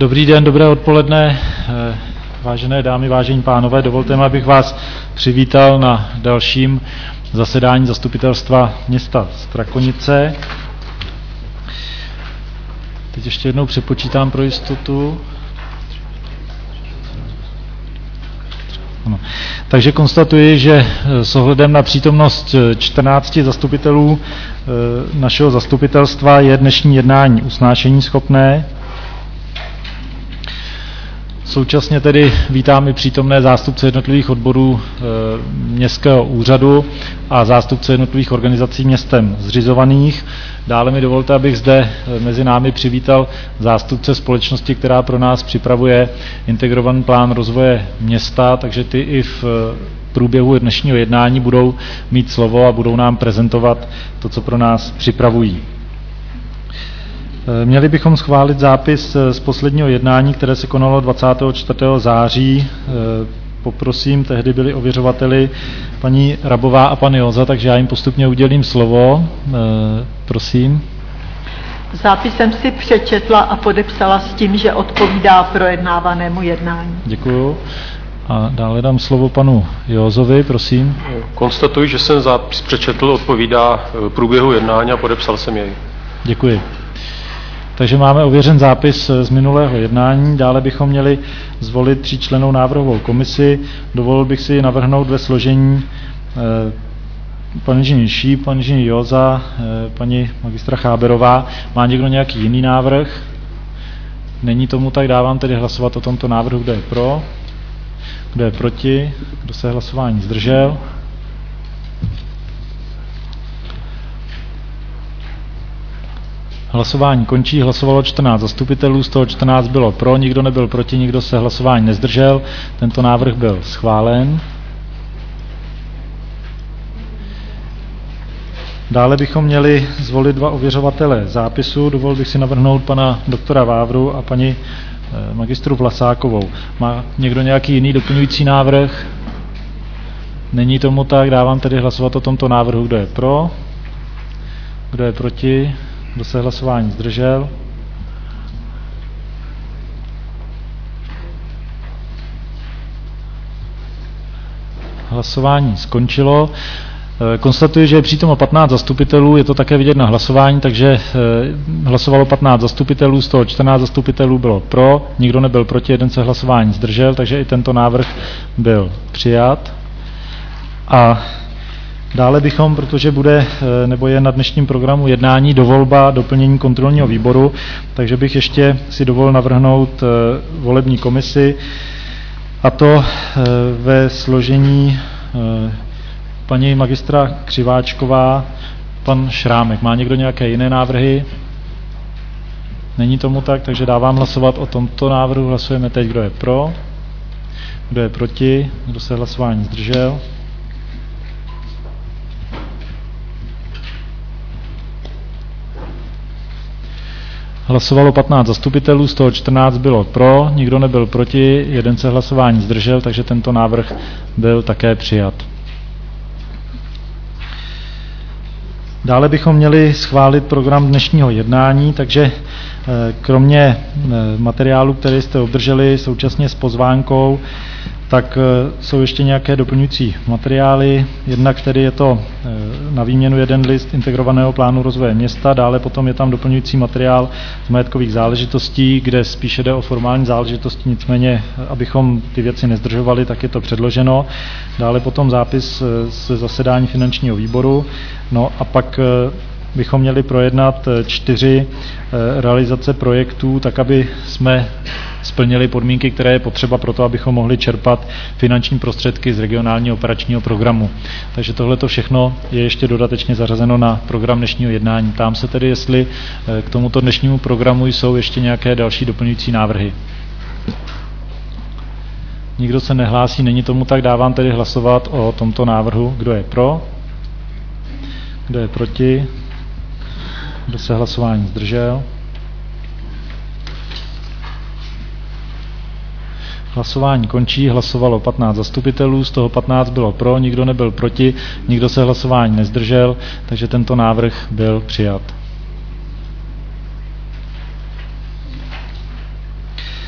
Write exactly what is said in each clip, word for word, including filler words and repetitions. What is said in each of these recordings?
Dobrý den, dobré odpoledne, vážené dámy, vážení pánové. Dovolte mi, abych vás přivítal na dalším zasedání zastupitelstva města Strakonice. Teď ještě jednou přepočítám pro jistotu. Ano. Takže konstatuji, že s ohledem na přítomnost čtrnácti zastupitelů našeho zastupitelstva je dnešní jednání usnášení schopné. Současně tedy vítám i přítomné zástupce jednotlivých odborů městského úřadu a zástupce jednotlivých organizací městem zřizovaných. Dále mi dovolte, abych zde mezi námi přivítal zástupce společnosti, která pro nás připravuje integrovaný plán rozvoje města, takže ty i v průběhu dnešního jednání budou mít slovo a budou nám prezentovat to, co pro nás připravují. Měli bychom schválit zápis z posledního jednání, které se konalo dvacátého čtvrtého září. Poprosím, tehdy byli ověřovateli paní Rabová a pan Joza, takže já jim postupně udělím slovo. Prosím. Zápis jsem si přečetla a podepsala s tím, že odpovídá projednávanému jednání. Děkuju. A dále dám slovo panu Jozovi, prosím. Konstatuji, že jsem zápis přečetl, odpovídá průběhu jednání a podepsal jsem jej. Děkuji. Takže máme ověřen zápis z minulého jednání. Dále bychom měli zvolit tříčlennou návrhovou komisi. Dovolil bych si navrhnout ve složení eh, pan inženýr Šíp, pan inženýr Joza, eh, paní magistra Cháberová. Má někdo nějaký jiný návrh? Není tomu tak, dávám tedy hlasovat o tomto návrhu, kdo je pro, kdo je proti, kdo se hlasování zdržel. Hlasování končí, hlasovalo čtrnáct zastupitelů, z toho čtrnáct bylo pro, nikdo nebyl proti, nikdo se hlasování nezdržel. Tento návrh byl schválen. Dále bychom měli zvolit dva ověřovatele zápisu. Dovolil bych si navrhnout pana doktora Vávru a paní magistru Vlasákovou. Má někdo nějaký jiný doplňující návrh? Není tomu tak, dávám tedy hlasovat o tomto návrhu. Kdo je pro? Kdo je proti? Kdo se hlasování zdržel? Hlasování skončilo. Konstatuji, že je přítomno patnáct zastupitelů, je to také vidět na hlasování, takže hlasovalo patnáct zastupitelů, z toho čtrnáct zastupitelů bylo pro, nikdo nebyl proti, jeden se hlasování zdržel, takže i tento návrh byl přijat. A dále bychom, protože bude nebo je na dnešním programu jednání dovolba doplnění kontrolního výboru, takže bych ještě si dovolil navrhnout volební komisi, a to ve složení paní magistra Křiváčková, pan Šrámek. Má někdo nějaké jiné návrhy? Není tomu tak, takže dávám hlasovat o tomto návrhu. Hlasujeme teď, kdo je pro, kdo je proti, kdo se hlasování zdržel. Hlasovalo patnáct zastupitelů, z toho čtrnáct bylo pro, nikdo nebyl proti, jeden se hlasování zdržel, takže tento návrh byl také přijat. Dále bychom měli schválit program dnešního jednání, takže kromě materiálu, který jste obdrželi současně s pozvánkou, tak jsou ještě nějaké doplňující materiály. Jednak tedy je to na výměnu jeden list integrovaného plánu rozvoje města, dále potom je tam doplňující materiál z majetkových záležitostí, kde spíše jde o formální záležitosti, nicméně, abychom ty věci nezdržovali, tak je to předloženo. Dále potom zápis ze zasedání finančního výboru. No a pak bychom měli projednat čtyři realizace projektů, tak aby jsme splnili podmínky, které je potřeba pro to, abychom mohli čerpat finanční prostředky z regionálního operačního programu. Takže tohleto všechno je ještě dodatečně zařazeno na program dnešního jednání. Ptám se tedy, jestli k tomuto dnešnímu programu jsou ještě nějaké další doplňující návrhy. Nikdo se nehlásí, není tomu tak, dávám tedy hlasovat o tomto návrhu. Kdo je pro? Kdo je proti? Kdo se hlasování zdržel? Hlasování končí, hlasovalo patnáct zastupitelů, z toho patnáct bylo pro, nikdo nebyl proti, nikdo se hlasování nezdržel, takže tento návrh byl přijat.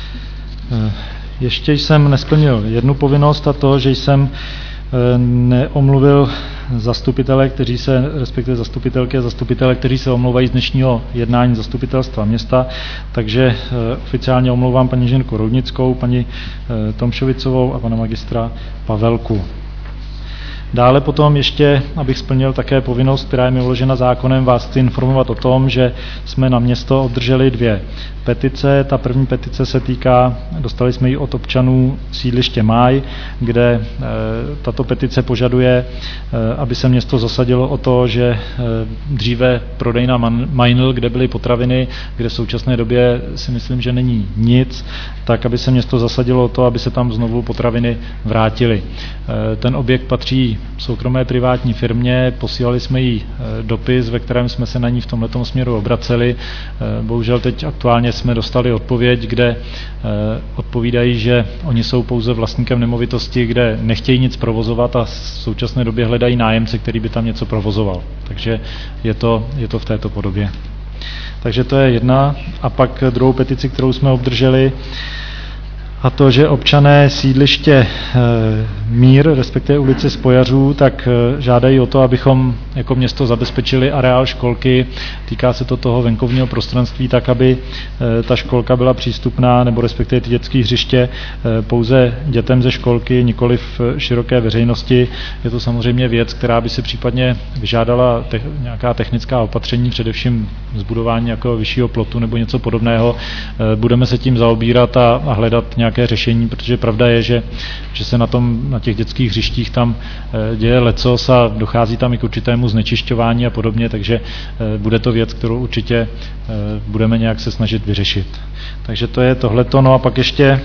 Ještě jsem nesplnil jednu povinnost, a to, že jsem neomluvil zastupitele, kteří se, respektive zastupitelky a zastupitele, kteří se omlouvají z dnešního jednání zastupitelstva města, takže oficiálně omlouvám paní inženýrku Roudnickou, paní Tomšovicovou a pana magistra Pavelku. Dále potom ještě, abych splnil také povinnost, která je mi uložena zákonem, vás chci informovat o tom, že jsme na město obdrželi dvě petice. Ta první petice se týká, dostali jsme ji od občanů sídliště Máj, kde e, tato petice požaduje, e, aby se město zasadilo o to, že e, dříve prodejna Meinl, kde byly potraviny, kde v současné době si myslím, že není nic, tak aby se město zasadilo o to, aby se tam znovu potraviny vrátily. E, ten objekt patří soukromé privátní firmě, posílali jsme jí dopis, ve kterém jsme se na ní v tomhletom směru obraceli. Bohužel teď aktuálně jsme dostali odpověď, kde odpovídají, že oni jsou pouze vlastníkem nemovitosti, kde nechtějí nic provozovat a v současné době hledají nájemce, který by tam něco provozoval. Takže je to, je to v této podobě. Takže to je jedna. A pak druhou petici, kterou jsme obdrželi, a to, že občané sídliště e, Mír, respektive ulice Spojařů, tak e, žádají o to, abychom jako město zabezpečili areál školky. Týká se to toho venkovního prostranství, tak aby e, ta školka byla přístupná, nebo respektive ty dětské hřiště e, pouze dětem ze školky, nikoli v široké veřejnosti. Je to samozřejmě věc, která by se případně vyžádala te- nějaká technická opatření, především zbudování nějakého vyššího plotu nebo něco podobného. E, budeme se tím zaobírat a, a hledat nějaké řešení, protože pravda je, že, že se na, tom, na těch dětských hřištích tam e, děje lecos a dochází tam i k určitému znečišťování a podobně, takže e, bude to věc, kterou určitě e, budeme nějak se snažit vyřešit. Takže to je tohleto. No a pak ještě,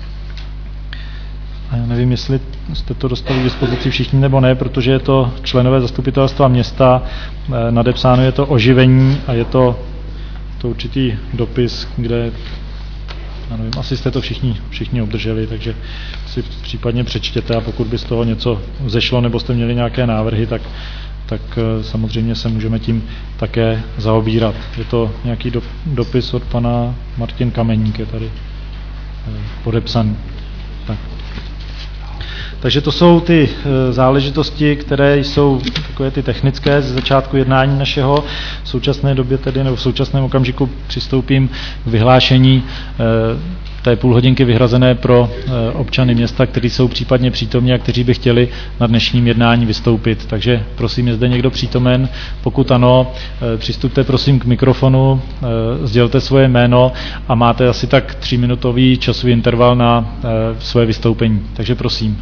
a já nevím, jestli jste to dostali k dispozici všichni nebo ne, protože je to členové zastupitelstva města, e, nadepsáno je to oživení a je to, to určitý dopis, kde já nevím, asi jste to všichni, všichni obdrželi, takže si případně přečtěte a pokud by z toho něco vzešlo nebo jste měli nějaké návrhy, tak, tak samozřejmě se můžeme tím také zaobírat. Je to nějaký do, dopis od pana Martin Kameník, je tady podepsaný. Tak. Takže to jsou ty záležitosti, které jsou takové ty technické ze začátku jednání našeho. V současné době tedy, nebo v současném okamžiku přistoupím k vyhlášení té půl hodinky vyhrazené pro občany města, kteří jsou případně přítomní a kteří by chtěli na dnešním jednání vystoupit. Takže prosím, je zde někdo přítomen? Pokud ano, přistupte prosím k mikrofonu, sdělte svoje jméno a máte asi tak tříminutový časový interval na svoje vystoupení. Takže prosím.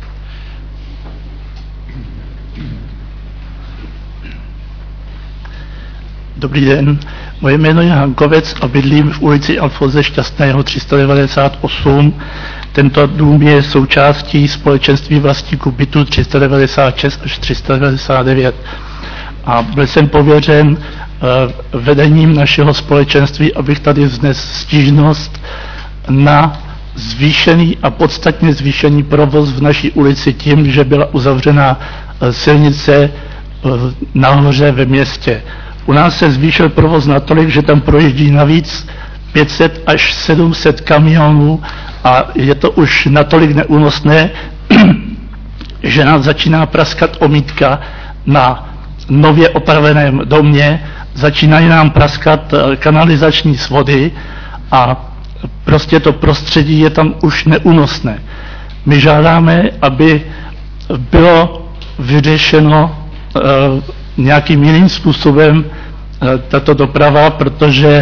Dobrý den, moje jméno je Hankovec a bydlím v ulici Alfonse Šťastného tři sta devadesát osm. Tento dům je součástí společenství vlastníků bytu tři sta devadesát šest až tři sta devadesát devět. A byl jsem pověřen uh, vedením našeho společenství, abych tady vznesl stížnost na zvýšený a podstatně zvýšený provoz v naší ulici tím, že byla uzavřena uh, silnice uh, nahoře ve městě. U nás se zvýšil provoz natolik, že tam projíždí navíc pět set až sedm set kamionů a je to už natolik neúnosné, že nám začíná praskat omítka na nově opraveném domě, začínají nám praskat kanalizační svody a prostě to prostředí je tam už neúnosné. My žádáme, aby bylo vyřešeno uh, nějakým jiným způsobem tato doprava, protože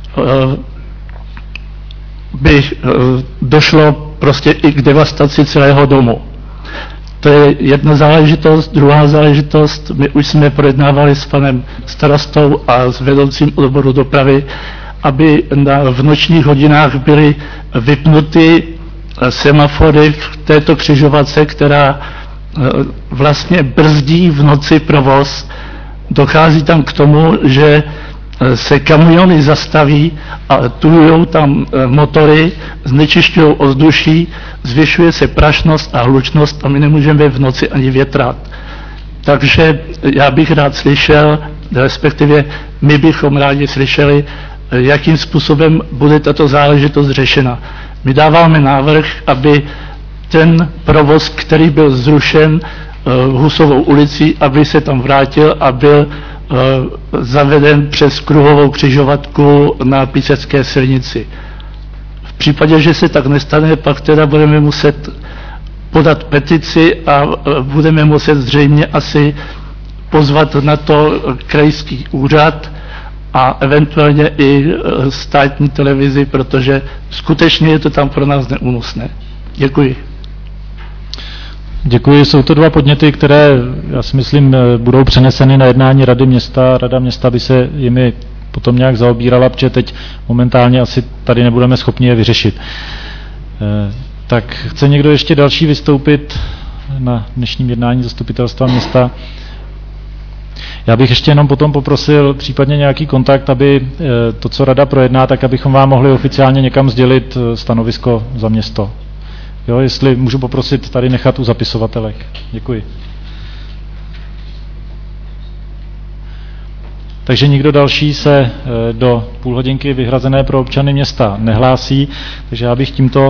by došlo prostě i k devastaci celého domu. To je jedna záležitost. Druhá záležitost, my už jsme projednávali s panem starostou a s vedoucím odboru dopravy, aby na, v nočních hodinách byly vypnuty semafory v této křižovatce, která vlastně brzdí v noci provoz. Dochází tam k tomu, že se kamiony zastaví a tulujou tam motory, znečišťují ovzduší, zvyšuje se prašnost a hlučnost a my nemůžeme v noci ani větrat. Takže já bych rád slyšel, respektive my bychom rádi slyšeli, jakým způsobem bude tato záležitost řešena. My dáváme návrh, aby ten provoz, který byl zrušen uh, Husovou ulicí, aby se tam vrátil a byl uh, zaveden přes kruhovou křižovatku na Písecké silnici. V případě, že se tak nestane, pak teda budeme muset podat petici a uh, budeme muset zřejmě asi pozvat na to krajský úřad a eventuálně i uh, státní televizi, protože skutečně je to tam pro nás neúnosné. Děkuji. Děkuji. Jsou to dva podněty, které, já si myslím, budou přeneseny na jednání Rady města. Rada města by se jimi potom nějak zaobírala, protože teď momentálně asi tady nebudeme schopni je vyřešit. Tak chce někdo ještě další vystoupit na dnešním jednání zastupitelstva města? Já bych ještě jenom potom poprosil případně nějaký kontakt, aby to, co Rada projedná, tak abychom vám mohli oficiálně někam sdělit stanovisko za město. Jo, jestli můžu poprosit tady nechat u zapisovatelek. Děkuji. Takže nikdo další se do půl hodinky vyhrazené pro občany města nehlásí, takže já bych tímto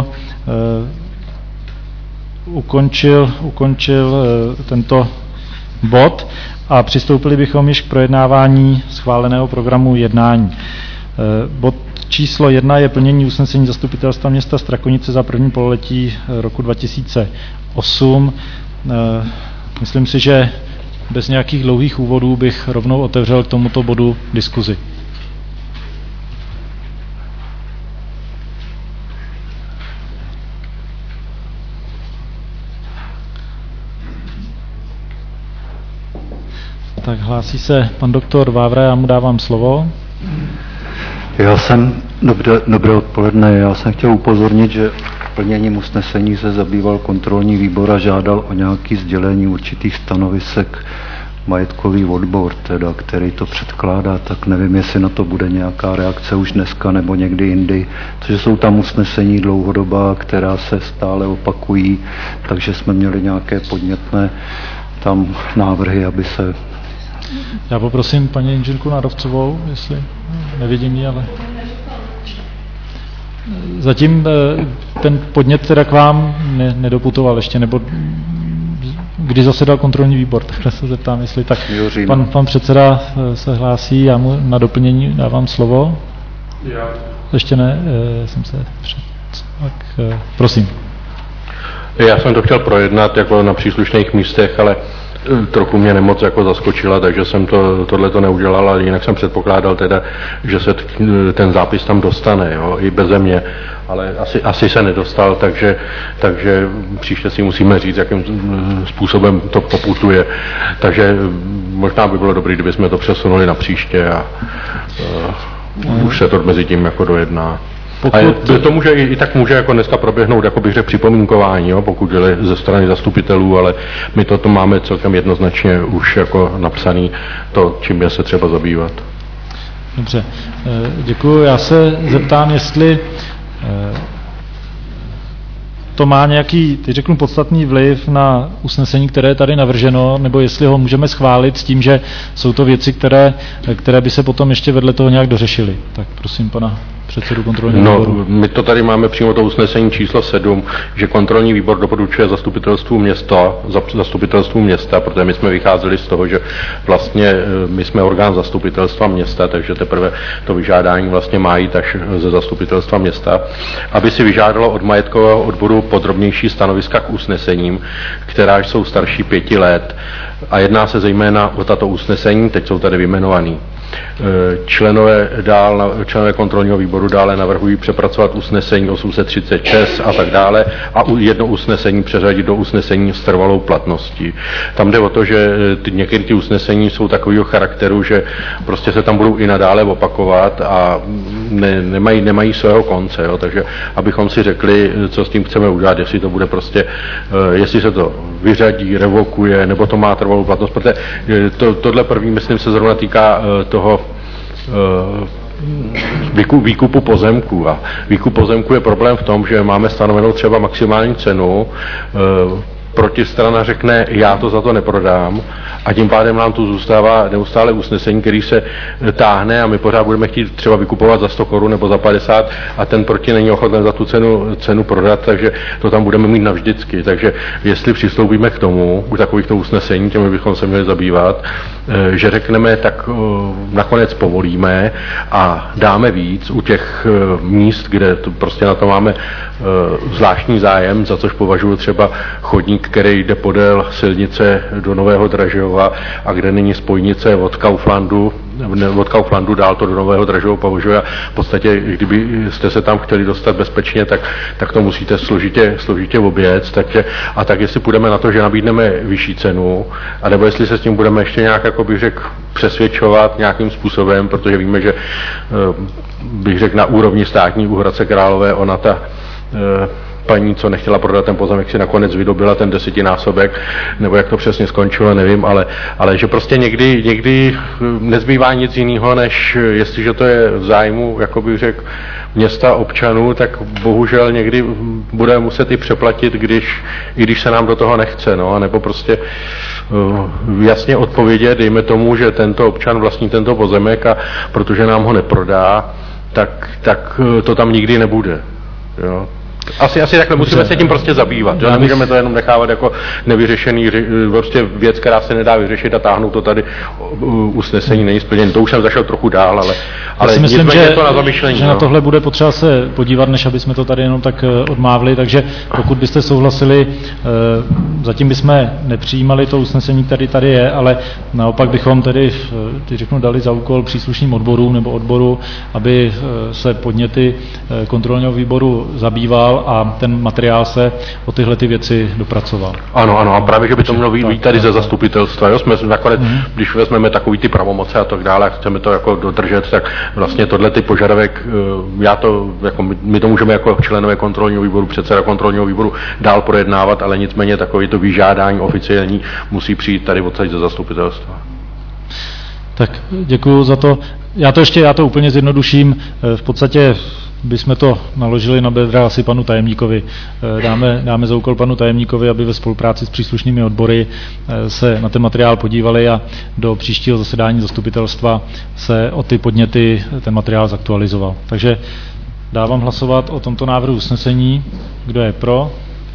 uh, ukončil, ukončil uh, tento bod a přistoupili bychom již k projednávání schváleného programu jednání. Uh, bod číslo jedna je plnění usnesení zastupitelstva města Strakonice za první pololetí roku dva tisíce osm. Myslím si, že bez nějakých dlouhých úvodů bych rovnou otevřel k tomuto bodu diskuzi. Tak hlásí se pan doktor Vávra, já mu dávám slovo. Já jsem, dobré, dobré odpoledne, já jsem chtěl upozornit, že plněním usnesení se zabýval kontrolní výbor a žádal o nějaké sdělení určitých stanovisek majetkový odbor, teda, který to předkládá, tak nevím, jestli na to bude nějaká reakce už dneska nebo někdy jindy, protože jsou tam usnesení dlouhodobá, která se stále opakují, takže jsme měli nějaké podnětné tam návrhy, aby se... Já poprosím paní inženýrku Nárovcovou, jestli nevidím ji, ale... Zatím ten podnět teda k vám ne, nedoputoval ještě, nebo kdy zasedal kontrolní výbor, takhle se zeptám, jestli tak. Pan, pan předseda se hlásí, já mu na doplnění dávám slovo. Já. Ještě ne, jsem se před... Tak, prosím. Já jsem to chtěl projednat jako na příslušných místech, ale trochu mě nemoc jako zaskočila, takže jsem to, tohle to neudělal, ale jinak jsem předpokládal teda, že se ten zápis tam dostane, jo, i beze mě, ale asi, asi se nedostal, takže, takže příště si musíme říct, jakým způsobem to poputuje, takže možná by bylo dobré, kdybychom to přesunuli na příště a uh, už se to mezi tím jako dojedná. Pokud... A je, to může, i tak může jako dneska proběhnout, jako bych řekl, připomínkování, jo, pokud jde ze strany zastupitelů, ale my toto máme celkem jednoznačně už jako napsaný to, čím je se třeba zabývat. Dobře, děkuji. Já se zeptám, jestli to má nějaký, teď řeknu, podstatný vliv na usnesení, které je tady navrženo, nebo jestli ho můžeme schválit s tím, že jsou to věci, které, které by se potom ještě vedle toho nějak dořešily. Tak prosím pana předsedu kontrolního no, výboru. My to tady máme přímo to usnesení číslo sedm, že kontrolní výbor doporučuje zastupitelstvu města, zastupitelstvu města, protože my jsme vycházeli z toho, že vlastně my jsme orgán zastupitelstva města, takže teprve to vyžádání vlastně má jít až ze zastupitelstva města, aby si vyžádalo od majetkového odboru podrobnější stanoviska k usnesením, která jsou starší pěti let a jedná se zejména o tato usnesení, teď jsou tady vyjmenovaný. Členové, dál, členové kontrolního výboru dále navrhují přepracovat usnesení osm set třicet šest a tak dále a jedno usnesení přeřadit do usnesení s trvalou platností. Tam jde o to, že ty, některé ty usnesení jsou takového charakteru, že prostě se tam budou i nadále opakovat a ne, nemají, nemají svého konce, jo? Takže abychom si řekli, co s tím chceme udělat, jestli to bude prostě, jestli se to vyřadí, revokuje, nebo to má trvalou platnost, protože to, tohle první, myslím, se zrovna týká toho výkupu pozemků. A výkup pozemků je problém v tom, že máme stanovenou třeba maximální cenu protistrana řekne, já to za to neprodám a tím pádem nám tu zůstává neustále usnesení, který se táhne a my pořád budeme chtít třeba vykupovat za sto korun nebo za padesát a ten proti není ochoten za tu cenu, cenu prodat, takže to tam budeme mít navždycky. Takže jestli přistoupíme k tomu, u takovýchto usnesení, těmi bychom se měli zabývat, že řekneme, tak nakonec povolíme a dáme víc u těch míst, kde to prostě na to máme zvláštní zájem, za což považuji třeba chodník, který jde podél silnice do Nového Dražova a kde není spojnice od Kauflandu, od Kauflandu dál to do Nového Dražova považuji a v podstatě, kdyby jste se tam chtěli dostat bezpečně, tak, tak to musíte složitě, složitě objet, takže a tak jestli půjdeme na to, že nabídneme vyšší cenu, anebo jestli se s tím budeme ještě nějak, jako bych řekl, přesvědčovat nějakým způsobem, protože víme, že bych řekl na úrovni státní u Hradce Králové, ona ta paní, co nechtěla prodat ten pozemek, si nakonec vydobila ten desetinásobek, nebo jak to přesně skončilo, nevím, ale, ale že prostě někdy, někdy nezbývá nic jiného, než jestliže to je v zájmu, jako bych řekl, města, občanů, tak bohužel někdy budeme muset i přeplatit, když, i když se nám do toho nechce, no, nebo prostě uh, jasně odpovědět, dejme tomu, že tento občan vlastní tento pozemek a protože nám ho neprodá, tak, tak to tam nikdy nebude, jo. Asi, asi takhle musíme se tím prostě zabývat, že nemůžeme to jenom nechávat jako nevyřešený prostě věc, která se nedá vyřešit a táhnout to tady usnesení není splněné. To už jsem zašel trochu dál, ale, ale si myslím, že, je to na zamyšlení. Že no. na tohle bude potřeba se podívat, než aby jsme to tady jenom tak odmávli, takže pokud byste souhlasili, zatím bychom nepřijímali to usnesení, které tady je, ale naopak bychom tedy, ty řeknu, dali za úkol příslušným odborům nebo odboru, aby se podněty kontrolního výboru zabýval a ten materiál se o tyhle ty věci dopracoval. Ano, ano, a právě, že by to mělo být tady ze zastupitelstva. Jo? Jsme nakonec, mm. když vezmeme takový ty pravomoce a tak dále, a chceme to jako dodržet, tak vlastně tohle ty požadavek, já to, jako my, my to můžeme jako členové kontrolního výboru, předseda kontrolního výboru dál projednávat, ale nicméně takový to vyžádání oficiální musí přijít tady odsaď ze zastupitelstva. Tak děkuju za to. Já to ještě, já to úplně zjednoduším. V podstatě bychom to naložili na bedra asi panu tajemníkovi. Dáme, dáme za úkol panu tajemníkovi, aby ve spolupráci s příslušnými odbory se na ten materiál podívali a do příštího zasedání zastupitelstva se o ty podněty ten materiál zaktualizoval. Takže dávám hlasovat o tomto návrhu usnesení. Kdo je pro?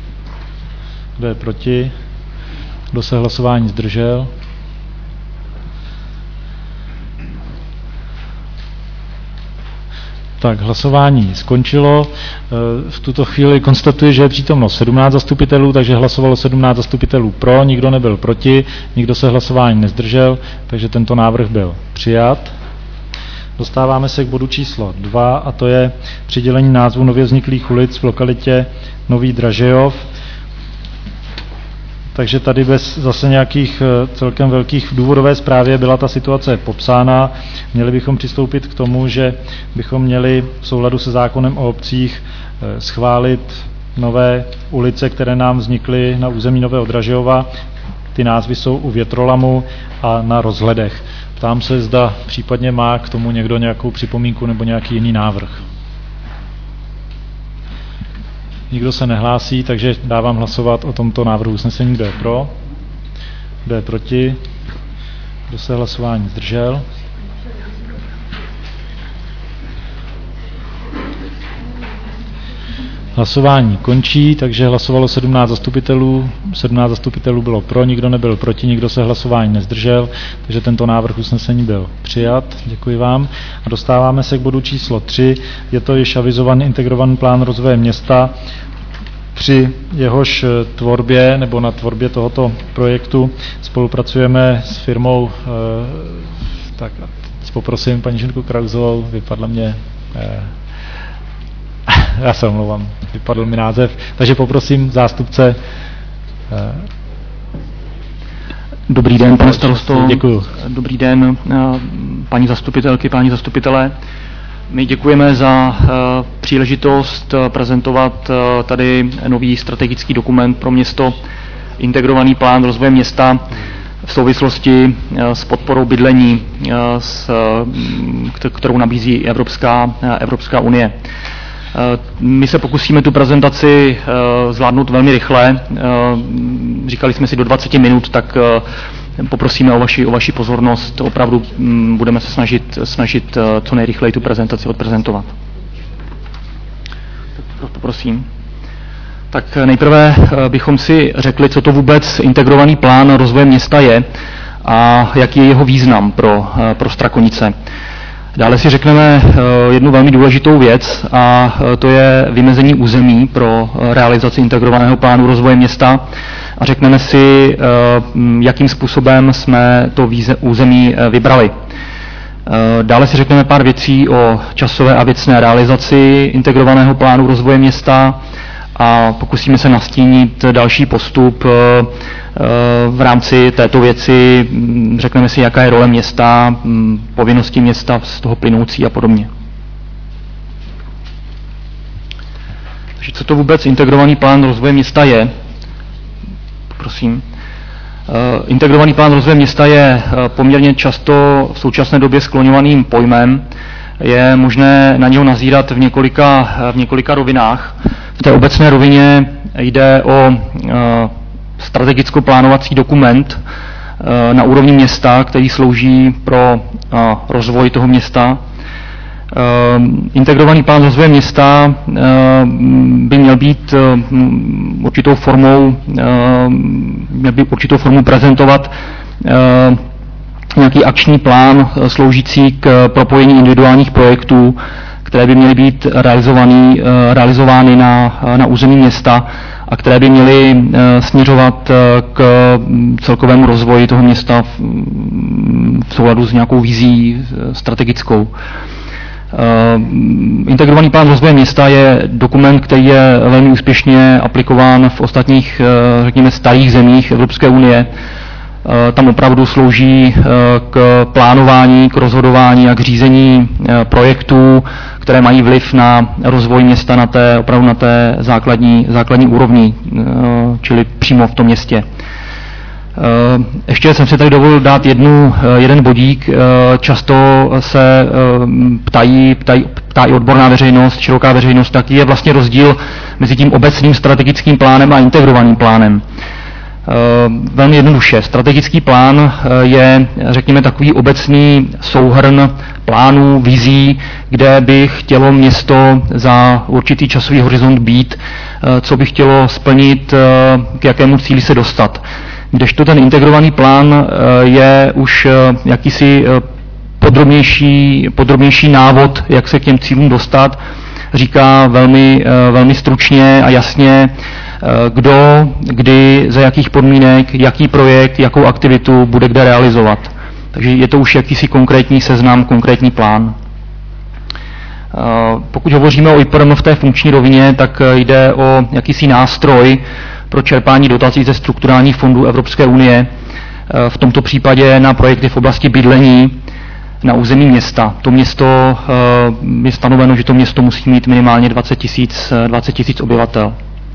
Kdo je proti? Kdo se hlasování zdržel? Tak, hlasování skončilo. V tuto chvíli konstatuji, že je přítomno sedmnáct zastupitelů, takže hlasovalo sedmnáct zastupitelů pro, nikdo nebyl proti, nikdo se hlasování nezdržel, takže tento návrh byl přijat. Dostáváme se k bodu číslo dva a to je přidělení názvu nově vzniklých ulic v lokalitě Nový Dražejov. Takže tady bez zase nějakých celkem velkých v důvodové zprávě byla ta situace popsána. Měli bychom přistoupit k tomu, že bychom měli v souladu se zákonem o obcích schválit nové ulice, které nám vznikly na území Nového Dražejova. Ty názvy jsou u Větrolamu a na Rozhledech. Ptám se, zda případně má k tomu někdo nějakou připomínku nebo nějaký jiný návrh. Nikdo se nehlásí, takže dávám hlasovat o tomto návrhu usnesení. Kdo je pro? Kdo je proti? Kdo se hlasování zdržel? Hlasování končí, takže hlasovalo sedmnáct zastupitelů. sedmnáct zastupitelů bylo pro, nikdo nebyl proti, nikdo se hlasování nezdržel, takže tento návrh usnesení byl přijat. Děkuji vám. A dostáváme se k bodu číslo tři. Je to již avizovaný integrovaný plán rozvoje města. Při jehož tvorbě nebo na tvorbě tohoto projektu spolupracujeme s firmou, tak poprosím paní Žinku Krauzovou, vypadla mě, já se omlouvám, vypadl mi název, takže poprosím zástupce. Dobrý den, pane starosto. Děkuju. Dobrý den, paní zastupitelky, páni zastupitelé. My děkujeme za uh, příležitost uh, prezentovat uh, tady nový strategický dokument pro město, integrovaný plán rozvoje města v souvislosti uh, s podporou bydlení, uh, s, uh, kterou nabízí Evropská, uh, Evropská unie. My se pokusíme tu prezentaci zvládnout velmi rychle. Říkali jsme si do dvacet minut, tak poprosíme o vaši, o vaši pozornost. Opravdu budeme se snažit, snažit co nejrychleji tu prezentaci odprezentovat. Poprosím. Tak nejprve bychom si řekli, co to vůbec integrovaný plán rozvoje města je a jaký je jeho význam pro, pro Strakonice. Dále si řekneme jednu velmi důležitou věc a to je vymezení území pro realizaci integrovaného plánu rozvoje města a řekneme si, jakým způsobem jsme to území vybrali. Dále si řekneme pár věcí o časové a věcné realizaci integrovaného plánu rozvoje města a pokusíme se nastínit další postup v rámci této věci. Řekneme si, jaká je role města, povinnosti města z toho plynoucí a podobně. Takže co to vůbec integrovaný plán rozvoje města je? Prosím. Integrovaný plán rozvoje města je poměrně často v současné době skloňovaným pojmem. Je možné na něho nazírat v několika, v několika rovinách. V té obecné rovině jde o strategicko-plánovací dokument na úrovni města, který slouží pro rozvoj toho města. Integrovaný plán rozvoje města by měl být určitou formou, měl by určitou formou prezentovat nějaký akční plán sloužící k propojení individuálních projektů, které by měly být realizovány, realizovány na, na území města a které by měly směřovat k celkovému rozvoji toho města v, v souladu s nějakou vizí strategickou. Integrovaný plán rozvoje města je dokument, který je velmi úspěšně aplikován v ostatních, řekněme, starých zemích Evropské unie. Tam opravdu slouží k plánování, k rozhodování a k řízení projektů, které mají vliv na rozvoj města na té, opravdu na té základní, základní úrovni, čili přímo v tom městě. Ještě jsem si tady dovolil dát jednu, jeden bodík. Často se ptají, ptají, ptá i odborná veřejnost, široká veřejnost, jaký je vlastně rozdíl mezi tím obecným strategickým plánem a integrovaným plánem. Velmi jednoduše. Strategický plán je, řekněme, takový obecný souhrn plánů, vizí, kde by chtělo město za určitý časový horizont být, co by chtělo splnit, k jakému cíli se dostat. Kdežto ten integrovaný plán je už jakýsi podrobnější, podrobnější návod, jak se k těm cílům dostat, říká velmi, velmi stručně a jasně, kdo, kdy, za jakých podmínek, jaký projekt, jakou aktivitu bude kde realizovat. Takže je to už jakýsi konkrétní seznam, konkrétní plán. Pokud hovoříme o I P R M v té funkční rovině, tak jde o jakýsi nástroj pro čerpání dotací ze strukturálních fondů Evropské unie, v tomto případě na projekty v oblasti bydlení na území města. To město je stanoveno, že to město musí mít minimálně dvacet tisíc obyvatel.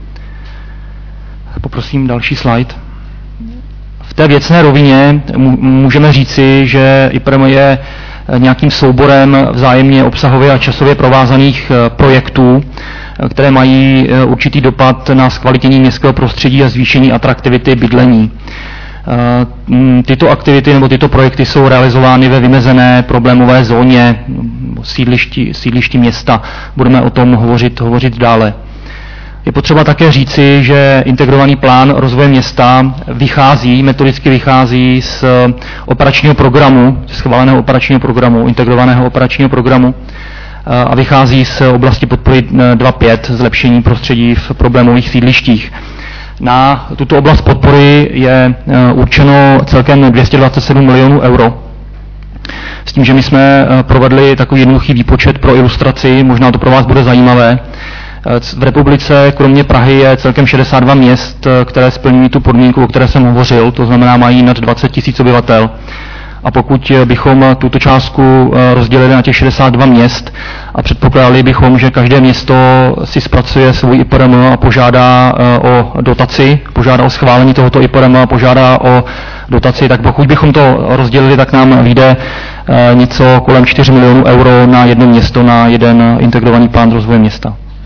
Poprosím další slide. V té věcné rovině můžeme říci, že I P R M je nějakým souborem vzájemně obsahově a časově provázaných projektů, které mají určitý dopad na zkvalitnění městského prostředí a zvýšení atraktivity bydlení. Tyto aktivity nebo tyto projekty jsou realizovány ve vymezené problémové zóně sídlišti, sídlišti města. Budeme o tom hovořit, hovořit dále. Je potřeba také říci, že integrovaný plán rozvoje města vychází, metodicky vychází z operačního programu, schváleného operačního programu, integrovaného operačního programu a vychází z oblasti podpory dva pět, zlepšení prostředí v problémových sídlištích. Na tuto oblast podpory je určeno celkem dvě stě dvacet sedm milionů euro. S tím, že my jsme provedli takový jednoduchý výpočet pro ilustraci, možná to pro vás bude zajímavé. V republice kromě Prahy je celkem šedesát dva měst, které splňují tu podmínku, o které jsem hovořil, to znamená mají nad dvacet tisíc obyvatel. A pokud bychom tuto částku rozdělili na těch šedesát dva měst a předpokládali bychom, že každé město si zpracuje svůj I P R M a požádá o dotaci, požádá o schválení tohoto I P R M a požádá o dotaci, tak pokud bychom to rozdělili, tak nám vyjde něco kolem čtyři milionů euro na jedno město, na jeden integrovaný plán rozvoje města.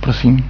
Prosím.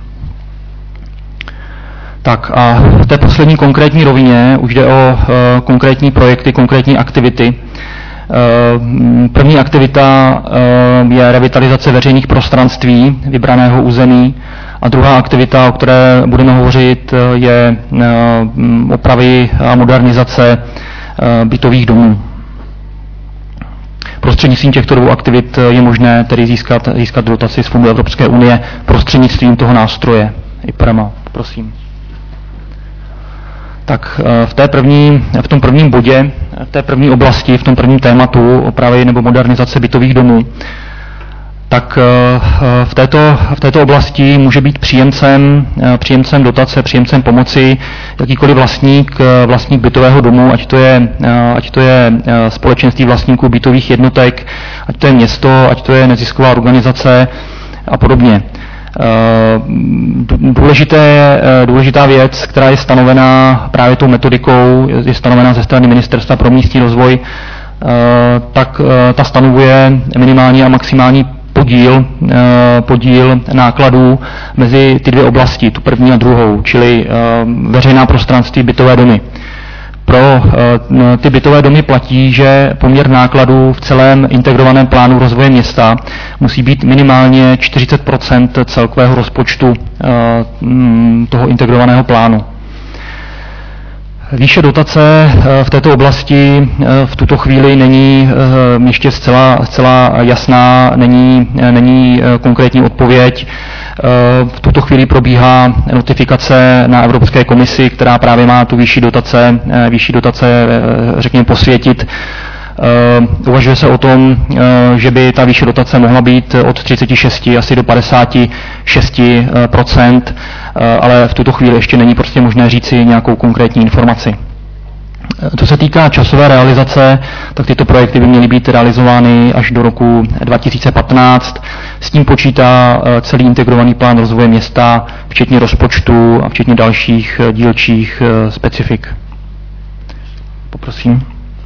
Tak a v té poslední konkrétní rovině už jde o e, konkrétní projekty, konkrétní aktivity. E, první aktivita e, je revitalizace veřejných prostranství vybraného území a druhá aktivita, o které budeme hovořit, je e, opravy a modernizace e, bytových domů. Prostřednictvím těchto dvou aktivit je možné tedy získat, získat dotaci z Fondu Evropské unie prostřednictvím toho nástroje I P R M A. Prosím. Tak v, té první, v tom prvním bodě, v té první oblasti, v tom prvním tématu opravy nebo modernizace bytových domů, tak v této, v této oblasti může být příjemcem, příjemcem dotace, příjemcem pomoci jakýkoliv vlastník, vlastník bytového domu, ať to je, ať to je společenství vlastníků bytových jednotek, ať to je město, ať to je nezisková organizace a podobně. Důležité, důležitá věc, která je stanovená právě tou metodikou, je stanovená ze strany Ministerstva pro místní rozvoj, tak ta stanovuje minimální a maximální podíl, podíl nákladů mezi ty dvě oblasti, tu první a druhou, čili veřejná prostranství, bytové domy. Pro ty bytové domy platí, že poměr nákladů v celém integrovaném plánu rozvoje města musí být minimálně čtyřicet procent celkového rozpočtu toho integrovaného plánu. Výše dotace v této oblasti v tuto chvíli není ještě zcela, zcela jasná, není, není konkrétní odpověď. V tuto chvíli probíhá notifikace na Evropské komisi, která právě má tu výši dotace, výši dotace řekněme, posvětit. Uvažuje se o tom, že by ta výše dotace mohla být od třicet šest asi do padesát šest procent, ale v tuto chvíli ještě není prostě možné říci nějakou konkrétní informaci. Co se týká časové realizace, tak tyto projekty by měly být realizovány až do roku dva tisíce patnáct. S tím počítá celý integrovaný plán rozvoje města, včetně rozpočtu a včetně dalších dílčích specifik. Poprosím.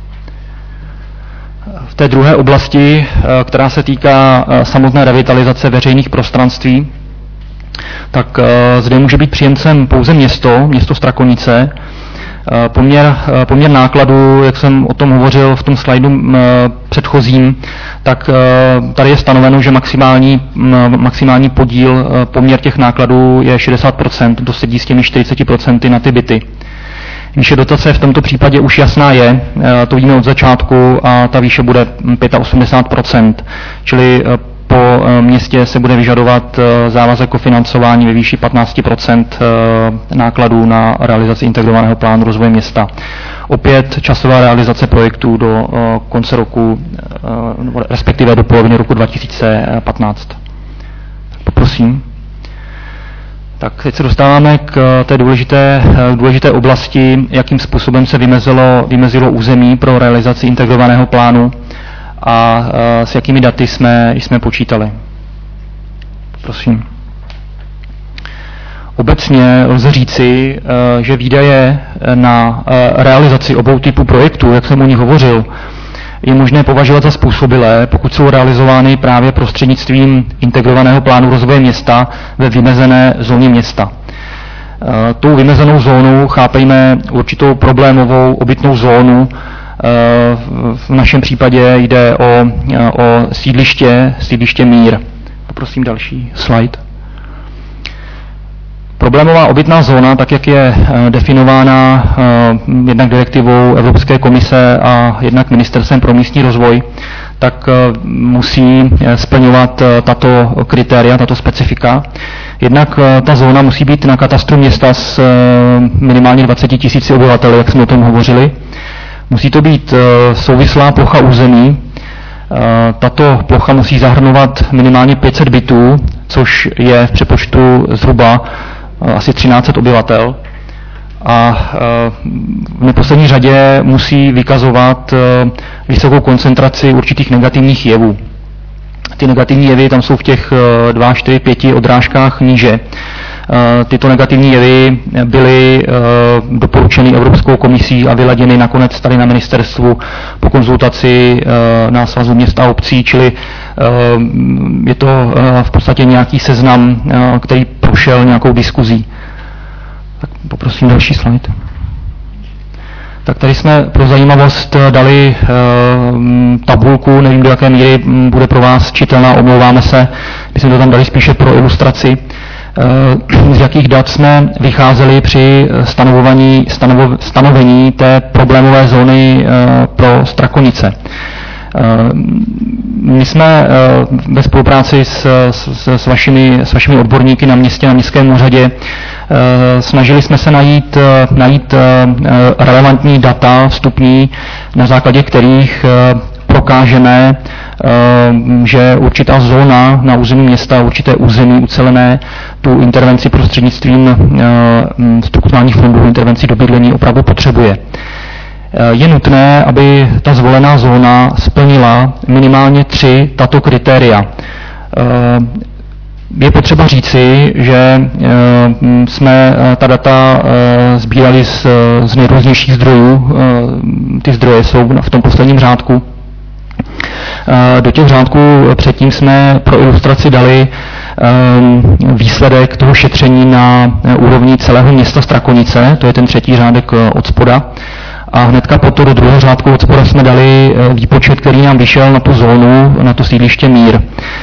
V té druhé oblasti, která se týká samotné revitalizace veřejných prostranství, tak zde může být příjemcem pouze město, město Strakonice. Poměr, poměr nákladů, jak jsem o tom hovořil v tom slajdu předchozím, tak tady je stanoveno, že maximální, maximální podíl, poměr těch nákladů je šedesát procent, to sedí s těmi čtyřiceti procenty na ty byty. Výše dotace v tomto případě už jasná je, to víme od začátku a ta výše bude osmdesát pět procent, čili po městě se bude vyžadovat závazek o financování ve výši patnáct procent nákladů na realizaci integrovaného plánu rozvoje města. Opět časová realizace projektů do konce roku, respektive do poloviny roku dva tisíce patnáct. Poprosím. Tak teď se dostáváme k té důležité, důležité oblasti, jakým způsobem se vymezilo, vymezilo území pro realizaci integrovaného plánu a s jakými daty jsme, jsme počítali. Prosím. Obecně lze říci, že výdaje na realizaci obou typů projektů, jak jsem o nich hovořil, je možné považovat za způsobilé, pokud jsou realizovány právě prostřednictvím integrovaného plánu rozvoje města ve vymezené zóně města. Tou vymezenou zónou chápejme určitou problémovou obytnou zónu. V našem případě jde o, o sídliště, sídliště Mír. Poprosím další slide. Problémová obytná zóna, tak jak je definována jednak direktivou Evropské komise a jednak Ministerstvem pro místní rozvoj, tak musí splňovat tato kritéria, tato specifika. Jednak ta zóna musí být na katastru města s minimálně dvacet tisíc obyvateli, jak jsme o tom hovořili. Musí to být souvislá plocha území. Tato plocha musí zahrnovat minimálně pět set bytů, což je v přepočtu zhruba asi třináct set obyvatel. A v neposlední řadě musí vykazovat vysokou koncentraci určitých negativních jevů. Ty negativní jevy tam jsou v těch dva, čtyři, pět odrážkách níže. Tyto negativní jevy byly doporučeny Evropskou komisí a vyladěny nakonec tady na ministerstvu po konzultaci na Svazu měst a obcí, čili je to v podstatě nějaký seznam, který prošel nějakou diskuzí. Tak poprosím další slide. Tak tady jsme pro zajímavost dali e, tabulku, nevím, do jaké míry bude pro vás čitelná, omlouváme se, my jsme to tam dali spíše pro ilustraci, e, z jakých dat jsme vycházeli při stanovování, stanovo, stanovení té problémové zóny e, pro Strakonice. My jsme ve spolupráci s, s, s, vašimi, s vašimi odborníky na městě, na městském úřadě, snažili jsme se najít, najít relevantní data vstupní, na základě kterých prokážeme, že určitá zóna na území města, určité území ucelené, tu intervenci prostřednictvím strukturálních fondů, intervenci do bydlení opravdu potřebuje. Je nutné, aby ta zvolená zóna splnila minimálně tři tato kritéria. Je potřeba říci, že jsme ta data sbírali z, z nejrůznějších zdrojů. Ty zdroje jsou v tom posledním řádku. Do těch řádků předtím jsme pro ilustraci dali výsledek toho šetření na úrovni celého města Strakonice, to je ten třetí řádek od spoda. A hnedka potom do druhého řádku od spoda jsme dali výpočet, který nám vyšel na tu zónu, na to sídliště Mír.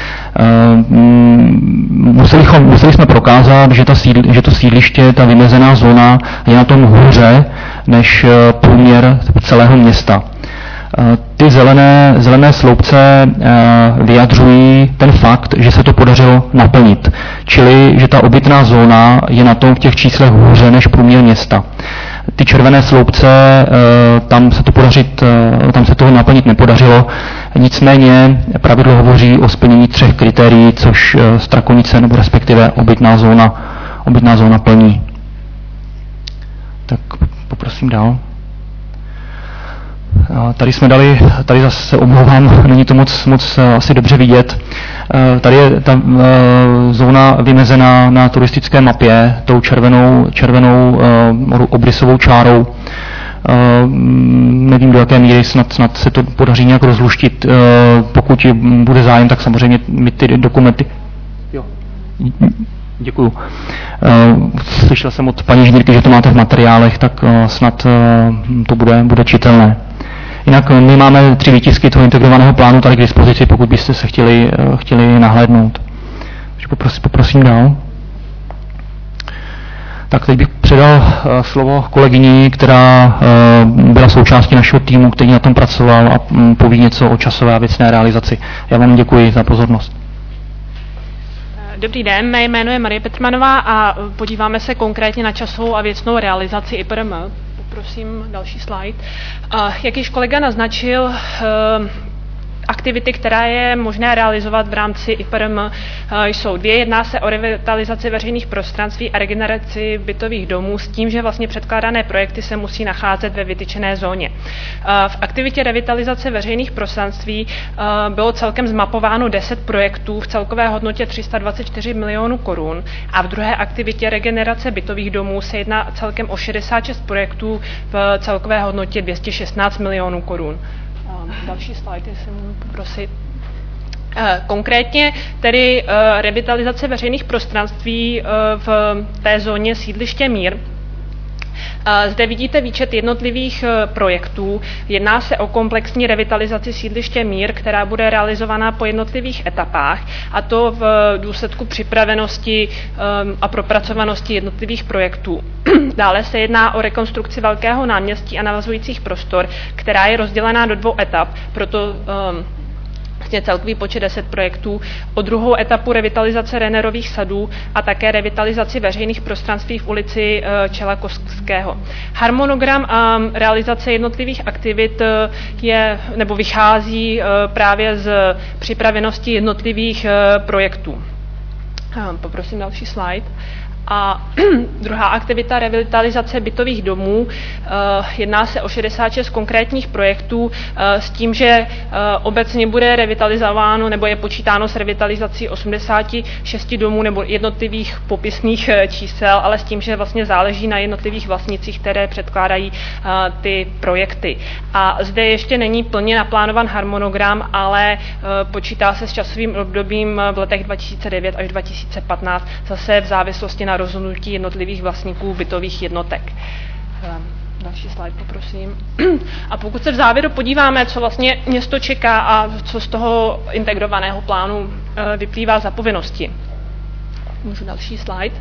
Museli, museli jsme prokázat, že, ta sídl, že to sídliště, ta vymezená zóna je na tom hůře než průměr celého města. Ty zelené, zelené sloupce vyjadřují ten fakt, že se to podařilo naplnit. Čili, že ta obytná zóna je na tom v těch číslech hůře než průměr města. Ty červené sloupce, tam se to podařit, tam se toho naplnit nepodařilo. Nicméně pravidlo hovoří o splnění třech kritérií, což Strakonice nebo respektive obytná zóna, obytná zóna plní. Tak poprosím dál. Tady jsme dali, tady zase se omlouvám, není to moc, moc asi dobře vidět. Tady je ta zóna vymezená na turistické mapě tou červenou, červenou obrysovou čárou. Nevím, do jaké míry snad, snad se to podaří nějak rozluštit. Pokud bude zájem, tak samozřejmě my ty dokumenty... Jo. Děkuju. Slyšel jsem od paní inženýrky, že to máte v materiálech, tak snad to bude, bude čitelné. Jinak my máme tři výtisky toho integrovaného plánu tady k dispozici, pokud byste se chtěli, chtěli nahlédnout. Poprosím, poprosím dál. Tak teď bych předal slovo kolegyni, která byla součástí našeho týmu, který na tom pracoval a poví něco o časové a věcné realizaci. Já vám děkuji za pozornost. Dobrý den, mé jméno je Marie Petrmanová a podíváme se konkrétně na časovou a věcnou realizaci I P R M. Poprosím další slide. Jak již kolega naznačil, aktivity, která je možné realizovat v rámci I P R M, jsou dvě. Jedná se o revitalizaci veřejných prostranství a regeneraci bytových domů s tím, že vlastně předkládané projekty se musí nacházet ve vytyčené zóně. V aktivitě revitalizace veřejných prostranství bylo celkem zmapováno deset projektů v celkové hodnotě tři sta dvacet čtyři milionů korun a v druhé aktivitě regenerace bytových domů se jedná celkem o šedesát šest projektů v celkové hodnotě dvě stě šestnáct milionů korun. Další slide, jestli můžu poprosit. Konkrétně tedy revitalizace veřejných prostranství v té zóně sídliště Mír. Zde vidíte výčet jednotlivých projektů. Jedná se o komplexní revitalizaci sídliště Mír, která bude realizována po jednotlivých etapách, a to v důsledku připravenosti a propracovanosti jednotlivých projektů. Dále se jedná o rekonstrukci velkého náměstí a navazujících prostor, která je rozdělená do dvou etap, proto celkový počet deset projektů, o druhou etapu revitalizace Rennerových sadů a také revitalizaci veřejných prostranství v ulici Čelakovského. Harmonogram a realizace jednotlivých aktivit je, nebo vychází právě z připravenosti jednotlivých projektů. Poprosím další slide. A druhá aktivita revitalizace bytových domů. Jedná se o šedesát šest konkrétních projektů s tím, že obecně bude revitalizováno nebo je počítáno s revitalizací osmdesáti šesti domů nebo jednotlivých popisných čísel, ale s tím, že vlastně záleží na jednotlivých vlastnicích, které předkládají ty projekty. A zde ještě není plně naplánovan harmonogram, ale počítá se s časovým obdobím v letech dva tisíce devět až dva tisíce tisíce patnáct, zase v závislosti na rozhodnutí jednotlivých vlastníků bytových jednotek. Další slide, poprosím. A pokud se v závěru podíváme, co vlastně město čeká a co z toho integrovaného plánu vyplývá za povinnosti. Můžu další slide.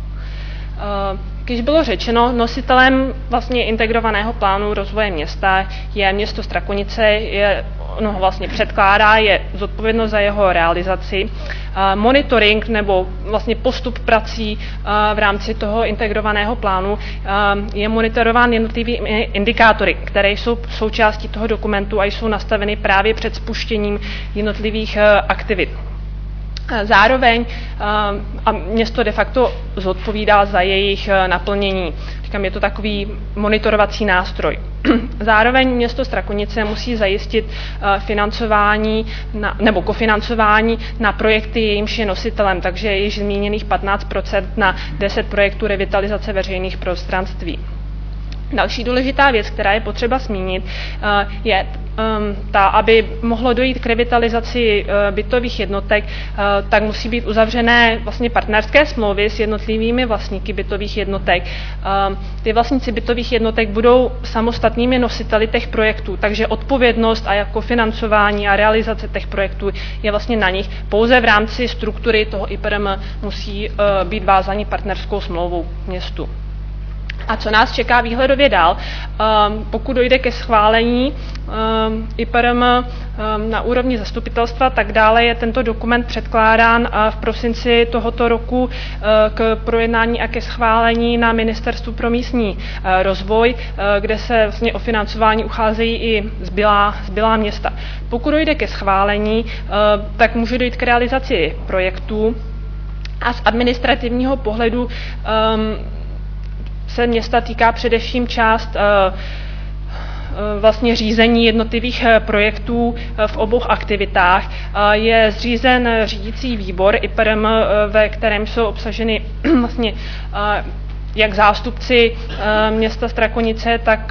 Když bylo řečeno, nositelem vlastně integrovaného plánu rozvoje města je město Strakonice, je, no, vlastně předkládá, je zodpovědnost za jeho realizaci. Monitoring nebo vlastně postup prací v rámci toho integrovaného plánu je monitorován jednotlivými indikátory, které jsou součástí toho dokumentu a jsou nastaveny právě před spuštěním jednotlivých aktivit. Zároveň a město de facto zodpovídá za jejich naplnění. Říkám, je to takový monitorovací nástroj. Zároveň město Strakonice musí zajistit financování na, nebo kofinancování na projekty, jejímž je nositelem, takže je již zmíněných patnáct procent na deset projektů revitalizace veřejných prostranství. Další důležitá věc, která je potřeba zmínit, je ta, aby mohlo dojít k revitalizaci bytových jednotek, tak musí být uzavřené vlastně partnerské smlouvy s jednotlivými vlastníky bytových jednotek. Ty vlastníci bytových jednotek budou samostatnými nositeli těch projektů, takže odpovědnost a jako financování a realizace těch projektů je vlastně na nich. Pouze v rámci struktury toho I P R M musí být vázaní partnerskou smlouvou městu. A co nás čeká výhledově dál? Pokud dojde ke schválení I P R M na úrovni zastupitelstva, tak dále je tento dokument předkládán v prosinci tohoto roku k projednání a ke schválení na Ministerstvu pro místní rozvoj, kde se vlastně o financování ucházejí i zbylá, zbylá města. Pokud dojde ke schválení, tak může dojít k realizaci projektů a z administrativního pohledu se města týká především část vlastně řízení jednotlivých projektů v obou aktivitách. Je zřízen řídící výbor I P R M, ve kterém jsou obsaženy vlastně jak zástupci města Strakonice, tak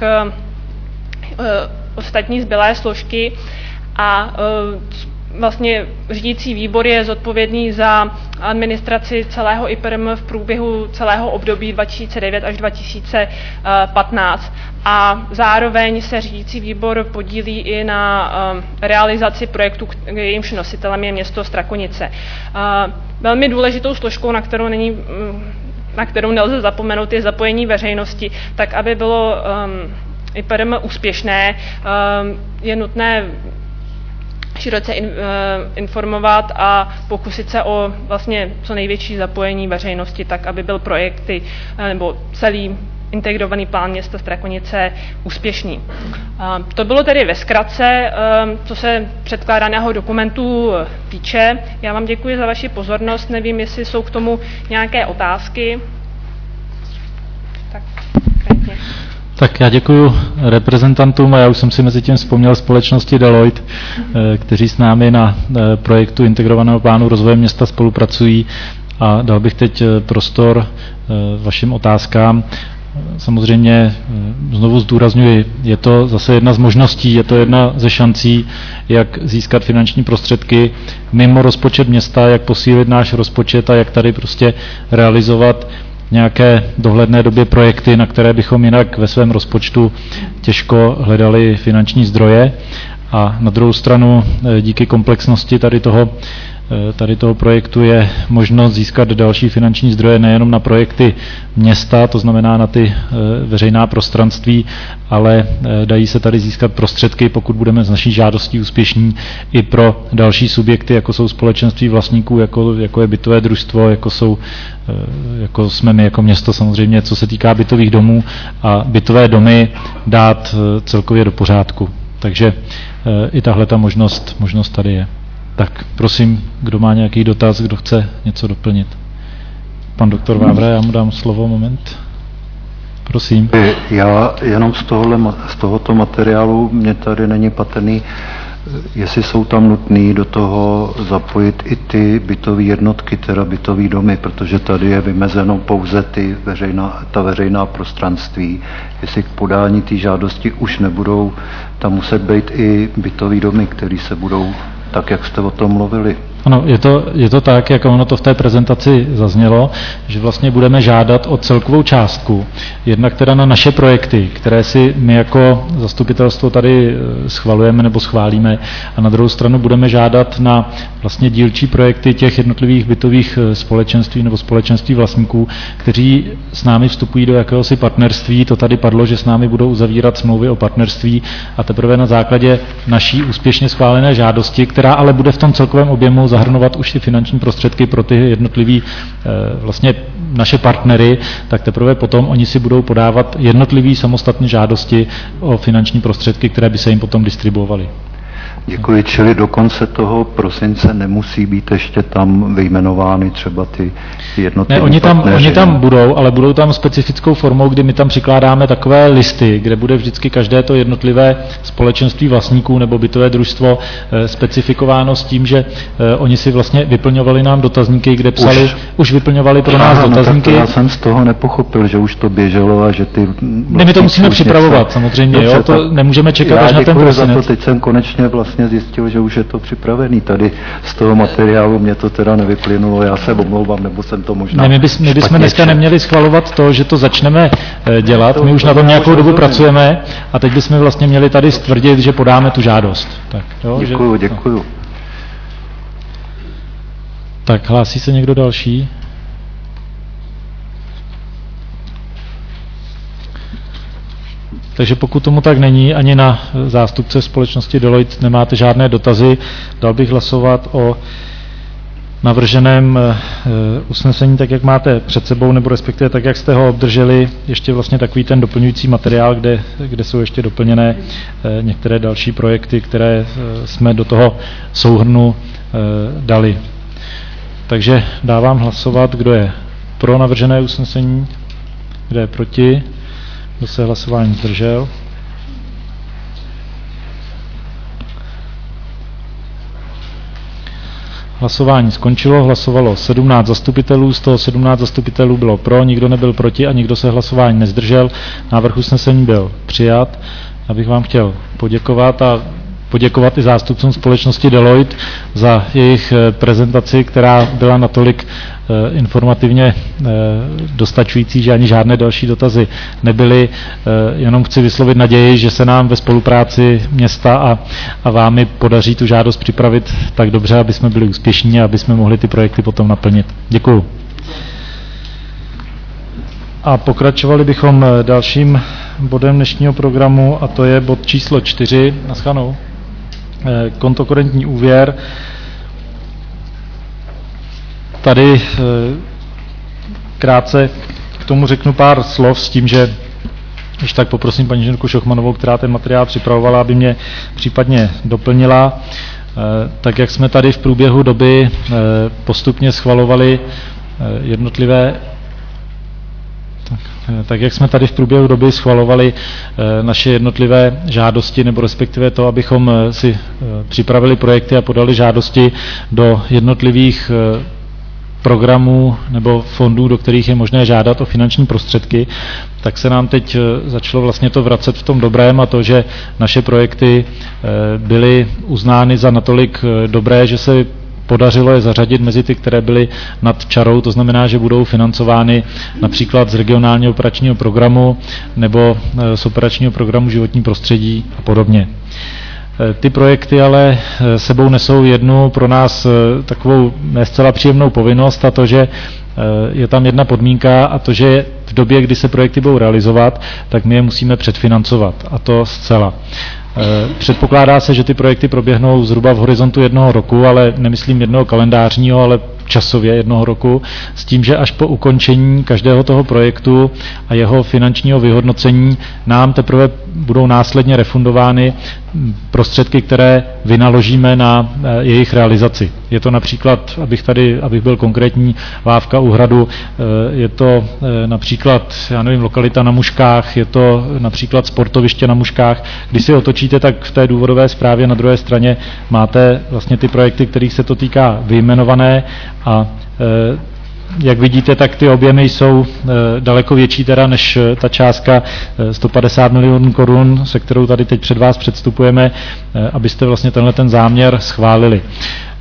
ostatní zbylé složky a vlastně řídící výbor je zodpovědný za administraci celého I P R M v průběhu celého období dva tisíce devět až dva tisíce patnáct a zároveň se řídící výbor podílí i na realizaci projektu, jejímž nositelem je město Strakonice. Velmi důležitou složkou, na kterou není na kterou nelze zapomenout, je zapojení veřejnosti, tak aby bylo I P R M úspěšné, je nutné široce informovat a pokusit se o vlastně co největší zapojení veřejnosti, tak aby byl projekty nebo celý integrovaný plán města Strakonice úspěšný. To bylo tedy ve zkratce, co se předkládaného dokumentu týče. Já vám děkuji za vaši pozornost. Nevím, jestli jsou k tomu nějaké otázky. Tak, krátně. Tak já děkuji reprezentantům a já už jsem si mezi tím vzpomněl společnosti Deloitte, kteří s námi na projektu integrovaného plánu rozvoje města spolupracují a dal bych teď prostor vašim otázkám. Samozřejmě znovu zdůrazňuji, je to zase jedna z možností, je to jedna ze šancí, jak získat finanční prostředky mimo rozpočet města, jak posílit náš rozpočet a jak tady prostě realizovat nějaké dohledné době projekty, na které bychom jinak ve svém rozpočtu těžko hledali finanční zdroje. A na druhou stranu díky komplexnosti tady toho, tady toho projektu je možnost získat další finanční zdroje nejenom na projekty města, to znamená na ty veřejná prostranství, ale dají se tady získat prostředky, pokud budeme z naší žádostí úspěšní, i pro další subjekty, jako jsou společenství vlastníků, jako, jako je bytové družstvo, jako, jsou, jako jsme my jako město samozřejmě, co se týká bytových domů a bytové domy dát celkově do pořádku. Takže i tahle ta možnost, možnost tady je. Tak prosím, kdo má nějaký dotaz, kdo chce něco doplnit. Pan doktor Vávra, já mu dám slovo, moment. Prosím. Já jenom z, tohohle, z tohoto materiálu mě tady není patrný, jestli jsou tam nutný do toho zapojit i ty bytové jednotky, teda bytové domy, protože tady je vymezeno pouze ty veřejná, ta veřejná prostranství. Jestli k podání té žádosti už nebudou tam muset být i bytové domy, které se budou, tak jak jste o tom mluvili, Ano, je to, je to tak, jak ono to v té prezentaci zaznělo, že vlastně budeme žádat o celkovou částku, jednak teda na naše projekty, které si my jako zastupitelstvo tady schvalujeme nebo schválíme, a na druhou stranu budeme žádat na vlastně dílčí projekty těch jednotlivých bytových společenství nebo společenství vlastníků, kteří s námi vstupují do jakéhosi partnerství. To tady padlo, že s námi budou uzavírat smlouvy o partnerství a teprve na základě naší úspěšně schválené žádosti, která ale bude v tom celkovém objemu zahrnovat už ty finanční prostředky pro ty jednotlivý vlastně naše partnery, tak teprve potom oni si budou podávat jednotlivý samostatné žádosti o finanční prostředky, které by se jim potom distribuovaly. Děkuji, čili do konce toho prosince nemusí být ještě tam vyjmenovány třeba ty jednotlivé Ne, oni tam, partneři. oni tam budou, ale budou tam specifickou formou, kdy my tam přikládáme takové listy, kde bude vždycky každé to jednotlivé společenství vlastníků nebo bytové družstvo eh, specifikováno s tím, že eh, oni si vlastně vyplňovali nám dotazníky, kde psali, už, už vyplňovali pro nás Aha, dotazníky. No, já jsem z toho nepochopil, že už to běželo a že ty... Ne, my to musíme připravovat něco... samozřejmě, Dobře, jo, to nemůžeme čekat až na ten prosinec. Já to, teď jsem konečně vlastně zjistil, že už je to připravený. Tady z toho materiálu mě to teda nevyplynulo, já se omlouvám, nebo jsem to možná Ne, my, bys, my bychom dneska neměli schvalovat to, že to začneme dělat, my už na tom nějakou dobu pracujeme a teď bychom vlastně měli tady stvrdit, že podáme tu žádost. Tak, jo, děkuju, že, děkuju. No. Tak, hlásí se někdo další? Takže pokud tomu tak není, ani na zástupce společnosti Deloitte nemáte žádné dotazy, dal bych hlasovat o navrženém usnesení tak, jak máte před sebou, nebo respektive tak, jak jste ho obdrželi. Ještě vlastně takový ten doplňující materiál, kde, kde jsou ještě doplněné některé další projekty, které jsme do toho souhrnu dali. Takže dávám hlasovat, kdo je pro navržené usnesení, kdo je proti. Kdo se hlasování zdržel? Hlasování skončilo, hlasovalo sedmnáct zastupitelů, z toho sedmnáct zastupitelů bylo pro, nikdo nebyl proti a nikdo se hlasování nezdržel. Návrh usnesení byl přijat. Já bych vám chtěl poděkovat a poděkovat i zástupcům společnosti Deloitte za jejich prezentaci, která byla natolik informativně dostačující, že ani žádné další dotazy nebyly. Jenom chci vyslovit naději, že se nám ve spolupráci města a, a vámi podaří tu žádost připravit tak dobře, aby jsme byli úspěšní a aby jsme mohli ty projekty potom naplnit. Děkuju. A pokračovali bychom dalším bodem dnešního programu, a to je bod číslo čtyři. Naschledanou. Kontokorentní úvěr. Tady krátce k tomu řeknu pár slov s tím, že když tak poprosím paní inženýrku Šochmanovou, která ten materiál připravovala, aby mě případně doplnila. Tak jak jsme tady v průběhu doby postupně schvalovali jednotlivé Tak, tak jak jsme tady v průběhu doby schvalovali naše jednotlivé žádosti, nebo respektive to, abychom si připravili projekty a podali žádosti do jednotlivých programů nebo fondů, do kterých je možné žádat o finanční prostředky, tak se nám teď začalo vlastně to vracet v tom dobrém, a to, že naše projekty byly uznány za natolik dobré, že se podařilo je zařadit mezi ty, které byly nad čarou, to znamená, že budou financovány například z regionálního operačního programu nebo z operačního programu životní prostředí a podobně. Ty projekty ale sebou nesou jednu pro nás takovou ne zcela příjemnou povinnost, a to, že je tam jedna podmínka, a to, že v době, kdy se projekty budou realizovat, tak my je musíme předfinancovat, a to zcela. Předpokládá se, že ty projekty proběhnou zhruba v horizontu jednoho roku, ale nemyslím jednoho kalendářního, ale časově jednoho roku, s tím, že až po ukončení každého toho projektu a jeho finančního vyhodnocení nám teprve budou následně refundovány prostředky, které vynaložíme na jejich realizaci. Je to například, abych tady, abych byl konkrétní, lávka u Hradu, je to například, já nevím, lokalita na Muškách, je to například sportoviště na Muškách. Když si otočíte, tak v té důvodové zprávě na druhé straně máte vlastně ty projekty, kterých se to týká, vyjmenované, a jak vidíte, tak ty objemy jsou daleko větší teda než ta částka sto padesát milionů korun, se kterou tady teď před vás předstupujeme, abyste vlastně tenhle ten záměr schválili.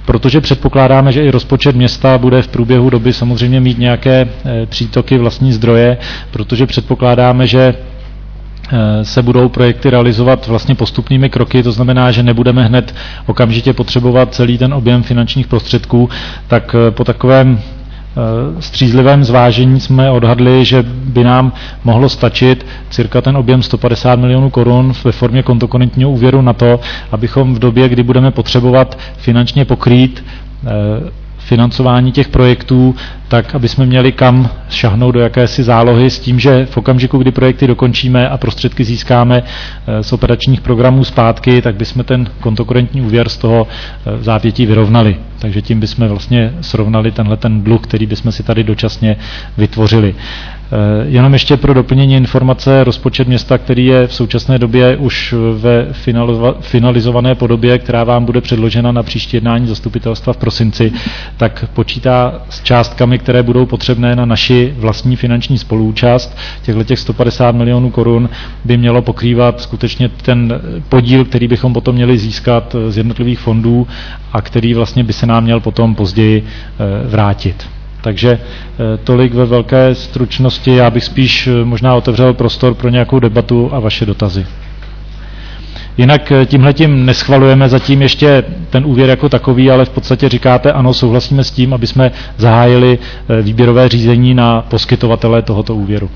protože předpokládáme, že i rozpočet města bude v průběhu doby samozřejmě mít nějaké přítoky vlastní zdroje, protože předpokládáme, že se budou projekty realizovat vlastně postupnými kroky, to znamená, že nebudeme hned okamžitě potřebovat celý ten objem finančních prostředků, tak po takovém střízlivém zvážení jsme odhadli, že by nám mohlo stačit cirka ten objem sto padesát milionů korun ve formě kontokorentního úvěru na to, abychom v době, kdy budeme potřebovat finančně pokrýt financování těch projektů, tak aby jsme měli kam šahnout do jakési zálohy s tím, že v okamžiku, kdy projekty dokončíme a prostředky získáme z operačních programů zpátky, tak bychom ten kontokorentní úvěr z toho zápětí vyrovnali. Takže tím bychom vlastně srovnali tenhle ten dluh, který bychom si tady dočasně vytvořili. Jenom ještě pro doplnění informace, rozpočet města, který je v současné době už ve finalizované podobě, která vám bude předložena na příští jednání zastupitelstva v prosinci, tak počítá s částkami, které budou potřebné na naši vlastní finanční spoluúčast. Těchto těch sto padesát milionů korun by mělo pokrývat skutečně ten podíl, který bychom potom měli získat z jednotlivých fondů a který vlastně by se nám měl potom později vrátit. Takže tolik ve velké stručnosti, já bych spíš možná otevřel prostor pro nějakou debatu a vaše dotazy. Jinak tímhletím neschvalujeme zatím ještě ten úvěr jako takový, ale v podstatě říkáte ano, souhlasíme s tím, aby jsme zahájili výběrové řízení na poskytovatele tohoto úvěru.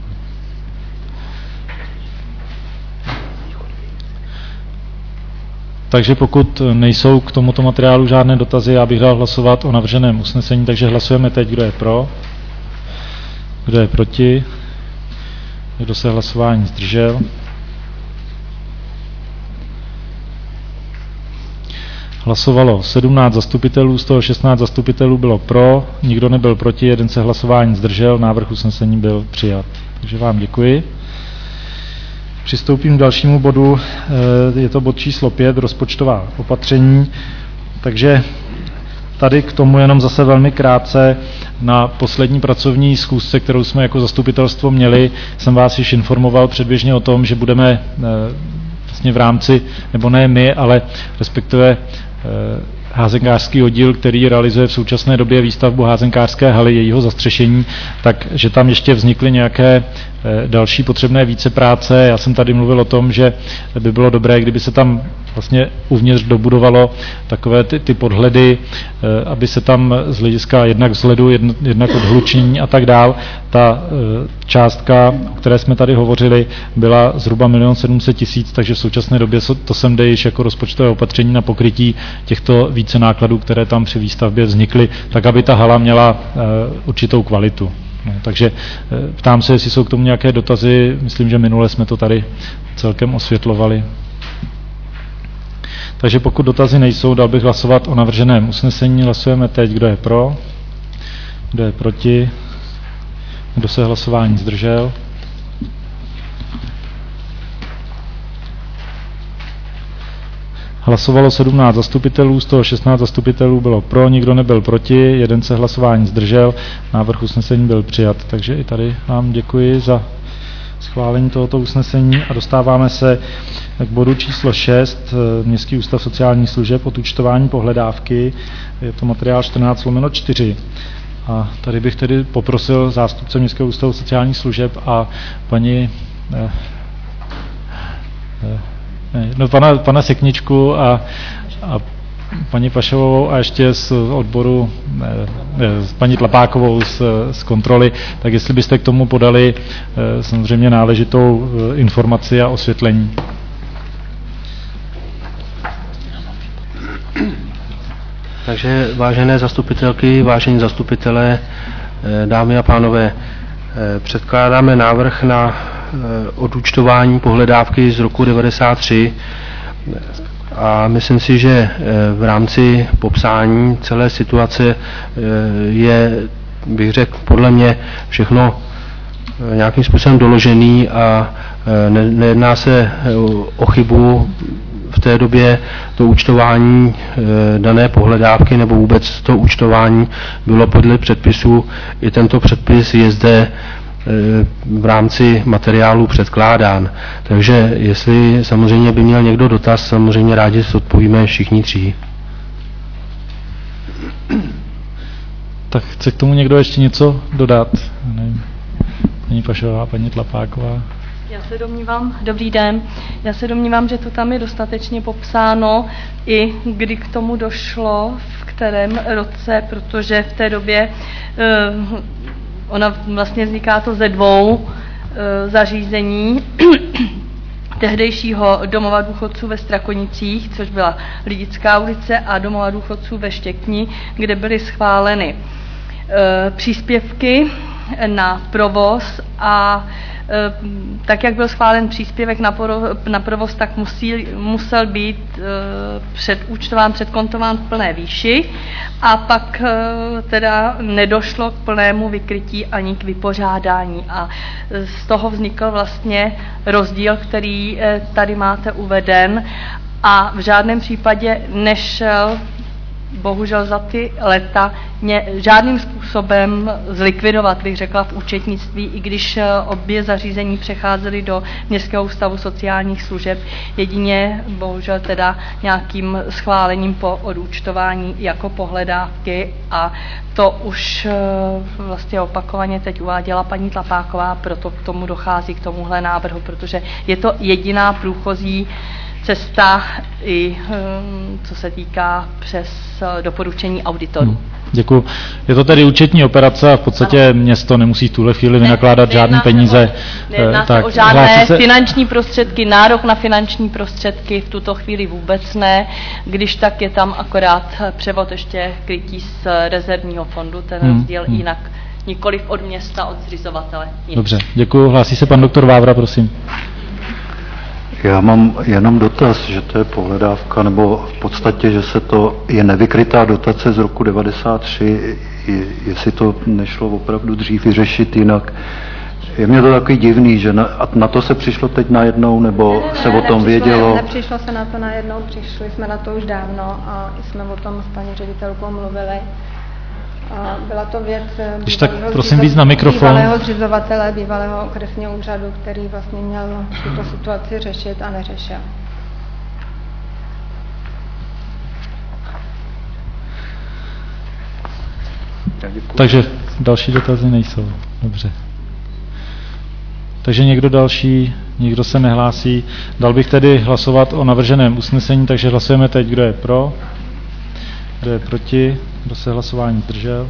Takže pokud nejsou k tomuto materiálu žádné dotazy, já bych dal hlasovat o navrženém usnesení, takže hlasujeme teď, kdo je pro, kdo je proti, kdo se hlasování zdržel. Hlasovalo sedmnáct zastupitelů, z toho šestnáct zastupitelů bylo pro, nikdo nebyl proti, jeden se hlasování zdržel, návrh usnesení byl přijat. Takže vám děkuji. Přistoupím k dalšímu bodu, je to bod číslo pět, rozpočtová opatření. Takže tady k tomu jenom zase velmi krátce. Na poslední pracovní schůzce, kterou jsme jako zastupitelstvo měli, jsem vás již informoval předběžně o tom, že budeme vlastně v rámci, nebo ne my, ale respektive házenkářský oddíl, který realizuje v současné době výstavbu házenkářské haly, jejího zastřešení, takže tam ještě vznikly nějaké další potřebné vícepráce. Já jsem tady mluvil o tom, že by bylo dobré, kdyby se tam vlastně uvnitř dobudovalo takové ty, ty podhledy, aby se tam z hlediska jednak vzhledu, jednak odhlučení a tak dál, ta částka, o které jsme tady hovořili, byla zhruba milion sedm set tisíc, takže v současné době to sem jde již jako rozpočtové opatření na pokrytí těchto více nákladů, které tam při výstavbě vznikly, tak aby ta hala měla určitou kvalitu. No, takže ptám se, jestli jsou k tomu nějaké dotazy. Myslím, že minule jsme to tady celkem osvětlovali. Takže pokud dotazy nejsou, dal bych hlasovat o navrženém usnesení. Hlasujeme teď, kdo je pro, kdo je proti, kdo se hlasování zdržel. Hlasovalo sedmnáct zastupitelů, z toho šestnáct zastupitelů bylo pro, nikdo nebyl proti, jeden se hlasování zdržel, návrh usnesení byl přijat. Takže i tady vám děkuji za schválení tohoto usnesení a dostáváme se k bodu číslo šest, Městský ústav sociálních služeb, odúčtování pohledávky, je to materiál čtrnáct lomeno čtyři. A tady bych tedy poprosil zástupce Městského ústavu sociálních služeb a paní eh, eh, No, pana, pana Sekničku a, a paní Pašovou a ještě z odboru s paní Tlapákovou z, z kontroly, tak jestli byste k tomu podali samozřejmě náležitou informaci a osvětlení. Takže vážené zastupitelky, vážení zastupitelé, dámy a pánové, předkládáme návrh na odúčtování pohledávky z roku devadesát tři a myslím si, že v rámci popsání celé situace je, bych řekl, podle mě všechno nějakým způsobem doložený a ne, nejedná se o chybu v té době. To účtování dané pohledávky nebo vůbec to účtování bylo podle předpisů. I tento předpis je zde v rámci materiálu předkládán. Takže jestli samozřejmě by měl někdo dotaz, samozřejmě rádi odpovíme všichni tři. Tak chce k tomu někdo ještě něco dodat? Nevím. Paní Pašová, paní Tlapáková. Já se domnívám, dobrý den, já se domnívám, že to tam je dostatečně popsáno, i kdy k tomu došlo, v kterém roce, protože v té době eh, ona vlastně vzniká to ze dvou eh, zařízení, tehdejšího domova důchodců ve Strakonicích, což byla Lidická ulice, a domova důchodců ve Štěkni, kde byly schváleny e, příspěvky na provoz a e, tak, jak byl schválen příspěvek na, pro, na provoz, tak musí, musel být e, předúčtován, předkontován v plné výši a pak e, teda nedošlo k plnému vykrytí ani k vypořádání a z toho vznikl vlastně rozdíl, který e, tady máte uveden a v žádném případě nešel bohužel za ty leta mě žádným způsobem zlikvidovat, bych řekla, v účetnictví, i když obě zařízení přecházely do Městského ústavu sociálních služeb, jedině bohužel teda nějakým schválením po odúčtování jako pohledávky a to už vlastně opakovaně teď uváděla paní Tlapáková, proto k tomu dochází, k tomuhle návrhu, protože je to jediná průchozí cesta i co se týká přes doporučení auditorů. Hmm, děkuji. Je to tedy účetní operace a v podstatě ano. Město nemusí v tuhle chvíli vynakládat ne, žádné peníze. Nejedná se o žádné se... finanční prostředky, nárok na finanční prostředky v tuto chvíli vůbec ne, když tak je tam akorát převod ještě krytí z rezervního fondu, ten hmm, rozdíl hmm. jinak nikoliv od města, od zřizovatele. Nic. Dobře, děkuji. Hlásí se pan doktor Vávra, prosím. Já mám jenom dotaz, že to je pohledávka, nebo v podstatě, že se to je nevykrytá dotace z roku devadesát tři, jestli to nešlo opravdu dřív vyřešit jinak. Je mě to takový divný, že na, na to se přišlo teď najednou, nebo ne, ne, se ne, o tom vědělo? Nepřišlo se na to najednou, přišli jsme na to už dávno a jsme o tom s paní ředitelkou mluvili. A byla to věc Když tak, prosím, víc na mikrofon. bývalého zřizovatele, bývalého okresního úřadu, který vlastně měl tuto situaci řešit a neřešil. Takže další dotazy nejsou. Dobře. Takže někdo další, nikdo se nehlásí. Dal bych tedy hlasovat o navrženém usnesení, takže hlasujeme teď, kdo je pro, kdo je proti, kdo se hlasování zdržel.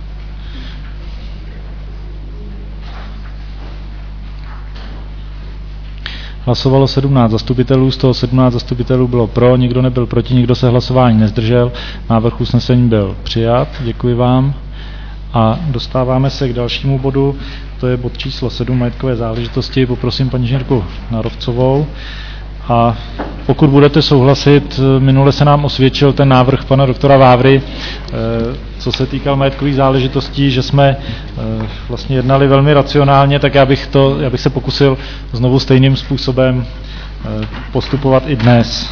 Hlasovalo sedmnáct zastupitelů, z toho sedmnáct zastupitelů bylo pro, nikdo nebyl proti, nikdo se hlasování nezdržel. Návrh usnesení byl přijat, děkuji vám. A dostáváme se k dalšímu bodu, to je bod číslo sedm, majetkové záležitosti. Poprosím paní inženýrku Narovcovou. A pokud budete souhlasit, minule se nám osvědčil ten návrh pana doktora Vávry, co se týkal majetkových záležitostí, že jsme vlastně jednali velmi racionálně, tak já bych, to, já bych se pokusil znovu stejným způsobem postupovat i dnes.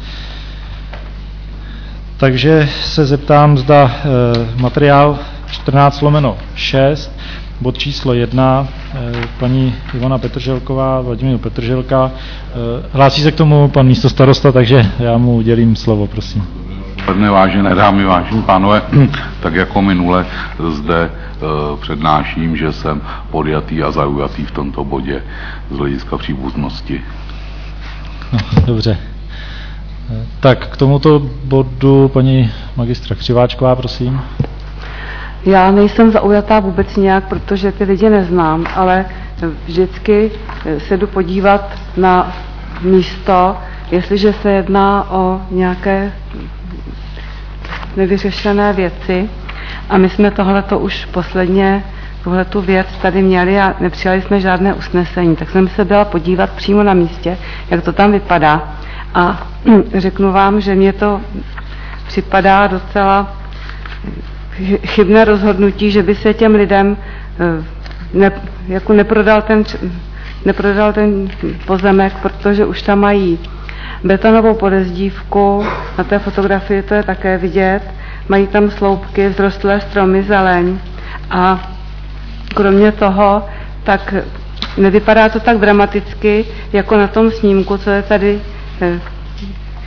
Takže se zeptám, zda materiál čtrnáct lomeno šest, bod číslo jedna, paní Ivana Petrželková, Vladimír Petrželka. Hlásí se k tomu pan místostarosta, takže já mu udělím slovo, prosím. Vážené dámy, vážení pánové, tak jako minule zde přednáším, že jsem podjatý a zaujatý v tomto bodě z hlediska příbuznosti. No, dobře. Tak k tomuto bodu paní magistra Křiváčková, prosím. Já nejsem zaujatá vůbec nějak, protože ty lidi neznám, ale vždycky se jdu podívat na místo, jestliže se jedná o nějaké nevyřešené věci. A my jsme tohleto už posledně, tuhletu věc tady měli a nepřijali jsme žádné usnesení. Tak jsem se byla podívat přímo na místě, jak to tam vypadá. A řeknu vám, že mě to připadá docela chybné rozhodnutí, že by se těm lidem ne, jako neprodal ten, neprodal ten pozemek, protože už tam mají betonovou podezdívku, na té fotografii to je také vidět, mají tam sloupky, vzrostlé stromy, zeleň a kromě toho, tak nevypadá to tak dramaticky, jako na tom snímku, co je tady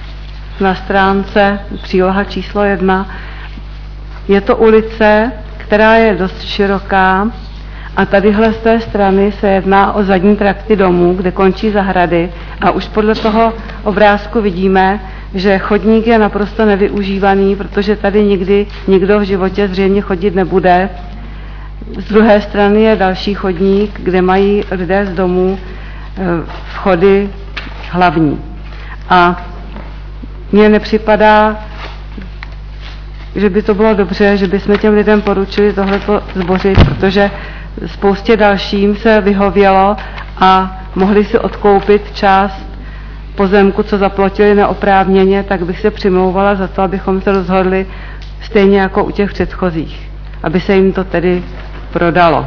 na stránce příloha číslo jedna. Je to ulice, která která je dost široká. A tadyhle z té strany se jedná o zadní trakty domů, kde končí zahrady. A už podle toho obrázku vidíme, že chodník je naprosto nevyužívaný, protože tady nikdy nikdo v životě zřejmě chodit nebude. Z druhé strany je další chodník, kde mají lidé z domů vchody hlavní. A mně nepřipadá, že by to bylo dobře, že bychom těm lidem poručili tohleto zbořit, protože spoustě dalším se vyhovělo a mohli si odkoupit část pozemku, co zaplotili neoprávněně, tak bych se přimlouvala za to, abychom se rozhodli stejně jako u těch předchozích, aby se jim to tedy prodalo.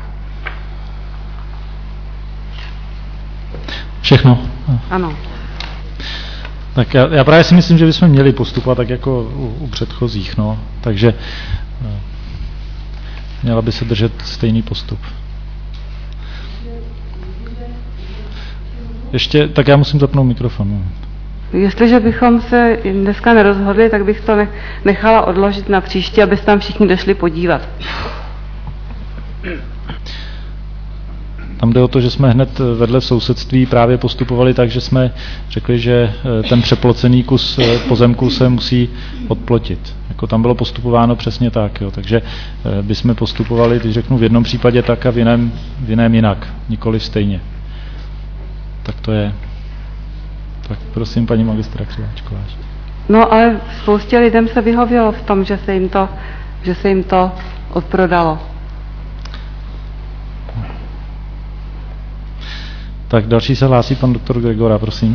Všechno. Ano. Tak já, já právě si myslím, že bychom měli postupovat tak jako u, u předchozích, no. Takže no, měla by se držet stejný postup. Ještě, tak já musím zapnout mikrofon. Jestliže bychom se dneska nerozhodli, tak bych to nechala odložit na příště, aby se tam všichni došli podívat. Tam jde o to, že jsme hned vedle v sousedství právě postupovali tak, že jsme řekli, že ten přeplocený kus pozemku se musí odplotit. Jako tam bylo postupováno přesně tak. Jo. Takže bychom postupovali, když řeknu v jednom případě tak a v jiném, v jiném jinak. Nikoliv stejně. Tak to je. Tak prosím, paní magistra Křiváčková. No ale spoustě lidem se vyhovělo v tom, že se jim to, že se jim to odprodalo. Tak další se hlásí pan doktor Gregora, prosím.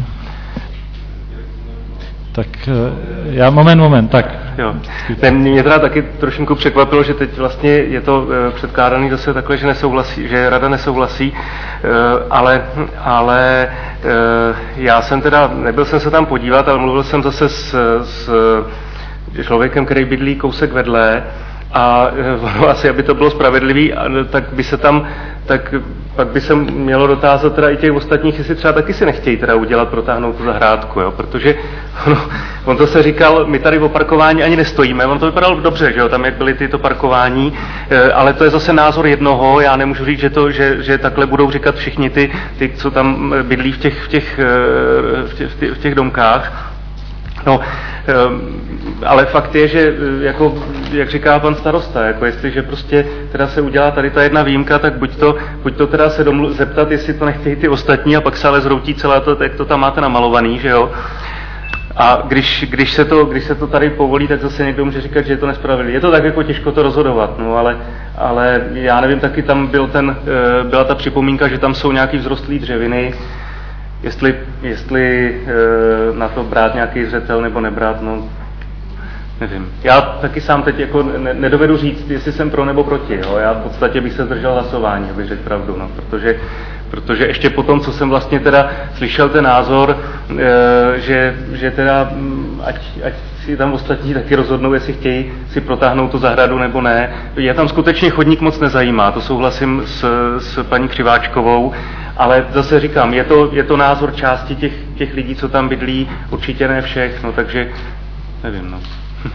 Tak já, moment, moment, tak. Jo. Ne, mě teda taky trošinku překvapilo, že teď vlastně je to e, předkládaný zase takhle, že nesouhlasí, že rada nesouhlasí, e, ale, ale e, já jsem teda, nebyl jsem se tam podívat, ale mluvil jsem zase s, s člověkem, který bydlí kousek vedle, a e, asi, aby to bylo spravedlivý, tak by se tam, tak pak by se mělo dotázat teda i těch ostatních, jestli třeba taky si nechtějí teda udělat, protáhnout tu zahrádku, jo, protože no, on to se říkal, my tady o parkování ani nestojíme, on to vypadalo dobře, že jo, tam jak byly tyto parkování, e, ale to je zase názor jednoho, já nemůžu říct, že to, že, že takhle budou říkat všichni ty, ty, co tam bydlí v těch, v těch, v těch, v těch, v těch domkách. No, ale fakt je, že jako, jak říká pan starosta, jako jestliže prostě teda se udělá tady ta jedna výjimka, tak buď to, buď to teda se domlu, zeptat, jestli to nechtějí ty ostatní a pak se ale zhroutí celé to, jak to tam máte namalovaný, že jo. A když, když, se to, když se to tady povolí, tak zase někdo může říkat, že je to nespravedlivé. Je to tak jako těžko to rozhodovat, no ale, ale já nevím, taky tam byl ten, byla ta připomínka, že tam jsou nějaký vzrostlý dřeviny. Jestli, jestli e, na to brát nějaký zřetel nebo nebrát, no nevím. Já taky sám teď jako ne, nedovedu říct, jestli jsem pro nebo proti. Jo? Já v podstatě bych se zdržel hlasování, abych řekl pravdu, no, protože, protože ještě po tom, co jsem vlastně teda slyšel ten názor, e, že, že teda ať, ať si tam ostatní taky rozhodnou, jestli chtějí si protáhnout tu zahradu nebo ne. Je tam skutečně chodník moc nezajímá, to souhlasím s, s paní Křiváčkovou, ale zase říkám, je to, je to názor části těch, těch lidí, co tam bydlí, určitě ne všech, no takže nevím, no.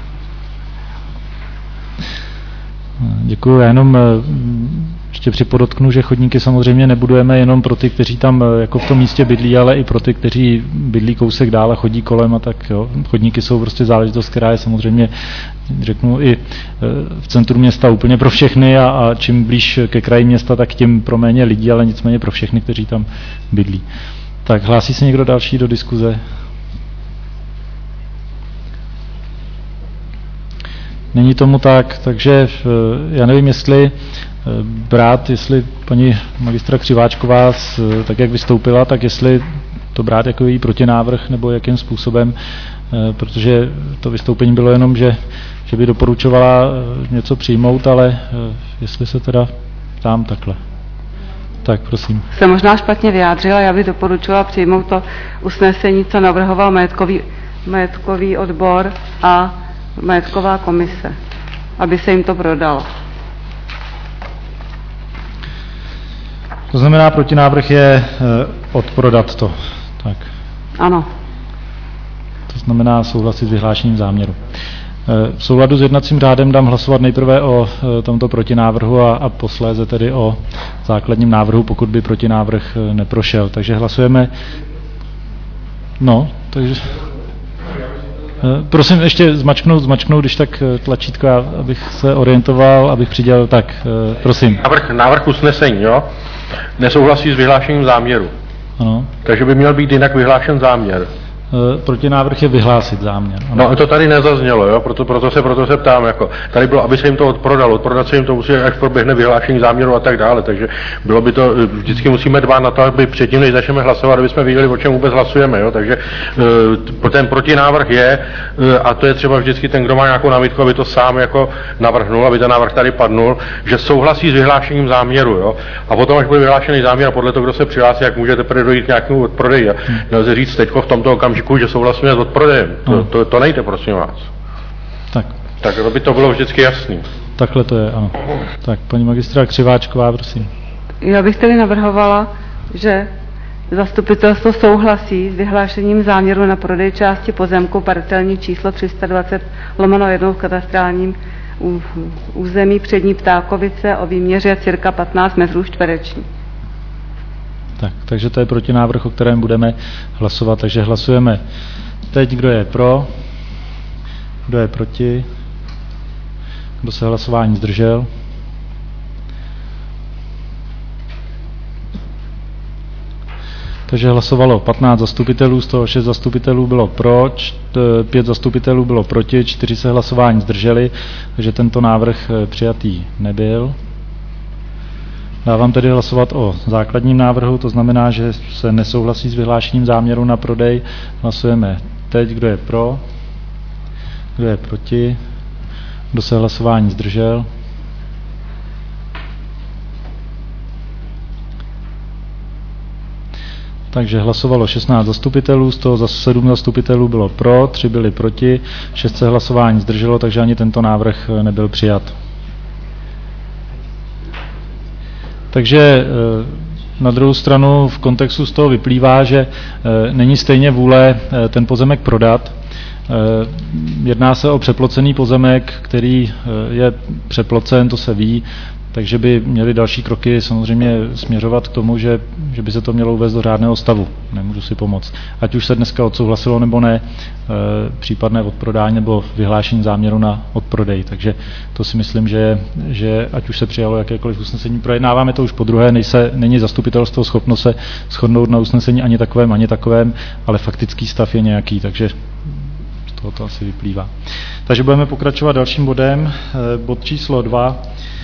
Děkuji, já jenom ještě připodotknu, že chodníky samozřejmě nebudujeme jenom pro ty, kteří tam jako v tom místě bydlí, ale i pro ty, kteří bydlí kousek dál a chodí kolem a tak, jo. Chodníky jsou prostě záležitost, která je samozřejmě, řeknu, i v centru města úplně pro všechny a, a čím blíž ke kraji města, tak tím pro méně lidí, ale nicméně pro všechny, kteří tam bydlí. Tak hlásí se někdo další do diskuze? Není tomu tak, takže já nevím, jestli brát, jestli paní magistra Křiváčková, tak jak vystoupila, tak jestli to brát jako její protinávrh, nebo jakým způsobem, protože to vystoupení bylo jenom, že, že by doporučovala něco přijmout, ale jestli se teda ptám takhle. Tak, prosím. Se možná špatně vyjádřila, já bych doporučila přijmout to usnesení, co navrhoval majetkový, majetkový odbor a majetková komise, aby se jim to prodalo. To znamená, protinávrh je e, odprodat to. Tak. Ano. To znamená souhlasit s vyhlášením záměru. V souladu s jednacím řádem dám hlasovat nejprve o tomto protinávrhu a, a posléze tedy o základním návrhu, pokud by protinávrh neprošel. Takže hlasujeme. No, takže... Prosím ještě zmačknout, zmačknout, když tak tlačítko, abych se orientoval, abych přidělil. Tak, prosím. Návrh, návrh usnesení, jo? Nesouhlasí s vyhlášením záměru. Ano. Takže by měl být jinak vyhlášen záměr. Protinávrh je vyhlásit záměr. Ano. No to tady nezaznělo, jo? Proto, proto, se, proto se ptám, jako, tady bylo, aby se jim to odprodalo, odprodat se jim to musí, až proběhne vyhlášení záměru a tak dále, takže bylo by to, vždycky musíme dbát na to, aby předtím, než začneme hlasovat, aby jsme věděli, o čem vůbec hlasujeme, jo? Takže ten protinávrh je, a to je třeba vždycky ten, kdo má nějakou námitku, aby to sám jako navrhnul, aby ten návrh tady padnul, že souhlasí s vyhlášením záměru, jo? A potom, až bude vyhlášený záměr a podle toho, kdo se přihlásí, jak může teprve dojít k nějakému odprodeji. Nelze říct teďko v tomto okamžiku, že souhlasíme s odprodejem. To, to, to nejde, prosím vás. Tak. Tak by to bylo vždycky jasný. Takhle to je, ano. Tak, paní magistra Křiváčková, prosím. Já bych tedy navrhovala, že zastupitelstvo souhlasí s vyhlášením záměru na prodej části pozemku parcelní číslo tři sta dvacet lomeno jedna v katastrálním území přední Ptákovice o výměře cirka patnáct metrů čtverečních. Tak, takže to je protinávrh, o kterém budeme hlasovat. Takže hlasujeme teď, kdo je pro, kdo je proti, kdo se hlasování zdržel. Takže hlasovalo patnáct zastupitelů, z toho šest zastupitelů bylo pro, pět zastupitelů bylo proti, čtyři se hlasování zdrželi, takže tento návrh přijatý nebyl. Dávám tedy hlasovat o základním návrhu, to znamená, že se nesouhlasí s vyhlášením záměru na prodej. Hlasujeme teď, kdo je pro, kdo je proti, kdo se hlasování zdržel. Takže hlasovalo šestnáct zastupitelů, z toho za sedm zastupitelů bylo pro, tři byli proti, šest se hlasování zdrželo, takže ani tento návrh nebyl přijat. Takže na druhou stranu v kontextu z toho vyplývá, že není stejně vůle ten pozemek prodat. Jedná se o přeplocený pozemek, který je přeplocen, to se ví, takže by měly další kroky samozřejmě směřovat k tomu, že, že by se to mělo uvést do řádného stavu. Nemůžu si pomoct. Ať už se dneska odsouhlasilo nebo ne, případné odprodání nebo vyhlášení záměru na odprodej. Takže to si myslím, že, že ať už se přijalo jakékoliv usnesení, projednáváme to už po druhé, nejse, není zastupitelstvo schopno se shodnout na usnesení ani takovém, ani takovém, ale faktický stav je nějaký, takže z toho to asi vyplývá. Takže budeme pokračovat dalším bodem, bod číslo dva.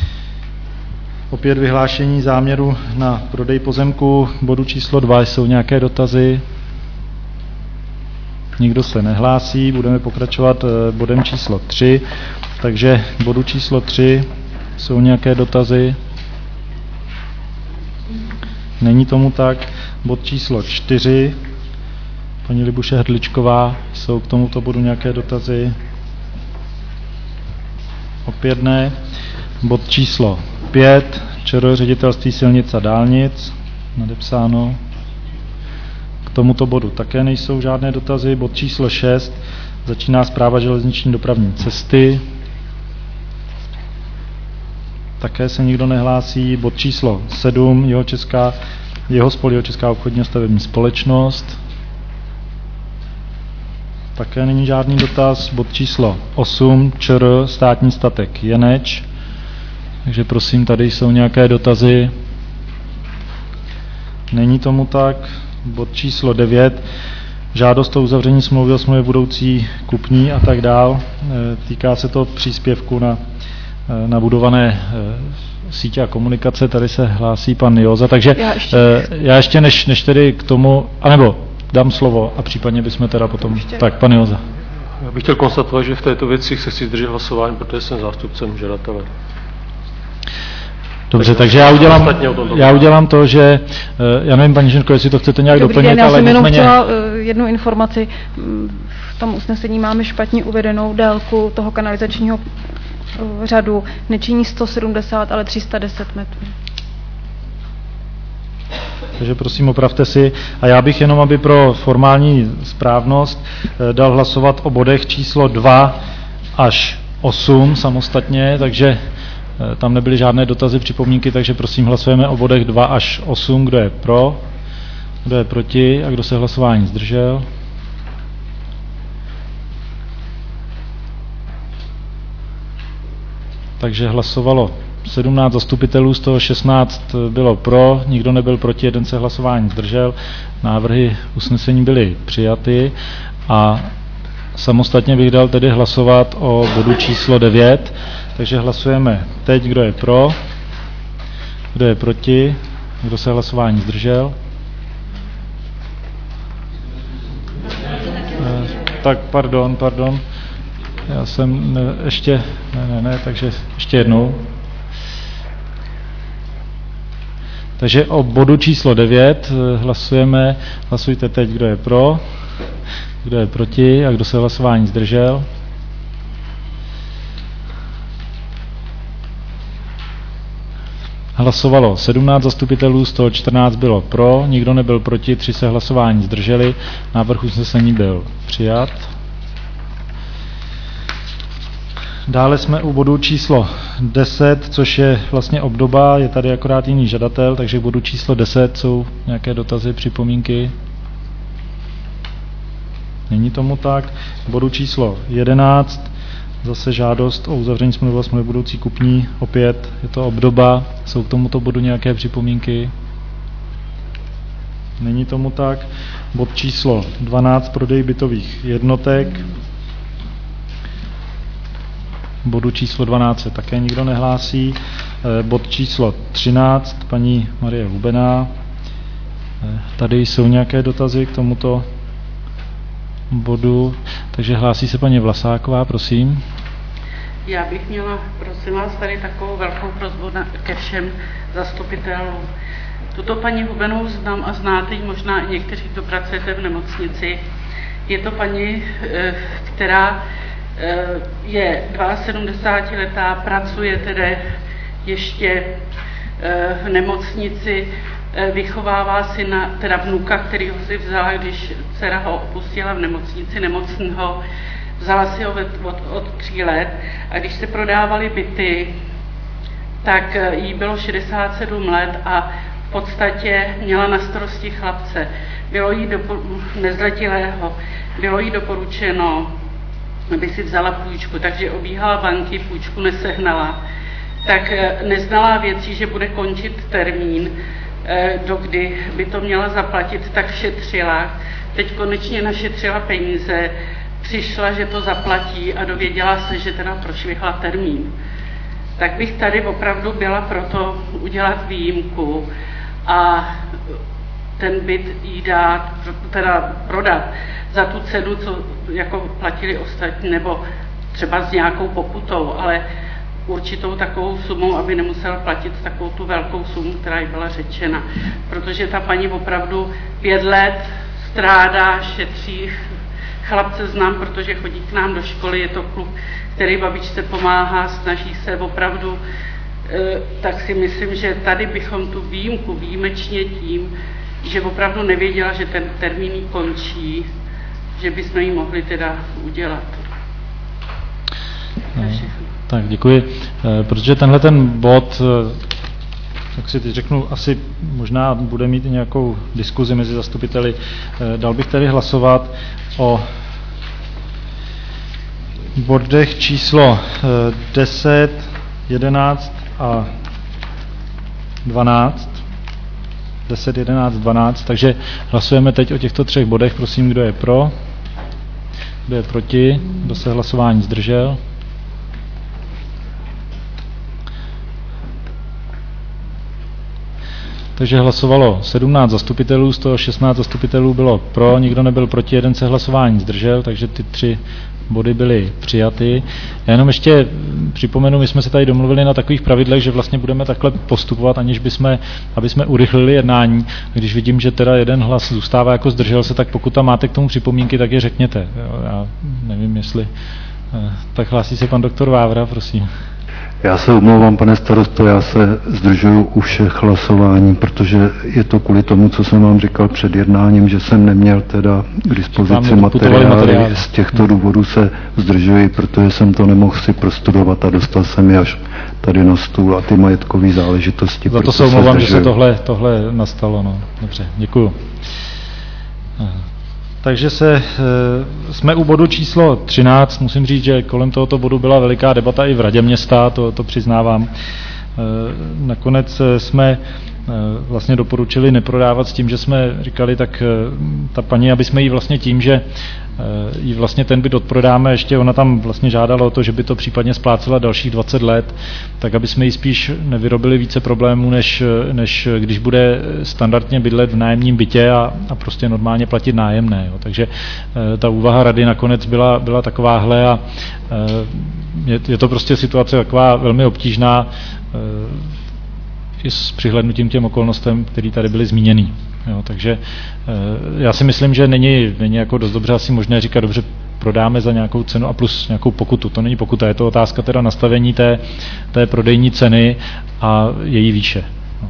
Opět vyhlášení záměru na prodej pozemku. Bodu číslo dva jsou nějaké dotazy. Nikdo se nehlásí. Budeme pokračovat bodem číslo tři. Takže bodu číslo tři jsou nějaké dotazy. Není tomu tak. Bod číslo čtyři. Paní Libuše Hrdličková, jsou k tomuto bodu nějaké dotazy? Opět ne. Bod číslo pět, ČR ředitelství silnic a dálnic, nadepsáno. K tomuto bodu také nejsou žádné dotazy. Bod číslo šest, začíná správa železniční dopravní cesty. Také se nikdo nehlásí. Bod číslo sedm, jeho česká, jeho spol, jeho česká obchodní a stavební společnost. Také není žádný dotaz. Bod číslo osm, ČR státní statek Jeneč. Takže prosím, tady jsou nějaké dotazy. Není tomu tak. Bod číslo devět. Žádost o uzavření smlouvy o smlouvě budoucí kupní a tak dál. Týká se to příspěvku na, na budované sítě a komunikace. Tady se hlásí pan Joza. Takže já ještě, já ještě než, než tedy k tomu, anebo dám slovo a případně bychom teda potom... Ještě. Tak, pan Joza. Já bych chtěl konstatovat, že v této věci se chci zdržet hlasování, protože jsem zástupcem žadatele. Dobře, takže já udělám, já udělám to, že, já nevím, paní Ženko, jestli to chcete nějak Dobrý doplnit, den, já ale jsem jenom nicméně... chtěla jednu informaci. V tom usnesení máme špatně uvedenou délku toho kanalizačního řadu. Nečiní sto sedmdesát, ale tři sta deset metrů. Takže prosím, opravte si. A já bych jenom, aby pro formální správnost dal hlasovat o bodech číslo dva až osm samostatně, takže tam nebyly žádné dotazy, připomínky, takže prosím hlasujeme o bodech dva až osm, kdo je pro, kdo je proti a kdo se hlasování zdržel. Takže hlasovalo sedmnáct zastupitelů, z toho šestnáct bylo pro, nikdo nebyl proti, jeden se hlasování zdržel. Návrhy usnesení byly přijaty a samostatně bych dal tedy hlasovat o bodu číslo devět. Takže hlasujeme teď, kdo je pro, kdo je proti, kdo se hlasování zdržel. Eh, tak pardon, pardon. Já jsem ne, ještě, ne, ne, ne, takže ještě jednou. Takže o bodu číslo devět hlasujeme, hlasujte teď, kdo je pro, kdo je proti a kdo se hlasování zdržel. Hlasovalo sedmnáct zastupitelů, z toho čtrnáct bylo pro, nikdo nebyl proti, tři se hlasování zdrželi, návrh usnesení byl přijat. Dále jsme u bodu číslo deset, což je vlastně obdoba, je tady akorát jiný žadatel, takže v bodu číslo deset jsou nějaké dotazy, připomínky. Není tomu tak. V bodu číslo jedenáct zase žádost o uzavření smlouvy, smlouvy budoucí kupní, opět je to obdoba, jsou k tomuto bodu nějaké připomínky? Není tomu tak. Bod číslo dvanáct, prodej bytových jednotek. Bodu číslo dvanáct se také nikdo nehlásí. Bod číslo třináct, paní Marie Hubená. Tady jsou nějaké dotazy k tomuto bodu, takže hlásí se paní Vlasáková, prosím. Já bych měla, prosím vás, tady takovou velkou prosbu na, ke všem zastupitelům. Tuto paní Hubenou znám a znáte ji možná i někteří, kdo pracujete v nemocnici. Je to paní, která je sedmdesátiletá, pracuje tedy ještě v nemocnici, vychovává syna, teda vnuka, který ho si vzala, když dcera ho opustila v nemocnici nemocného, vzala si ho od, od tří let a když se prodávaly byty, tak jí bylo šedesát sedm let a v podstatě měla na starosti chlapce. Bylo jí dopo, nezletilého, bylo jí doporučeno, aby si vzala půjčku, takže obíhala banky, půjčku nesehnala, tak neznala věcí, že bude končit termín, dokdy by to měla zaplatit, tak šetřila. Teď konečně našetřila peníze, přišla, že to zaplatí a dověděla se, že teda prošvihla termín. Tak bych tady opravdu byla proto udělat výjimku a ten byt jí dát, teda prodat za tu cenu, co jako platili ostatní, nebo třeba s nějakou pokutou, ale určitou takovou sumou, aby nemusela platit takovou tu velkou sumu, která jí byla řečena. Protože ta paní opravdu pět let strádá, šetří. Chlapce znám, protože chodí k nám do školy, je to kluk, který babičce pomáhá, snaží se opravdu, tak si myslím, že tady bychom tu výjimku výjimečně tím, že opravdu nevěděla, že ten termín končí, že bychom ji mohli teda udělat. Tak děkuji. Protože tenhle ten bod, tak si teď řeknu, asi možná bude mít i nějakou diskuzi mezi zastupiteli. Dal bych tedy hlasovat o bodech číslo deset, jedenáct a dvanáct. deset, jedenáct, dvanáct. Takže hlasujeme teď o těchto třech bodech. Prosím, kdo je pro, kdo je proti, kdo se hlasování zdržel. Takže hlasovalo sedmnáct zastupitelů, z toho šestnáct zastupitelů bylo pro, nikdo nebyl proti, jeden se hlasování zdržel, takže ty tři body byly přijaty. Já jenom ještě připomenu, my jsme se tady domluvili na takových pravidlech, že vlastně budeme takhle postupovat, aniž bychom, aby jsme urychlili jednání. Když vidím, že teda jeden hlas zůstává jako zdržel se, tak pokud tam máte k tomu připomínky, tak je řekněte. Já nevím, jestli... Tak hlásí se pan doktor Vávra, prosím. Já se omlouvám, pane starosto, já se zdržuju u všech hlasování, protože je to kvůli tomu, co jsem vám říkal před jednáním, že jsem neměl teda k dispozici materiály. materiály. Z těchto důvodů se zdržuji, protože jsem to nemohl si prostudovat a dostal jsem je až tady na stůl a ty majetkové záležitosti. Za to se omlouvám, že se tohle, tohle nastalo. No. Dobře, děkuju. Takže se, jsme u bodu číslo třináct. Musím říct, že kolem tohoto bodu byla veliká debata i v radě města, to, to přiznávám. Nakonec jsme vlastně doporučili neprodávat s tím, že jsme říkali, tak ta paní, aby jsme jí vlastně tím, že jí vlastně ten byt odprodáme, ještě ona tam vlastně žádala o to, že by to případně splácela dalších dvacet let, tak aby jsme jí spíš nevyrobili více problémů, než, než když bude standardně bydlet v nájemním bytě a, a prostě normálně platit nájemné. Jo. Takže ta úvaha rady nakonec byla, byla takováhle a je, je to prostě situace taková velmi obtížná, i s přihlednutím těm okolnostem, které tady byly zmíněny. Jo, takže e, já si myslím, že není, není jako dost dobře asi možné říkat, dobře, prodáme za nějakou cenu a plus nějakou pokutu. To není pokuta, je to otázka teda nastavení té, té prodejní ceny a její výše. No.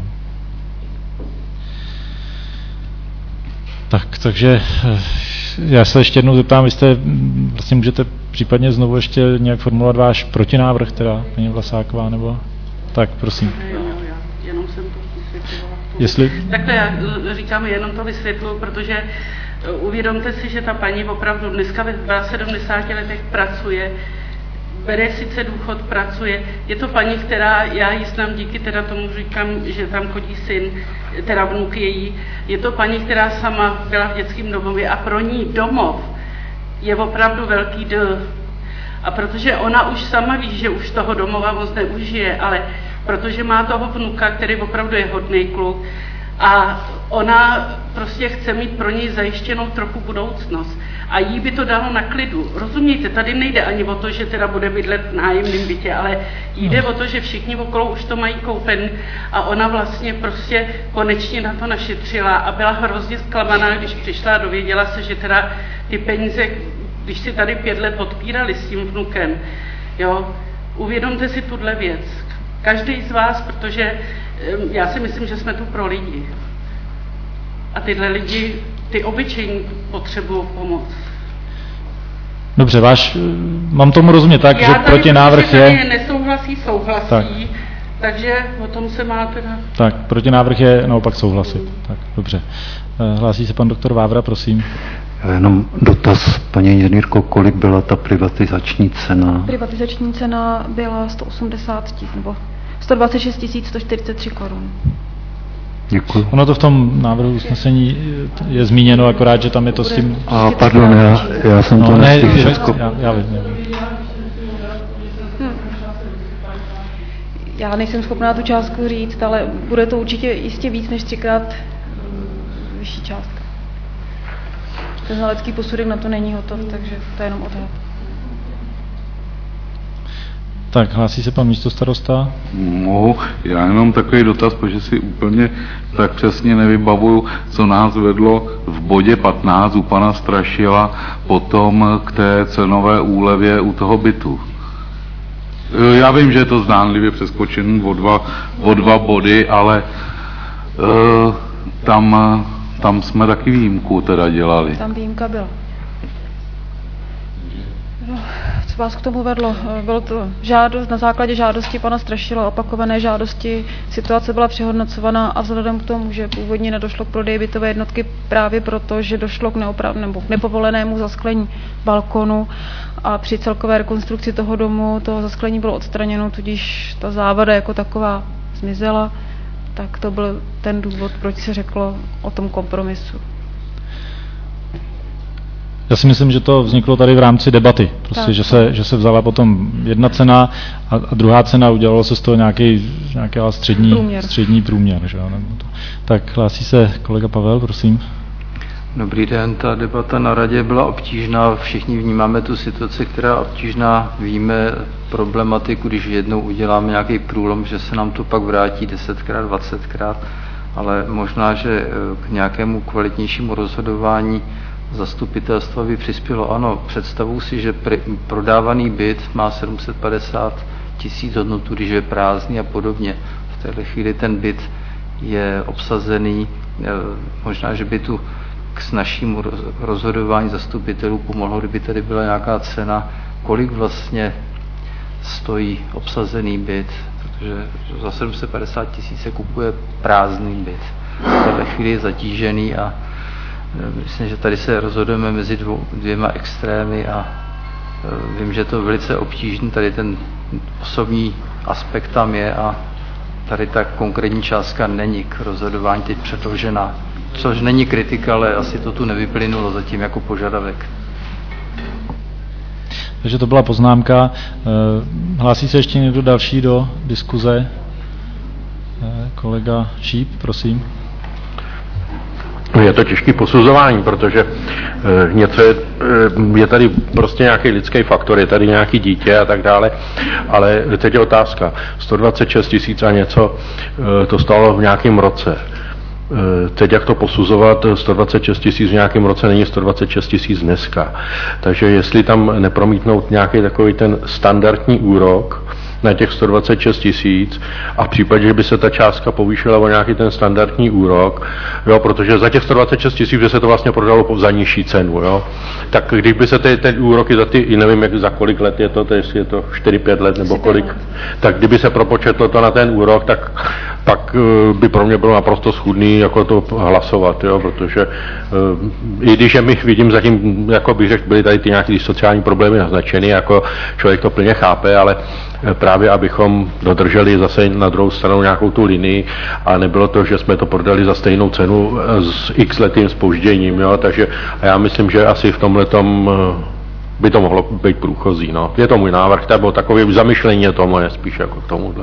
Tak, takže e, já se ještě jednou zeptám, vy jste, vlastně můžete případně znovu ještě nějak formulovat váš protinávrh, teda paní Vlasáková, nebo tak, prosím. Jenom jsem to vysvětlila. Jestli... Tak to já říkám, jenom to vysvětluji, protože uvědomte si, že ta paní opravdu dneska ve sedmdesáti letech pracuje, bere sice důchod, pracuje. Je to paní, která, já jí znám díky teda tomu říkám, že tam chodí syn, teda vnuk její. Je to paní, která sama byla v dětském domově a pro ní domov je opravdu velký D. A protože ona už sama ví, že už toho domova moc neužije, ale protože má toho vnuka, který opravdu je hodný kluk a ona prostě chce mít pro něj zajištěnou trochu budoucnost. A jí by to dalo na klidu. Rozumíte, tady nejde ani o to, že teda bude bydlet v nájemném bytě, ale jde o to, že všichni okolo už to mají koupen a ona vlastně prostě konečně na to našetřila a byla hrozně zklamaná, když přišla a dověděla se, že teda ty peníze, když si tady pět let odpírali s tím vnukem, jo, uvědomte si tuhle věc. Každý z vás, protože já si myslím, že jsme tu pro lidi. A tyhle lidi, ty obyčejní potřebují pomoc. Dobře, váš, mám tomu rozumět tak, já že protinávrh je... Já nesouhlasí, souhlasí, tak. Takže o tom se má teda... Tak, protinávrh je naopak souhlasit. Tak, dobře. Hlásí se pan doktor Vávra, prosím. Jenom dotaz, paní inženýrko, kolik byla ta privatizační cena? Privatizační cena byla sto osmdesát tisíc, nebo sto dvacet šest tisíc sto čtyřicet tři korun. Děkuji. Ono to v tom návrhu usnesení je zmíněno, akorát, že tam je to s tím... A pardon, já, já jsem no, to ne, nestihl je, všechno. Já, já vím, nevím. Hmm. Já nejsem schopná tu částku říct, ale bude to určitě jistě víc než třikrát vyšší částka. Ten znalecký posudek na to není hotov, takže to je jenom odhad. Tak, hlásí se pan místostarosta? Mohu, já jenom takový dotaz, protože si úplně tak přesně nevybavuju, co nás vedlo v bodě patnáct u pana Strašila potom k té cenové úlevě u toho bytu. Já vím, že je to zdánlivě přeskočený o dva, o dva body, ale uh, tam... Tam jsme taky výjimku teda dělali. Tam výjimka byla. No, co vás k tomu vedlo? Bylo to žádost, na základě žádosti pana Strašila, opakované žádosti. Situace byla přehodnocovaná a vzhledem k tomu, že původně nedošlo k prodeji bytové jednotky právě proto, že došlo k, neoprav, nebo k nepovolenému zasklení balkonu a při celkové rekonstrukci toho domu toho zasklení bylo odstraněno, tudíž ta závada jako taková zmizela. Tak to byl ten důvod, proč se řeklo o tom kompromisu. Já si myslím, že to vzniklo tady v rámci debaty. Prostě, že se, že se vzala potom jedna cena a, a druhá cena, udělalo se z toho nějaký, nějaký střední průměr. Střední průměr že? Tak hlásí se kolega Pavel, prosím. Dobrý den, ta debata na radě byla obtížná, všichni vnímáme tu situaci, která je obtížná, víme problematiku, když jednou uděláme nějaký průlom, že se nám to pak vrátí desetkrát, dvacetkrát, ale možná, že k nějakému kvalitnějšímu rozhodování zastupitelstva by přispělo. Ano, představuji si, že pr- prodávaný byt má sedm set padesát tisíc hodnotu, když je prázdný a podobně. V této chvíli ten byt je obsazený, možná, že by tu k snažšímu rozhodování zastupitelů pomohlo, kdyby tady byla nějaká cena, kolik vlastně stojí obsazený byt, protože za sedm set padesát tisíc se kupuje prázdný byt. V této chvíli je zatížený a myslím, že tady se rozhodujeme mezi dvou, dvěma extrémy a vím, že to je velice obtížný, tady ten osobní aspekt tam je a tady ta konkrétní částka není k rozhodování teď předložena, což není kritika, ale asi to tu nevyplynulo zatím jako požadavek. Takže to byla poznámka. Hlásí se ještě někdo další do diskuze? Kolega Šíp, prosím. Je to těžké posuzování, protože e, něco je, e, je tady prostě nějaký lidský faktor, je tady nějaký dítě a tak dále, ale teď je otázka, sto dvacet šest tisíc a něco e, to stalo v nějakém roce. E, teď jak to posuzovat, sto dvacet šest tisíc v nějakém roce není sto dvacet šest tisíc dneska. Takže jestli tam nepromítnout nějaký takový ten standardní úrok na těch sto dvacet šest tisíc a v případě, že by se ta částka povýšila o nějaký ten standardní úrok, jo, protože za těch sto dvacet šest tisíc, že se to vlastně prodalo za nižší cenu, jo, tak když by se ty, ty úroky za ty, nevím, jak, za kolik let je to, to jestli je to čtyři pět let nebo kolik, tak kdyby se propočetlo to na ten úrok, tak, tak by pro mě bylo naprosto schůdný jako to hlasovat, jo, protože i když je mi vidím zatím, jako bych řekl, byly tady ty nějaké sociální problémy naznačeny, jako člověk to plně chápe, ale právě abychom dodrželi zase na druhou stranu nějakou tu linii a nebylo to, že jsme to prodali za stejnou cenu s x letým zpožděním, jo, takže a já myslím, že asi v tomhletom by to mohlo být průchozí, no. Je to můj návrh, nebo takové zamyšlení je to moje spíš jako k tomuhle.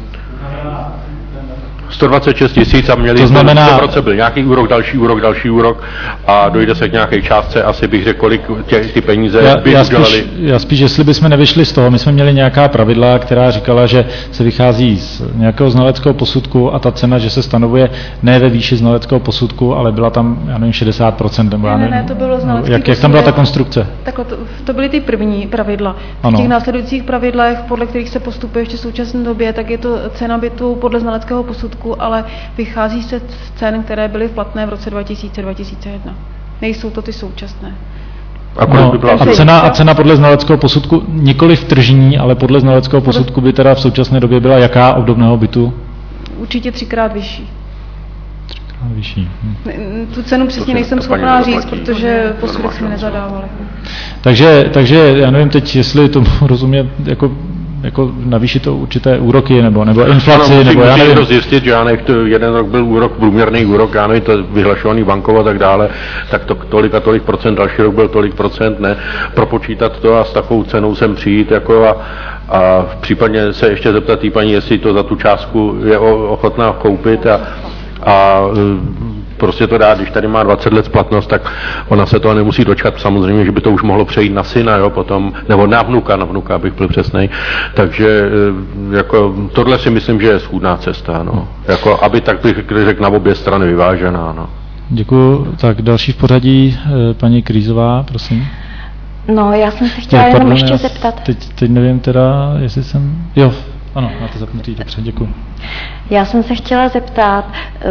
sto dvacet šest tisíc a měli, to znamená, v roce byl nějaký úrok, další úrok, další úrok a dojde se k nějaké částce, asi bych řekl, kolik tě, ty peníze já, by já udělali. Spíš, já spíš, jestli bychom nevyšli z toho, my jsme měli nějaká pravidla, která říkala, že se vychází z nějakého znaleckého posudku a ta cena, že se stanovuje ne ve výši znaleckého posudku, ale byla tam, já nevím, šedesát procent. Nebo ne, já nevím, ne, ne, to bylo znalecký jak, jak tam byla ta konstrukce? Tak to, to byly ty první pravidla. V ano. těch následujících pravidlech, podle kterých se postupuje ještě v současné době, tak je to cena bytu podle znaleckého posudku, ale vychází se z cen, které byly platné v roce dva tisíce, dva tisíce jedna. Nejsou to ty současné. A, no, a, cena, a cena podle znaleckého posudku, nikoli v tržní, ale podle znaleckého posudku by teda v současné době byla jaká obdobného bytu? Určitě třikrát vyšší. Třikrát vyšší. Hm. Tu cenu přesně nejsem schopná říct, protože posudek jsme nezadávali. Takže, takže já nevím teď, jestli to rozumět jako jako navýšit to určité úroky nebo, nebo inflaci, ano, musí, nebo já nevím. to zjistit, že já nevím, to jeden rok byl úrok, průměrný úrok, já nevím, to vyhlašovaný bankou a tak dále, tak to tolik a tolik procent, další rok byl tolik procent, ne, propočítat to a s takovou cenou sem přijít, jako a, a v případě se ještě zeptat tý paní, jestli to za tu částku je ochotná koupit a, a prostě to dá, když tady má dvacet let splatnost, tak ona se toho nemusí dočkat, samozřejmě, že by to už mohlo přejít na syna, jo, potom, nebo na vnuka, na vnuka, abych byl přesnej, takže jako tohle si myslím, že je schůdná cesta, no, jako aby tak bych řekl na obě strany vyvážená, no. Děkuju, tak další v pořadí, paní Krýzová, prosím. No, já jsem se chtěla no, jenom pardon, ještě zeptat. Teď, teď nevím teda, jestli jsem, jo, ano, máte zapnutý, dobře, děkuju. Já jsem se chtěla zeptat,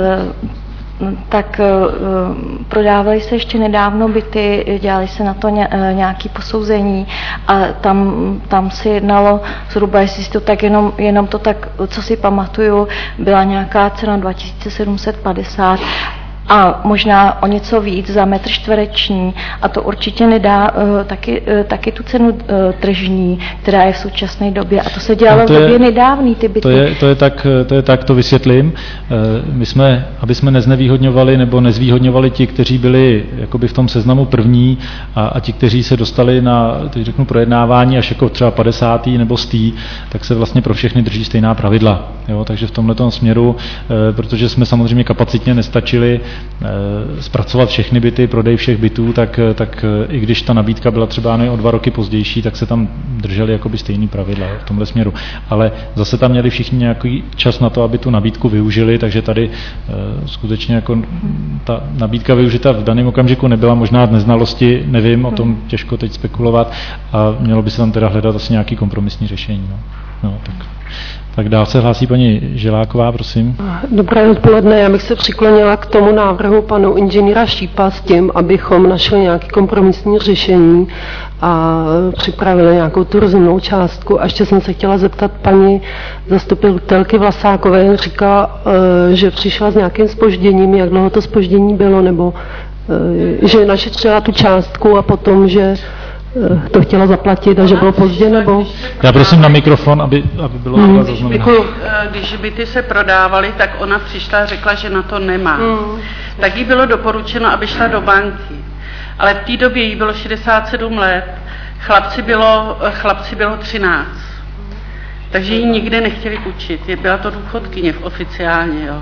tak prodávali se ještě nedávno byty, dělali se na to nějaké posouzení a tam, tam se jednalo zhruba, jestli si to tak jenom, jenom to tak, co si pamatuju, byla nějaká cena dva tisíce sedm set padesát a možná o něco víc za metr čtvereční a to určitě nedá uh, taky, uh, taky tu cenu uh, tržní, která je v současné době a to se dělalo no v době nedávný ty byty. To je, to je tak, to je tak, to vysvětlím. Uh, my jsme, aby jsme neznevýhodňovali nebo nezvýhodňovali ti, kteří byli jakoby v tom seznamu první a, a ti, kteří se dostali na, teď řeknu, projednávání až jako třeba padesátý nebo stý, tak se vlastně pro všechny drží stejná pravidla. Jo? Takže v tomhletom směru, uh, protože jsme samozřejmě kapacitně nestačili zpracovat všechny byty, prodej všech bytů, tak, tak i když ta nabídka byla třeba o dva roky pozdější, tak se tam drželi jakoby stejný pravidla v tomhle směru. Ale zase tam měli všichni nějaký čas na to, aby tu nabídku využili, takže tady uh, skutečně jako ta nabídka využita v daném okamžiku nebyla, možná z neznalosti, nevím, o tom těžko teď spekulovat a mělo by se tam teda hledat asi nějaký kompromisní řešení. No. No, tak, tak dál se hlásí paní Žiláková, prosím. Dobré odpoledne, já bych se přiklonila k tomu návrhu panu inženýra Šípa s tím, abychom našli nějaké kompromisní řešení a připravili nějakou tu rozumnou částku. A ještě jsem se chtěla zeptat paní zastupitelky Vlasákové, říkala, že přišla s nějakým zpožděním, jak dlouho to zpoždění bylo, nebo že našetřila tu částku a potom, že to chtěla zaplatit a že bylo pozdě, nebo... Já prosím na mikrofon, aby, aby bylo hmm. Děkuju. Když byty se prodávaly, tak ona přišla a řekla, že na to nemá. Hmm. Tak jí bylo doporučeno, aby šla do banky. Ale v té době jí bylo šedesát sedm let, chlapci bylo, chlapci bylo třináct. Takže ji nikde nechtěli učit. Byla to důchodkyně oficiálně, jo.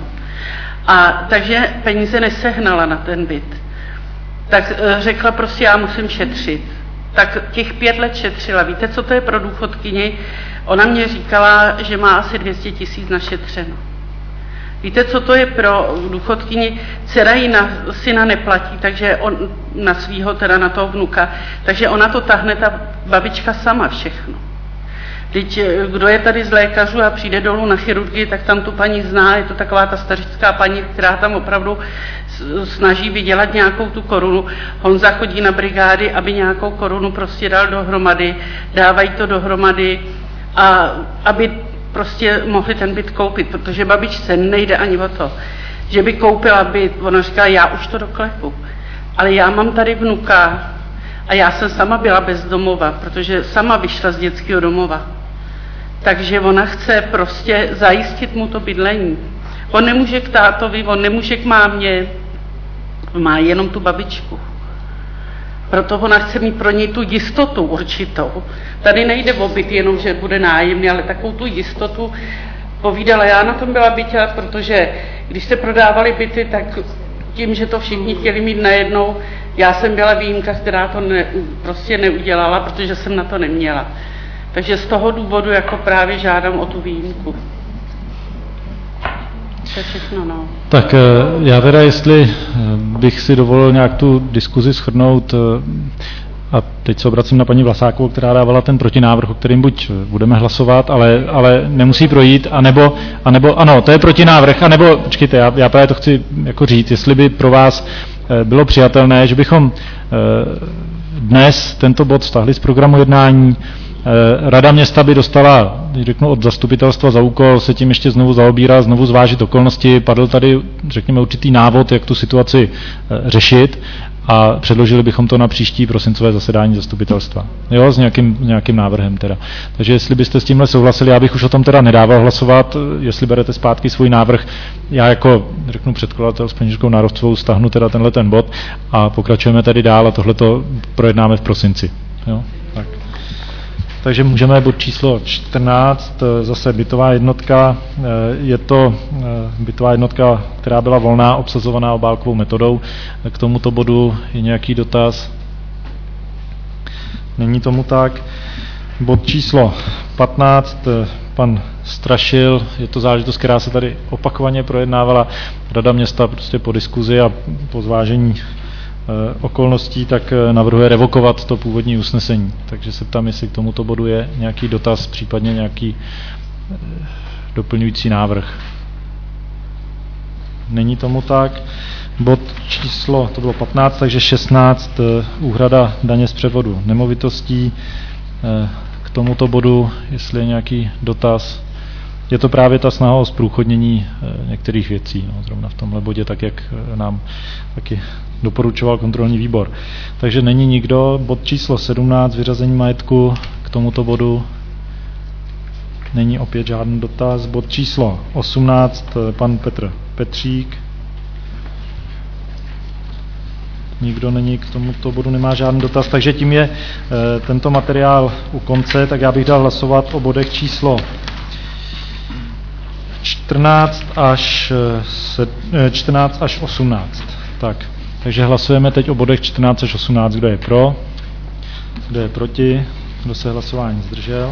A takže peníze nesehnala na ten byt. Tak řekla prostě, já musím šetřit. Tak těch pět let šetřila. Víte, co to je pro důchodkyni? Ona mě říkala, že má asi dvě stě tisíc našetřeno. Víte, co to je pro důchodkyni? Dcera jí na syna neplatí, takže on na svýho, teda na toho vnuka, takže ona to tahne ta babička sama všechno. Teď, kdo je tady z lékařů a přijde dolů na chirurgii, tak tam tu paní zná, je to taková ta stařická paní, která tam opravdu snaží vydělat nějakou tu korunu. Honza chodí na brigády, aby nějakou korunu prostě dal dohromady, dávají to dohromady, a aby prostě mohli ten byt koupit, protože babičce nejde ani o to, že by koupila byt. Ona říká, já už to doklepu, ale já mám tady vnuka a já jsem sama byla bez domova, protože sama vyšla z dětského domova. Takže ona chce prostě zajistit mu to bydlení. On nemůže k tátovi, on nemůže k mámě, má jenom tu babičku. Proto ona chce mít pro něj tu jistotu určitou. Tady nejde o byt jenom, že bude nájemný, ale takovou tu jistotu povídala. Já na tom byla byťa, protože když se prodávaly byty, tak tím, že to všichni chtěli mít najednou, já jsem byla výjimka, která to ne, prostě neudělala, protože jsem na to neměla. Takže z toho důvodu jako právě žádám o tu výjimku. To je všechno, no. Tak já teda, jestli bych si dovolil nějak tu diskuzi shrnout, a teď se obracím na paní Vlasákovou, která dávala ten protinávrh, o kterým buď budeme hlasovat, ale, ale nemusí projít, anebo, anebo, ano, to je protinávrh, anebo, počkejte, já, já právě to chci jako říct, jestli by pro vás bylo přijatelné, že bychom dnes tento bod stáhli z programu jednání. Rada města by dostala, řeknu, od zastupitelstva za úkol se tím ještě znovu zaobírat, znovu zvážit okolnosti. Padl tady, řekněme, určitý návod, jak tu situaci řešit, a předložili bychom to na příští prosincové zasedání zastupitelstva. Jo, s nějakým, nějakým návrhem teda. Takže jestli byste s tímhle souhlasili, já bych už o tom teda nedával hlasovat, jestli berete zpátky svůj návrh. Já jako, řeknu, předkladatel s paní Jirkou Nárovcovou stáhnu teda tenhle ten bod a pokračujeme tady dál a tohleto projednáme v prosinci. Jo, tak. Takže můžeme bod číslo čtrnáct, zase bytová jednotka. Je to bytová jednotka, která byla volná, obsazovaná obálkovou metodou. K tomuto bodu je nějaký dotaz? Není tomu tak. Bod číslo patnáct, pan Strašil, je to záležitost, která se tady opakovaně projednávala. Rada města prostě po diskuzi a po zvážení okolností, tak navrhuje revokovat to původní usnesení. Takže se ptám, jestli k tomuto bodu je nějaký dotaz, případně nějaký doplňující návrh. Není tomu tak. Bod číslo, to bylo patnáct, takže šestnáct, úhrada daně z převodu nemovitostí. K tomuto bodu, jestli je nějaký dotaz. Je to právě ta snaha o zprůchodnění některých věcí, no, zrovna v tomhle bodě, tak jak nám taky doporučoval kontrolní výbor. Takže není nikdo. Bod číslo sedmnáct, vyřazení majetku, k tomuto bodu není opět žádný dotaz. Bod číslo osmnáct, pan Petr Petřík. Nikdo není k tomuto bodu, nemá žádný dotaz, takže tím je e, tento materiál u konce, tak já bych dal hlasovat o bodech číslo čtrnáct až, čtrnáct až osmnáct. Tak, takže hlasujeme teď o bodech čtrnáct až osmnáct. Kdo je pro? Kdo je proti? Kdo se hlasování zdržel?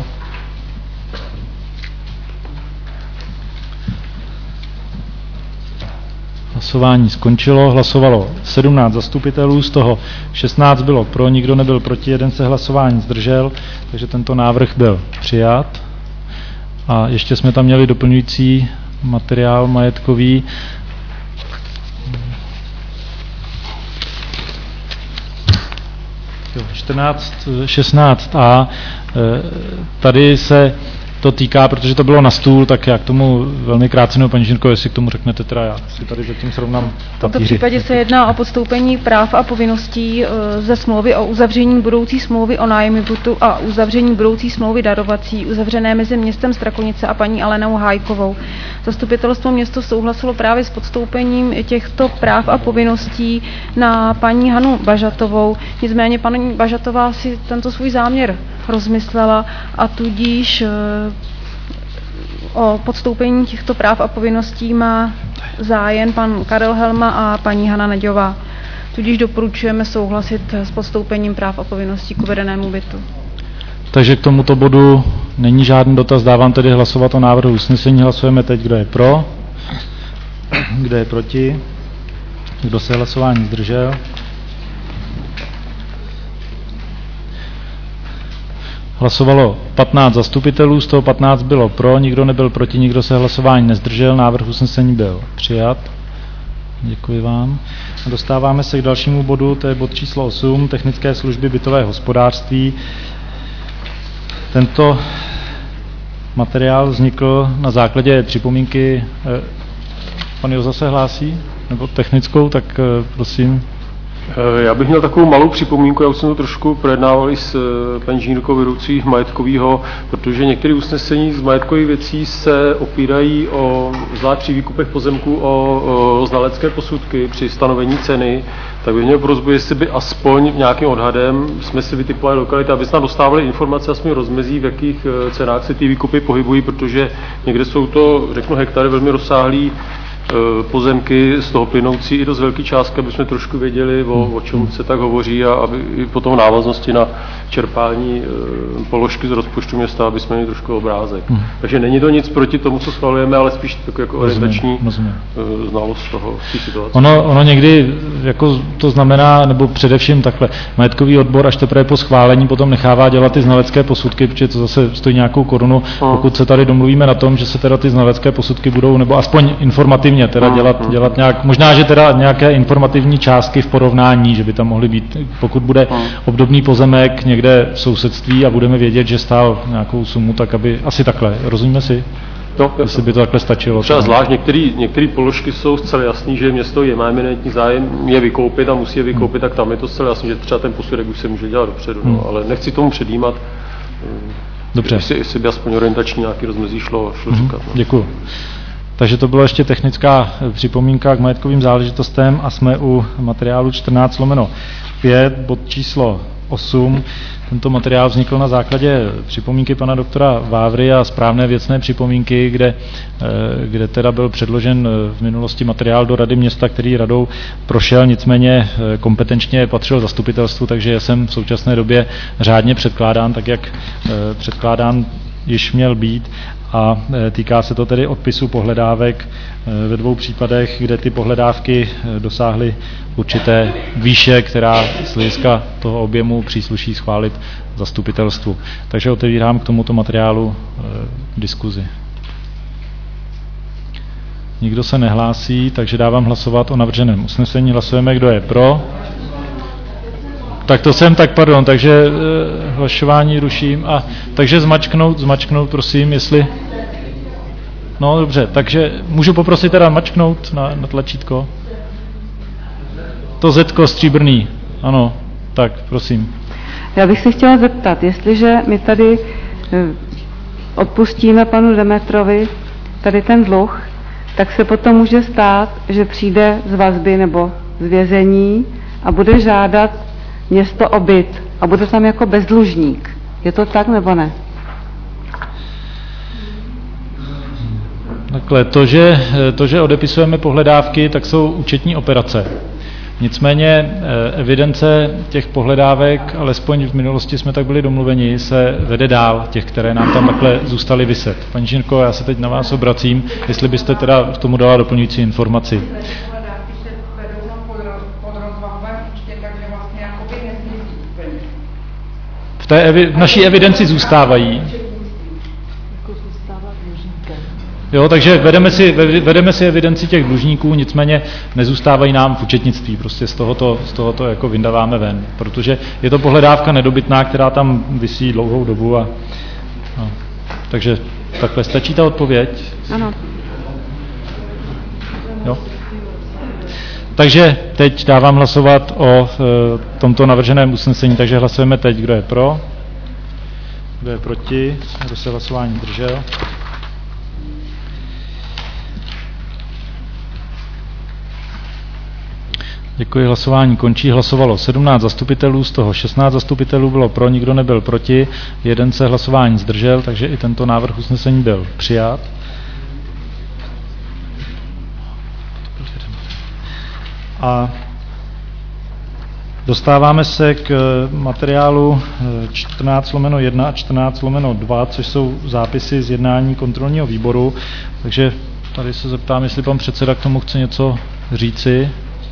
Hlasování skončilo, hlasovalo sedmnáct zastupitelů, z toho šestnáct bylo pro, nikdo nebyl proti, jeden se hlasování zdržel, takže tento návrh byl přijat. A ještě jsme tam měli doplňující materiál majetkový. čtrnáct, šestnáct a tady se to týká, protože to bylo na stůl, tak já k tomu velmi krátce, nebo paní Žinko, jestli k tomu řeknete, teda já si tady zatím srovnám v tomto případě se jedná o podstoupení práv a povinností ze smlouvy o uzavření budoucí smlouvy o nájmu bytu a uzavření budoucí smlouvy darovací, uzavřené mezi městem Strakonice a paní Alenou Hájkovou. Zastupitelstvo město souhlasilo právě s podstoupením těchto práv a povinností na paní Hanu Bažatovou. Nicméně paní Bažatová si tento svůj záměr rozmyslela a tudíž o podstoupení těchto práv a povinností má zájem pan Karel Helma a paní Hana Neďová. Tudíž doporučujeme souhlasit s podstoupením práv a povinností k uvedenému bytu. Takže k tomuto bodu není žádný dotaz, dávám tedy hlasovat o návrhu usnesení. Hlasujeme teď, kdo je pro, kdo je proti, kdo se hlasování zdržel. Hlasovalo patnáct zastupitelů, z toho patnáct bylo pro, nikdo nebyl proti, nikdo se hlasování nezdržel, návrh usnesení byl přijat. Děkuji vám. A dostáváme se k dalšímu bodu, to je bod číslo osm, technické služby bytové hospodářství. Tento materiál vznikl na základě připomínky, pan Joza se hlásí, nebo technickou, tak prosím. Já bych měl takovou malou připomínku, já už jsem to trošku projednával i s paní Žínkou vedoucí majetkovýho, protože některé usnesení z majetkových věcí se opírají o, zvlášť při výkupech pozemků, o, o znalecké posudky při stanovení ceny, tak bych měl prosbu, jestli by aspoň nějakým odhadem jsme si vytipovali lokality, aby jsme dostávali informace aspoň rozmezí, v jakých cenách se ty výkupy pohybují, protože někde jsou to, řeknu, hektary velmi rozsáhlý pozemky, z toho plynoucí i dost velký částka, aby jsme trošku věděli, o, o čem se tak hovoří a aby i potom návaznosti na čerpání e, položky z rozpočtu města, aby jsme měli trošku obrázek. Hmm. Takže není to nic proti tomu, co schvalujeme, ale spíš tak jako orientační e, znalost toho situace. Ono, ono někdy jako to znamená, nebo především takhle, majetkový odbor až teprve po schválení potom nechává dělat ty znalecké posudky, protože to zase stojí nějakou korunu. Hmm. Pokud se tady domluvíme na tom, že se teda ty znalecké posudky budou, nebo aspoň informativně teda dělat, dělat nějak, možná, že teda nějaké informativní částky v porovnání, že by tam mohly být, pokud bude obdobný pozemek někde v sousedství a budeme vědět, že stál nějakou sumu, tak aby, asi takhle, rozumíme si? No, jestli by to takhle stačilo. Třeba zvlášť některé položky jsou zcela jasný, že město je má eminentní zájem je vykoupit a musí je vykoupit, hmm. tak tam je to zcela jasný, že třeba ten posudek už se může dělat dopředu, hmm. no, ale nechci tomu předjímat. Dobře. Jestli, jestli by aspoň orientační nějaký rozmezí šlo, šlo hmm. říkat. No. Děkuju. Takže to byla ještě technická připomínka k majetkovým záležitostem a jsme u materiálu čtrnáct lomeno pět, bod číslo osm. Tento materiál vznikl na základě připomínky pana doktora Vávry a správné věcné připomínky, kde, kde teda byl předložen v minulosti materiál do Rady města, který radou prošel, nicméně kompetenčně patřil zastupitelstvu, takže jsem v současné době řádně předkládán, tak jak předkládán již měl být. A týká se to tedy odpisu pohledávek ve dvou případech, kde ty pohledávky dosáhly určité výše, která z hlediska toho objemu přísluší schválit zastupitelstvu. Takže otevírám k tomuto materiálu diskuzi. Nikdo se nehlásí, takže dávám hlasovat o navrženém usnesení. Hlasujeme, kdo je pro. Tak to jsem, tak pardon, takže eh, hlasování ruším. A, takže zmačknout, zmačknout, prosím, jestli... No dobře, takže můžu poprosit teda mačknout na, na tlačítko. To zetko stříbrný, ano, tak prosím. Já bych se chtěla zeptat, jestliže my tady odpustíme panu Demetrovi tady ten dluh, tak se potom může stát, že přijde z vazby nebo z vězení a bude žádat město o byt a bude tam jako bezdlužník. Je to tak nebo ne? Takhle, to že, to, že odepisujeme pohledávky, tak jsou účetní operace. Nicméně evidence těch pohledávek, alespoň v minulosti jsme tak byli domluveni, se vede dál, těch, které nám tam takhle zůstaly viset. Paní Žinko, já se teď na vás obracím, jestli byste teda k tomu dala doplňující informaci. V, té evi- v naší evidenci zůstávají. Jo, takže vedeme si, vedeme si evidenci těch dlužníků, nicméně nezůstávají nám v účetnictví, prostě z tohoto, z tohoto jako vyndáváme ven, protože je to pohledávka nedobytná, která tam visí dlouhou dobu a, a takže takhle stačí ta odpověď? Ano. Jo. Takže teď dávám hlasovat o e, tomto navrženém usnesení, takže hlasujeme teď, kdo je pro, kdo je proti, kdo se hlasování držel. Děkuji, hlasování končí. Hlasovalo sedmnáct zastupitelů, z toho šestnáct zastupitelů bylo pro, nikdo nebyl proti, jeden se hlasování zdržel, takže i tento návrh usnesení byl přijat. A dostáváme se k materiálu čtrnáct lomeno jedna a čtrnáct lomeno dva, což jsou zápisy z jednání kontrolního výboru. Takže tady se zeptám, jestli pan předseda k tomu chce něco říci.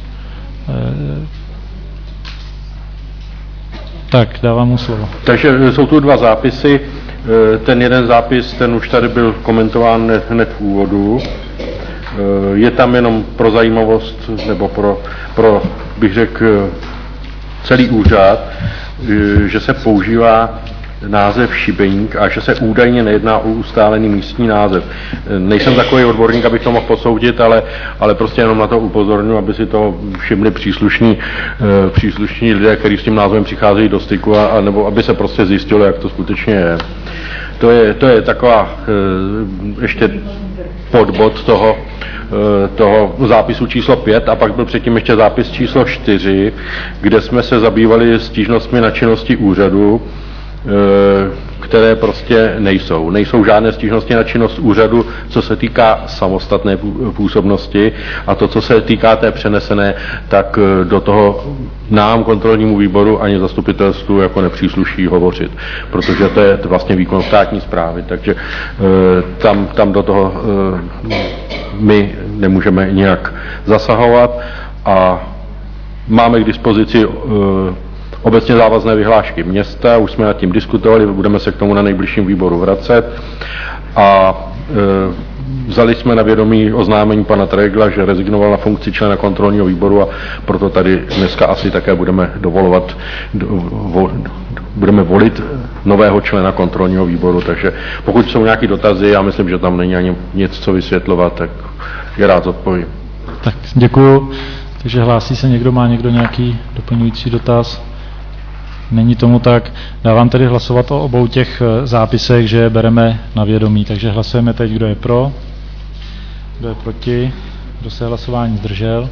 Tak, dávám mu slovo. Takže jsou tu dva zápisy. Ten jeden zápis, ten už tady byl komentován hned v úvodu. Je tam jenom pro zajímavost, nebo pro, pro bych řekl, celý úřad, že se používá název Šibeník a že se údajně nejedná o ustálený místní název. Nejsem takový odborník, abych to mohl posoudit, ale, ale prostě jenom na to upozorňuji, aby si to všimli příslušní, příslušní lidé, kteří s tím názvem přicházejí do styku, a, a nebo aby se prostě zjistilo, jak to skutečně je. To je, to je taková ještě podbod toho, toho zápisu číslo pět a pak byl předtím ještě zápis číslo čtyři, kde jsme se zabývali stížnostmi na činnosti úřadu, které prostě nejsou. Nejsou žádné stížnosti na činnost úřadu, co se týká samostatné působnosti, a to, co se týká té přenesené, tak do toho nám, kontrolnímu výboru, ani zastupitelstvu jako nepřísluší hovořit, protože to je vlastně výkon státní správy, takže tam, tam do toho my nemůžeme nějak zasahovat a máme k dispozici obecně závazné vyhlášky města, už jsme nad tím diskutovali, budeme se k tomu na nejbližším výboru vracet a e, vzali jsme na vědomí oznámení pana Tregla, že rezignoval na funkci člena kontrolního výboru a proto tady dneska asi také budeme dovolovat, do, vo, budeme volit nového člena kontrolního výboru, takže pokud jsou nějaké dotazy, já myslím, že tam není ani nic, co vysvětlovat, tak je rád odpovím. Tak děkuju. Takže hlásí se někdo, má někdo nějaký doplňující dotaz? Není tomu tak. Dávám tedy hlasovat o obou těch zápisech, že je bereme na vědomí. Takže hlasujeme teď, kdo je pro, kdo je proti, kdo se hlasování zdržel.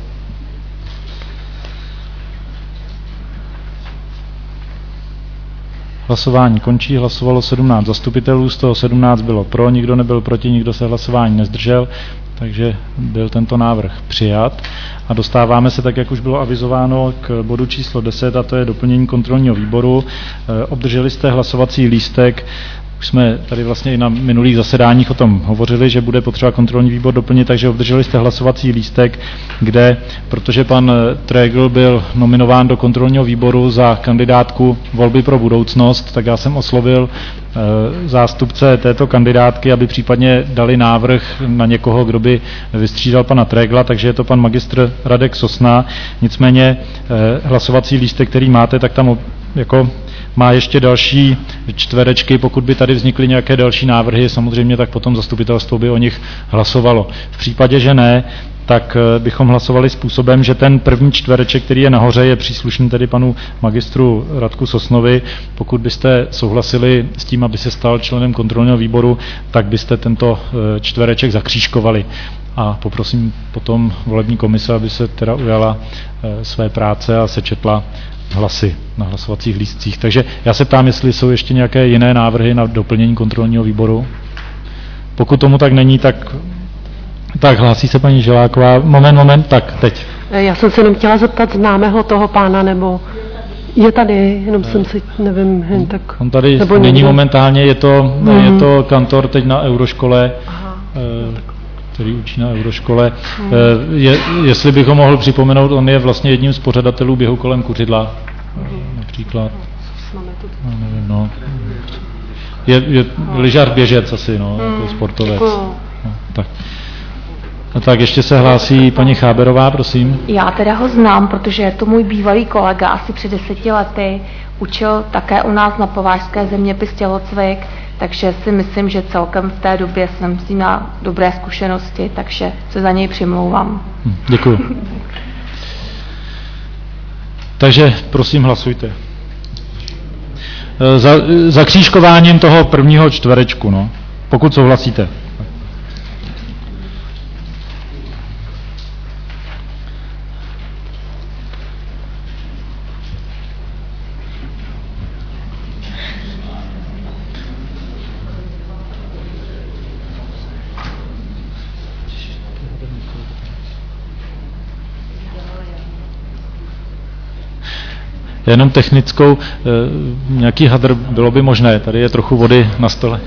Hlasování končí, hlasovalo sedmnáct zastupitelů, z toho sedmnáct bylo pro, nikdo nebyl proti, nikdo se hlasování nezdržel, takže byl tento návrh přijat. A dostáváme se, tak jak už bylo avizováno, k bodu číslo deset, a to je doplnění kontrolního výboru. Obdrželi jste hlasovací lístek. Už jsme tady vlastně i na minulých zasedáních o tom hovořili, že bude potřeba kontrolní výbor doplnit, takže obdrželi jste hlasovací lístek, kde, protože pan Tregl byl nominován do kontrolního výboru za kandidátku Volby pro budoucnost, tak já jsem oslovil e, zástupce této kandidátky, aby případně dali návrh na někoho, kdo by vystřídal pana Tregla, takže je to pan magistr Radek Sosna. Nicméně e, hlasovací lístek, který máte, tak tam jako má ještě další čtverečky, pokud by tady vznikly nějaké další návrhy, samozřejmě tak potom zastupitelstvo by o nich hlasovalo. V případě, že ne, tak bychom hlasovali způsobem, že ten první čtvereček, který je nahoře, je příslušný tedy panu magistru Radku Sosnovi. Pokud byste souhlasili s tím, aby se stal členem kontrolního výboru, tak byste tento čtvereček zakřížkovali. A poprosím potom volební komise, aby se teda ujala své práce a sečetla hlasy na hlasovacích lístcích. Takže já se ptám, jestli jsou ještě nějaké jiné návrhy na doplnění kontrolního výboru. Pokud tomu tak není, tak, tak hlásí se paní Želáková. Moment, moment, tak teď. Já jsem se jenom chtěla zeptat, známe ho toho pána, nebo je tady, jenom jsem si, nevím, jen tak. On tady nebo není někde? momentálně, je to, mm. je to kantor teď na Euroškole. Aha. Eh, který učí na Euroškole. Hmm. Je, jestli bych ho mohl připomenout, on je vlastně jedním z pořadatelů běhu kolem Kuřidla, hmm. například. No, nevím, no. Je, je lyžař běžec asi, no, hmm. jako sportovec. No, tak. No, tak ještě se hlásí paní Cháberová, prosím. Já teda ho znám, protože je to můj bývalý kolega, asi před deseti lety učil také u nás na Povážské zeměpis tělocvik, takže si myslím, že celkem v té době jsem s ním na dobré zkušenosti, takže se za něj přimlouvám. Děkuji. Takže prosím hlasujte. Za, za křížkováním toho prvního čtverečku, no, pokud souhlasíte. Jenom technickou, nějaký hadr bylo by možné, tady je trochu vody na stole.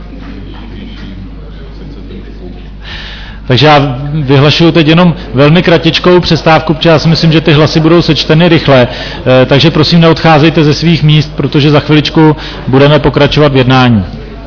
Takže já vyhlašuju teď jenom velmi kratičkou přestávku, protože já si myslím, že ty hlasy budou sečteny rychle, takže prosím neodcházejte ze svých míst, protože za chviličku budeme pokračovat v jednání.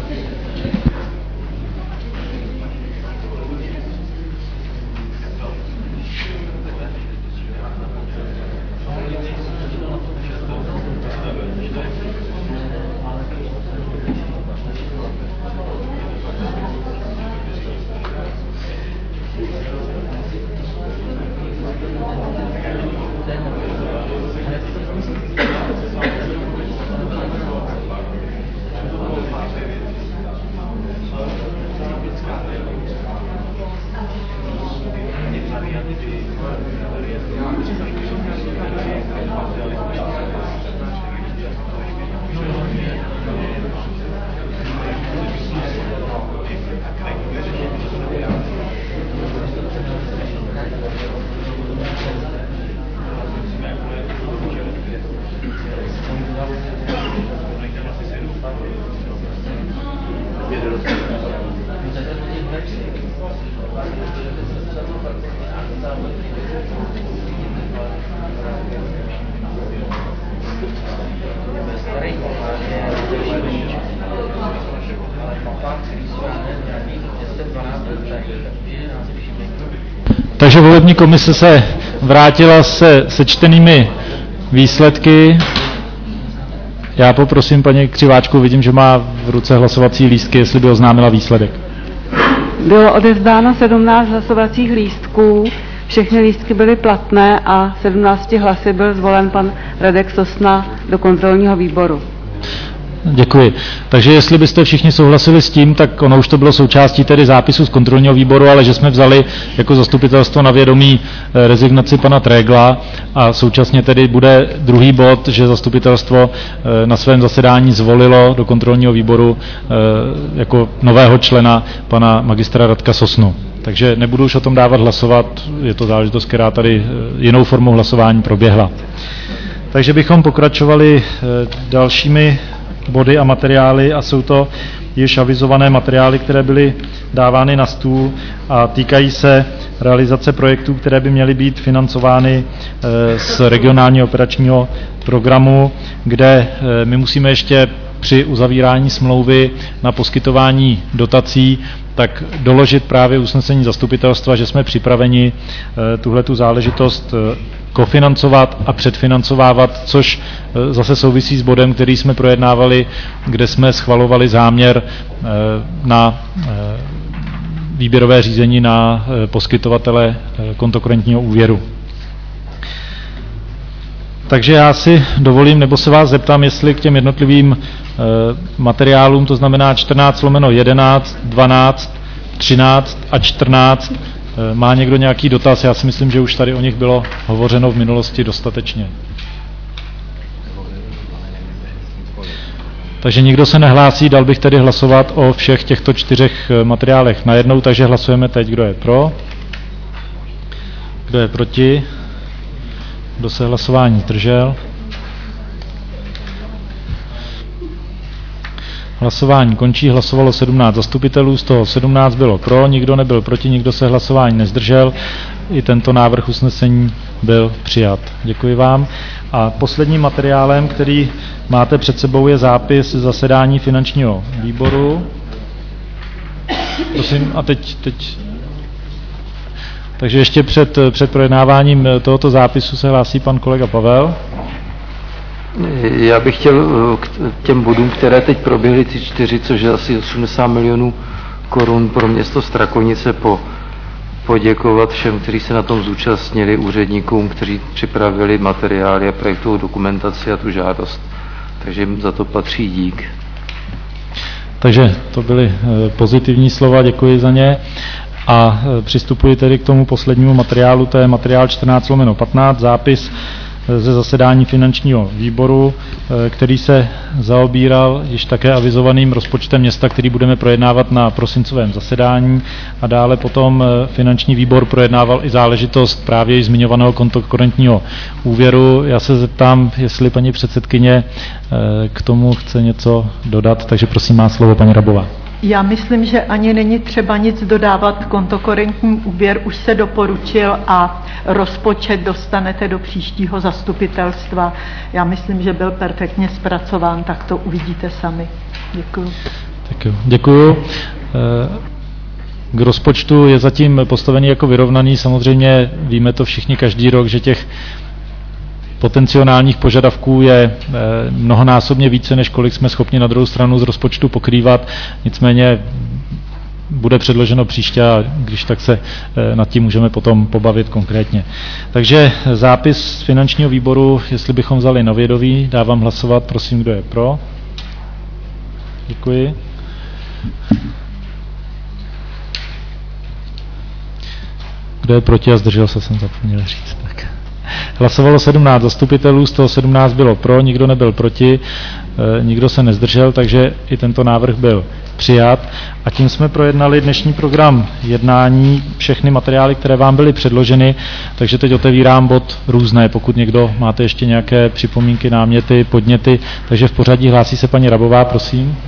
Takže volební komise se vrátila se sečtenými výsledky. Já poprosím paní Křiváčku, vidím, že má v ruce hlasovací lístky, jestli by oznámila výsledek. Bylo odevzdáno sedmnáct hlasovacích lístků, všechny lístky byly platné a sedmnácti hlasy byl zvolen pan Radek Sosna do kontrolního výboru. Děkuji. Takže jestli byste všichni souhlasili s tím, tak ono už to bylo součástí tedy zápisu z kontrolního výboru, ale že jsme vzali jako zastupitelstvo na vědomí rezignaci pana Trégla a současně tedy bude druhý bod, že zastupitelstvo na svém zasedání zvolilo do kontrolního výboru jako nového člena pana magistra Radka Sosnu. Takže nebudu už o tom dávat hlasovat, je to záležitost, která tady jinou formou hlasování proběhla. Takže bychom pokračovali dalšími body a materiály a jsou to již avizované materiály, které byly dávány na stůl a týkají se realizace projektů, které by měly být financovány z regionálního operačního programu, kde my musíme ještě při uzavírání smlouvy na poskytování dotací tak doložit právě usnesení zastupitelstva, že jsme připraveni tuhletu záležitost kofinancovat a předfinancovávat, což zase souvisí s bodem, který jsme projednávali, kde jsme schvalovali záměr na výběrové řízení na poskytovatele kontokorentního úvěru. Takže já si dovolím, nebo se vás zeptám, jestli k těm jednotlivým materiálům, to znamená čtrnáct lomeno jedenáct, dvanáct, třináct a čtrnáct, má někdo nějaký dotaz? Já si myslím, že už tady o nich bylo hovořeno v minulosti dostatečně. Takže nikdo se nehlásí, dal bych tedy hlasovat o všech těchto čtyřech materiálech najednou, takže hlasujeme teď, kdo je pro, kdo je proti, kdo se hlasování zdržel. Hlasování končí, hlasovalo sedmnáct zastupitelů, z toho sedmnáct bylo pro, nikdo nebyl proti, nikdo se hlasování nezdržel. I tento návrh usnesení byl přijat. Děkuji vám. A posledním materiálem, který máte před sebou, je zápis zasedání finančního výboru. Prosím, a teď, teď. Takže ještě před, před projednáváním tohoto zápisu se hlásí pan kolega Pavel. Já bych chtěl k těm bodům, které teď proběhly, ty čtyři, což je asi osmdesát milionů korun pro město Strakonice, po, poděkovat všem, kteří se na tom zúčastnili, úředníkům, kteří připravili materiály a projektovou dokumentaci a tu žádost. Takže jim za to patří dík. Takže to byly pozitivní slova, děkuji za ně. A přistupuji tedy k tomu poslednímu materiálu, to je materiál čtrnáct lomeno patnáct, zápis ze zasedání finančního výboru, který se zaobíral již také avizovaným rozpočtem města, který budeme projednávat na prosincovém zasedání, a dále potom finanční výbor projednával i záležitost právě již zmiňovaného kontokorentního úvěru. Já se zeptám, jestli paní předsedkyně k tomu chce něco dodat, takže prosím, má slovo paní Rabová. Já myslím, že ani není třeba nic dodávat. Kontokorentní úvěr už se doporučil a rozpočet dostanete do příštího zastupitelstva. Já myslím, že byl perfektně zpracován, tak to uvidíte sami. Děkuju. Tak jo, děkuju. K rozpočtu je zatím postavený jako vyrovnaný. Samozřejmě víme to všichni každý rok, že těch potenciálních požadavků je mnohonásobně více, než kolik jsme schopni na druhou stranu z rozpočtu pokrývat. Nicméně bude předloženo příště a když tak se nad tím můžeme potom pobavit konkrétně. Takže zápis z finančního výboru, jestli bychom vzali na vědomí, dávám hlasovat, prosím, kdo je pro. Děkuji. Kdo je proti a zdržel se, jsem zapomněl říct. Tak. Hlasovalo sedmnáct zastupitelů, z toho sedmnáct bylo pro, nikdo nebyl proti, e, nikdo se nezdržel, takže i tento návrh byl přijat. A tím jsme projednali dnešní program jednání, všechny materiály, které vám byly předloženy, takže teď otevírám bod různé, pokud někdo máte ještě nějaké připomínky, náměty, podněty, takže v pořadí hlásí se paní Rabová, prosím.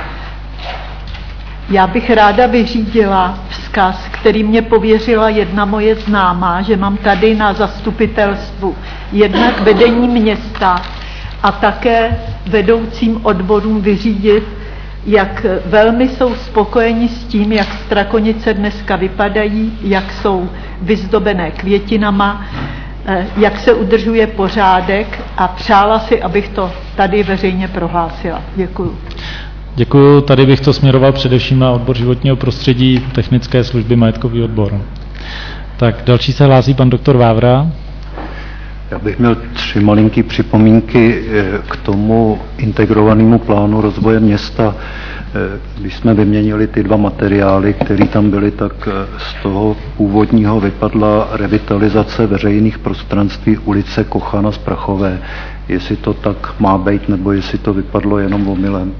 Já bych ráda vyřídila vzkaz, který mě pověřila jedna moje známá, že mám tady na zastupitelstvu jednak vedení města a také vedoucím odborům vyřídit, jak velmi jsou spokojeni s tím, jak Strakonice dneska vypadají, jak jsou vyzdobené květinama, jak se udržuje pořádek, a přála si, abych to tady veřejně prohlásila. Děkuju. Děkuju, tady bych to směroval především na odbor životního prostředí, technické služby, majetkový odbor. Tak další se hlásí pan doktor Vávra. Já bych měl tři malinké připomínky k tomu integrovanému plánu rozvoje města. Když jsme vyměnili ty dva materiály, které tam byly, tak z toho původního vypadla revitalizace veřejných prostranství ulice Kochana z Prachové. Jestli to tak má být, nebo jestli to vypadlo jenom omylem.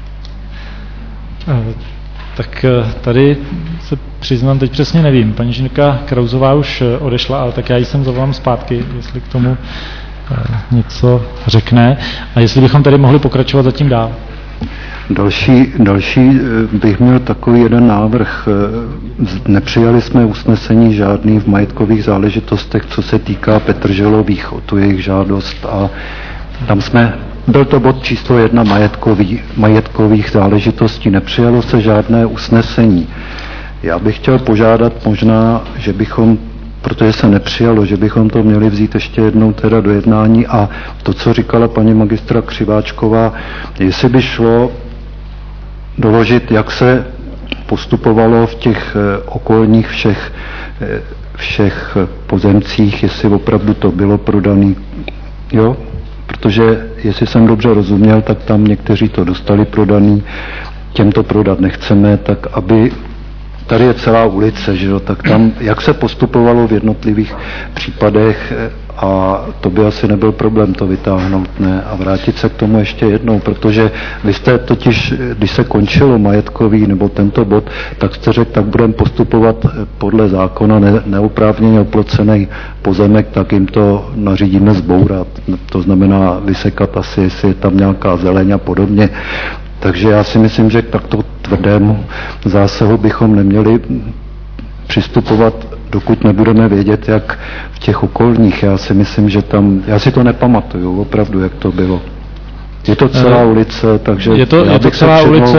Tak tady se přiznám, teď přesně nevím. Paní Žinka Krauzová už odešla, ale tak já ji sem zavolám zpátky, jestli k tomu něco řekne. A jestli bychom tady mohli pokračovat zatím dál. Další, další bych měl takový jeden návrh. Nepřijali jsme usnesení žádný v majetkových záležitostech, co se týká Petrželových, o tu jejich žádost, a tam jsme byl to bod číslo jedna majetkový, majetkových záležitostí. Nepřijalo se žádné usnesení. Já bych chtěl požádat možná, že bychom, protože se nepřijalo, že bychom to měli vzít ještě jednou teda do jednání, a to, co říkala paní magistra Křiváčková, jestli by šlo doložit, jak se postupovalo v těch okolních všech, všech pozemcích, jestli opravdu to bylo prodaný, jo? Protože, jestli jsem dobře rozuměl, tak tam někteří to dostali prodaný, těm to prodat nechceme, tak aby, tady je celá ulice, že jo, tak tam, jak se postupovalo v jednotlivých případech, a to by asi nebyl problém to vytáhnout, ne, a vrátit se k tomu ještě jednou, protože vy jste totiž, když se končilo majetkový nebo tento bod, tak jste řekl, tak budeme postupovat podle zákona, ne, neoprávněně oplocený pozemek, tak jim to nařídíme zbourat, to znamená vysekat asi, jestli je tam nějaká zeleň a podobně. Takže já si myslím, že k takto tvrdému zásahu bychom neměli přistupovat, dokud nebudeme vědět, jak v těch okolních. Já si myslím, že tam, já si to nepamatuju opravdu, jak to bylo. Je to celá ulice, takže je to, já je bych to celá se ulice.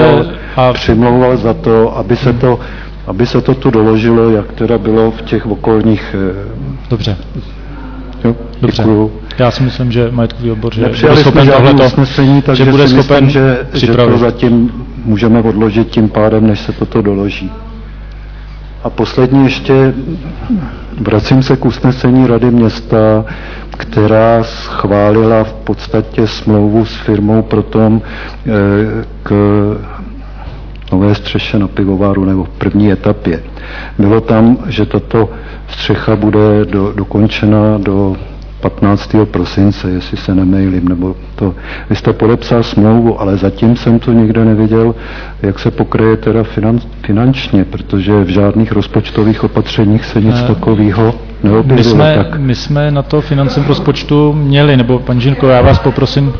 A... přimlouval za to, aby se to, aby se to tu doložilo, jak teda bylo v těch okolních... Dobře. Jo, Dobře. Děkuju. Já si myslím, že majetkový odbor, že Nepřijali bude schopen tohleto, usnesení, takže že bude si schopen myslím, že, připravit. že to zatím můžeme odložit tím pádem, než se toto doloží. A poslední ještě, vracím se k usnesení Rady města, která schválila v podstatě smlouvu s firmou potom k nové střeše na pivováru nebo v první etapě. Bylo tam, že tato střecha bude do, dokončena do patnáctého prosince, jestli se nemýlím, nebo to. Vy jste podepsal smlouvu, ale zatím jsem to nikde neviděl, jak se pokryje teda finan, finančně, protože v žádných rozpočtových opatřeních se nic uh, takového neobjevilo. My jsme, tak. my jsme na to financem rozpočtu měli, nebo paní Žinko, já vás poprosím.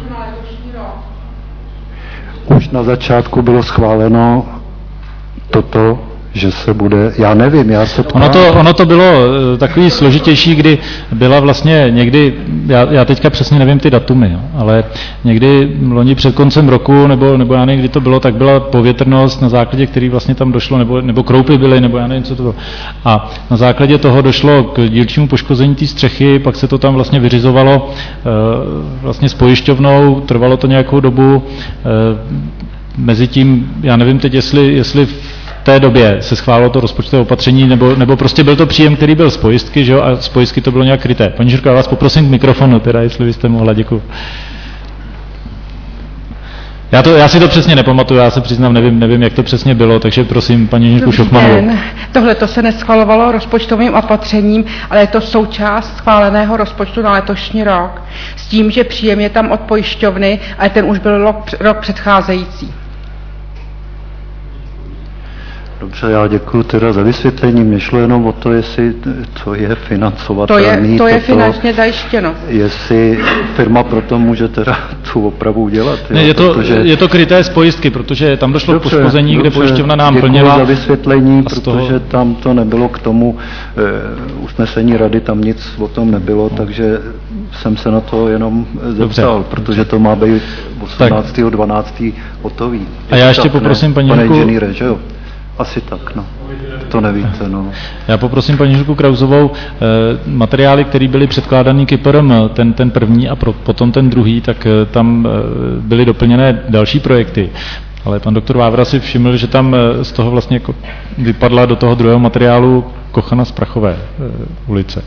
Už na začátku bylo schváleno toto, že se bude, já nevím, já se ptám. Ono to, ono to bylo takový složitější, kdy byla vlastně někdy, já, já teďka přesně nevím ty datumy, jo, ale někdy loni před koncem roku, nebo, nebo já nevím, kdy to bylo, tak byla povětrnost, na základě který vlastně tam došlo, nebo, nebo kroupy byly, nebo já nevím, co to bylo. A na základě toho došlo k dílčímu poškození té střechy, pak se to tam vlastně vyřizovalo vlastně s pojišťovnou, trvalo to nějakou dobu, mezitím, já nevím teď, jestli, jestli v té době se schválilo to rozpočtové opatření, nebo, nebo prostě byl to příjem, který byl z pojistky, že jo, a z pojistky to bylo nějak kryté. Paní Žurko, já vás poprosím k mikrofonu, teda, jestli byste mohla, děkuji. Já, to, já si to přesně nepamatuju, já se přiznám, nevím, nevím, jak to přesně bylo, takže prosím, paní Žurku Šofmanovou. Tohle to se neschvalovalo rozpočtovým opatřením, ale je to součást schváleného rozpočtu na letošní rok, s tím, že příjem je tam od pojišťovny, ale ten už byl rok, rok předcházející. Dobře, já děkuji teda za vysvětlení. Mě šlo jenom o to, jestli to je financovatelný. To je, to je finančně zajištěno. Jestli firma proto může teda tu opravu udělat. Ne, jo, je, to, protože... je to kryté z pojistky, protože tam došlo dobře, k poškození, dobře, kde pojišťovna nám děkuji plnila. Za vysvětlení, protože toho... tam to nebylo k tomu e, usnesení rady, tam nic o tom nebylo, no. Takže jsem se na to jenom zeptal, dobře, protože to má být osmnáctého dvanáctého hotový. A já ještě tak, poprosím ne, paní pane Jirku... inženýre, že jo? Asi tak, no. To nevíte, no. Já poprosím paní Žilku Krauzovou, eh, materiály, které byly předkládány K P R M, ten, ten první a pro, potom ten druhý, tak eh, tam eh, byly doplněné další projekty. Ale pan doktor Vávra si všiml, že tam eh, z toho vlastně jako vypadla do toho druhého materiálu Kochana z Prachové eh, ulice.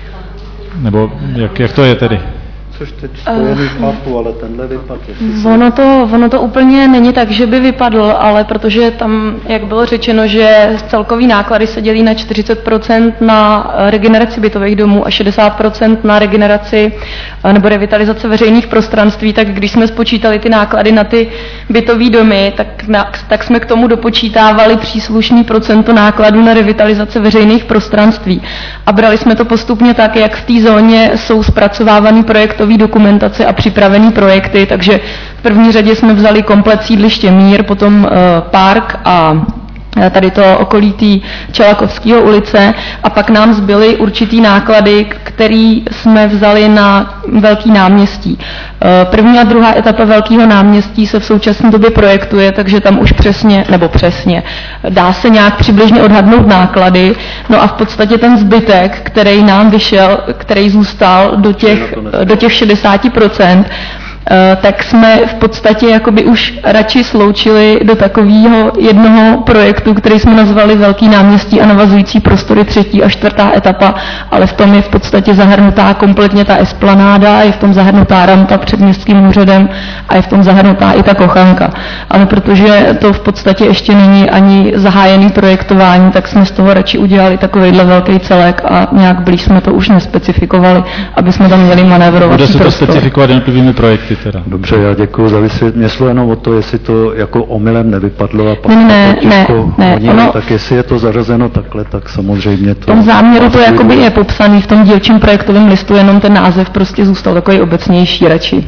Nebo jak, jak to je tedy? Což teď spojený chápu, ale tenhle vypad. Ono to, ono to úplně není tak, že by vypadl, ale protože tam, jak bylo řečeno, že celkový náklady se dělí na čtyřicet procent na regeneraci bytových domů a šedesát procent na regeneraci nebo revitalizace veřejných prostranství, tak když jsme spočítali ty náklady na ty bytové domy, tak, na, tak jsme k tomu dopočítávali příslušný procento nákladů na revitalizace veřejných prostranství. A brali jsme to postupně tak, jak v té zóně jsou zpracovávaný projektový dokumentace a připravený projekty, takže v první řadě jsme vzali komplet sídliště Mír, potom uh, park a tady to okolí té Čelakovského ulice a pak nám zbyly určitý náklady, který jsme vzali na Velký náměstí. První a druhá etapa Velkého náměstí se v současné době projektuje, takže tam už přesně, nebo přesně, dá se nějak přibližně odhadnout náklady, no a v podstatě ten zbytek, který nám vyšel, který zůstal do těch, do těch šedesát procent, tak jsme v podstatě jakoby už radši sloučili do takového jednoho projektu, který jsme nazvali Velký náměstí a navazující prostory třetí a čtvrtá etapa, ale v tom je v podstatě zahrnutá kompletně ta esplanáda, je v tom zahrnutá rampa před městským úřadem a je v tom zahrnutá i ta kochanka. Ale protože to v podstatě ještě není ani zahájený projektování, tak jsme z toho radši udělali takovejhle velký celek a nějak blíž jsme to už nespecifikovali, aby jsme tam měli manévrovací prostor. Bude se to specifikovat jednotlivými projekty. Teda. Dobře, já děkuji za vysvětlení. Mě šlo jenom o to, jestli to jako omylem nevypadlo a pak ne, to těžko ne, honilo, ono, tak jestli je to zařazeno takhle, tak samozřejmě to... V tom záměru to jakoby je popsaný v tom dílčím projektovém listu, jenom ten název prostě zůstal takový obecnější radši.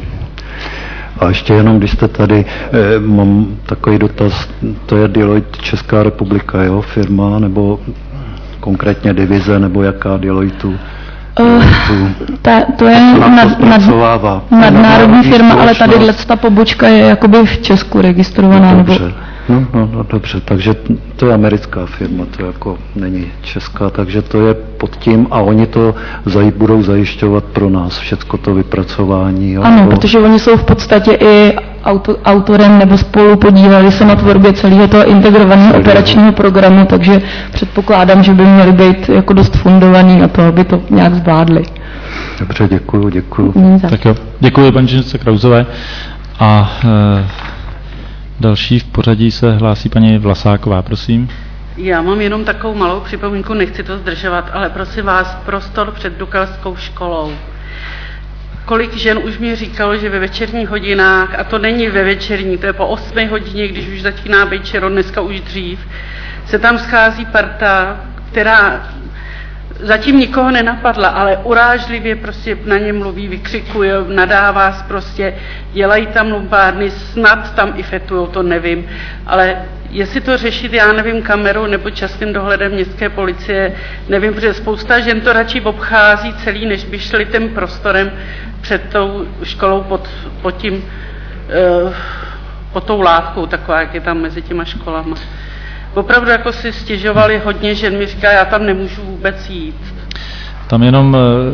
A ještě jenom, když jste tady, eh, mám takový dotaz, to je Deloitte Česká republika, jo, firma, nebo konkrétně divize, nebo jaká Deloitu? Uh, ta, to je nad, nad, nadnárodní firma, ale tady ta pobočka je jakoby v Česku registrovaná. No, dobře. No, no, no, dobře, takže to je americká firma, to jako není česká, takže to je pod tím a oni to zaj, budou zajišťovat pro nás všecko to vypracování. Jo? Ano, protože oni jsou v podstatě i auto, autorem nebo spolu podíleli se na tvorbě celého toho integrovaného operačního programu, takže předpokládám, že by měli být jako dost fundovaný na to, aby to nějak zvládli. Dobře, děkuju, děkuju. Tak jo, děkuji paní ředitelce Krauzové a e, další v pořadí se hlásí paní Vlasáková, prosím. Já mám jenom takovou malou připomínku, nechci to zdržovat, ale prosím vás, prostor před Dukelskou školou. Kolik žen už mi říkalo, že ve večerních hodinách, a to není ve večerní, to je po osmé hodině, když už začíná být čero, dneska už dřív, se tam schází parta, která zatím nikoho nenapadla, ale urážlivě prostě na ně mluví, vykřikuje, nadává prostě, dělají tam lumpárny, snad tam i fetujou, to nevím, ale jestli to řešit, já nevím, kamerou nebo častým dohledem městské policie, nevím, protože spousta žen to radši obchází celý, než by šli tím prostorem před tou školou pod, pod tím, uh, pod tou lávkou, taková, jak je tam mezi těma školama. Opravdu jako si stěžovali hodně žen, mi říká, já tam nemůžu vůbec jít. Tam jenom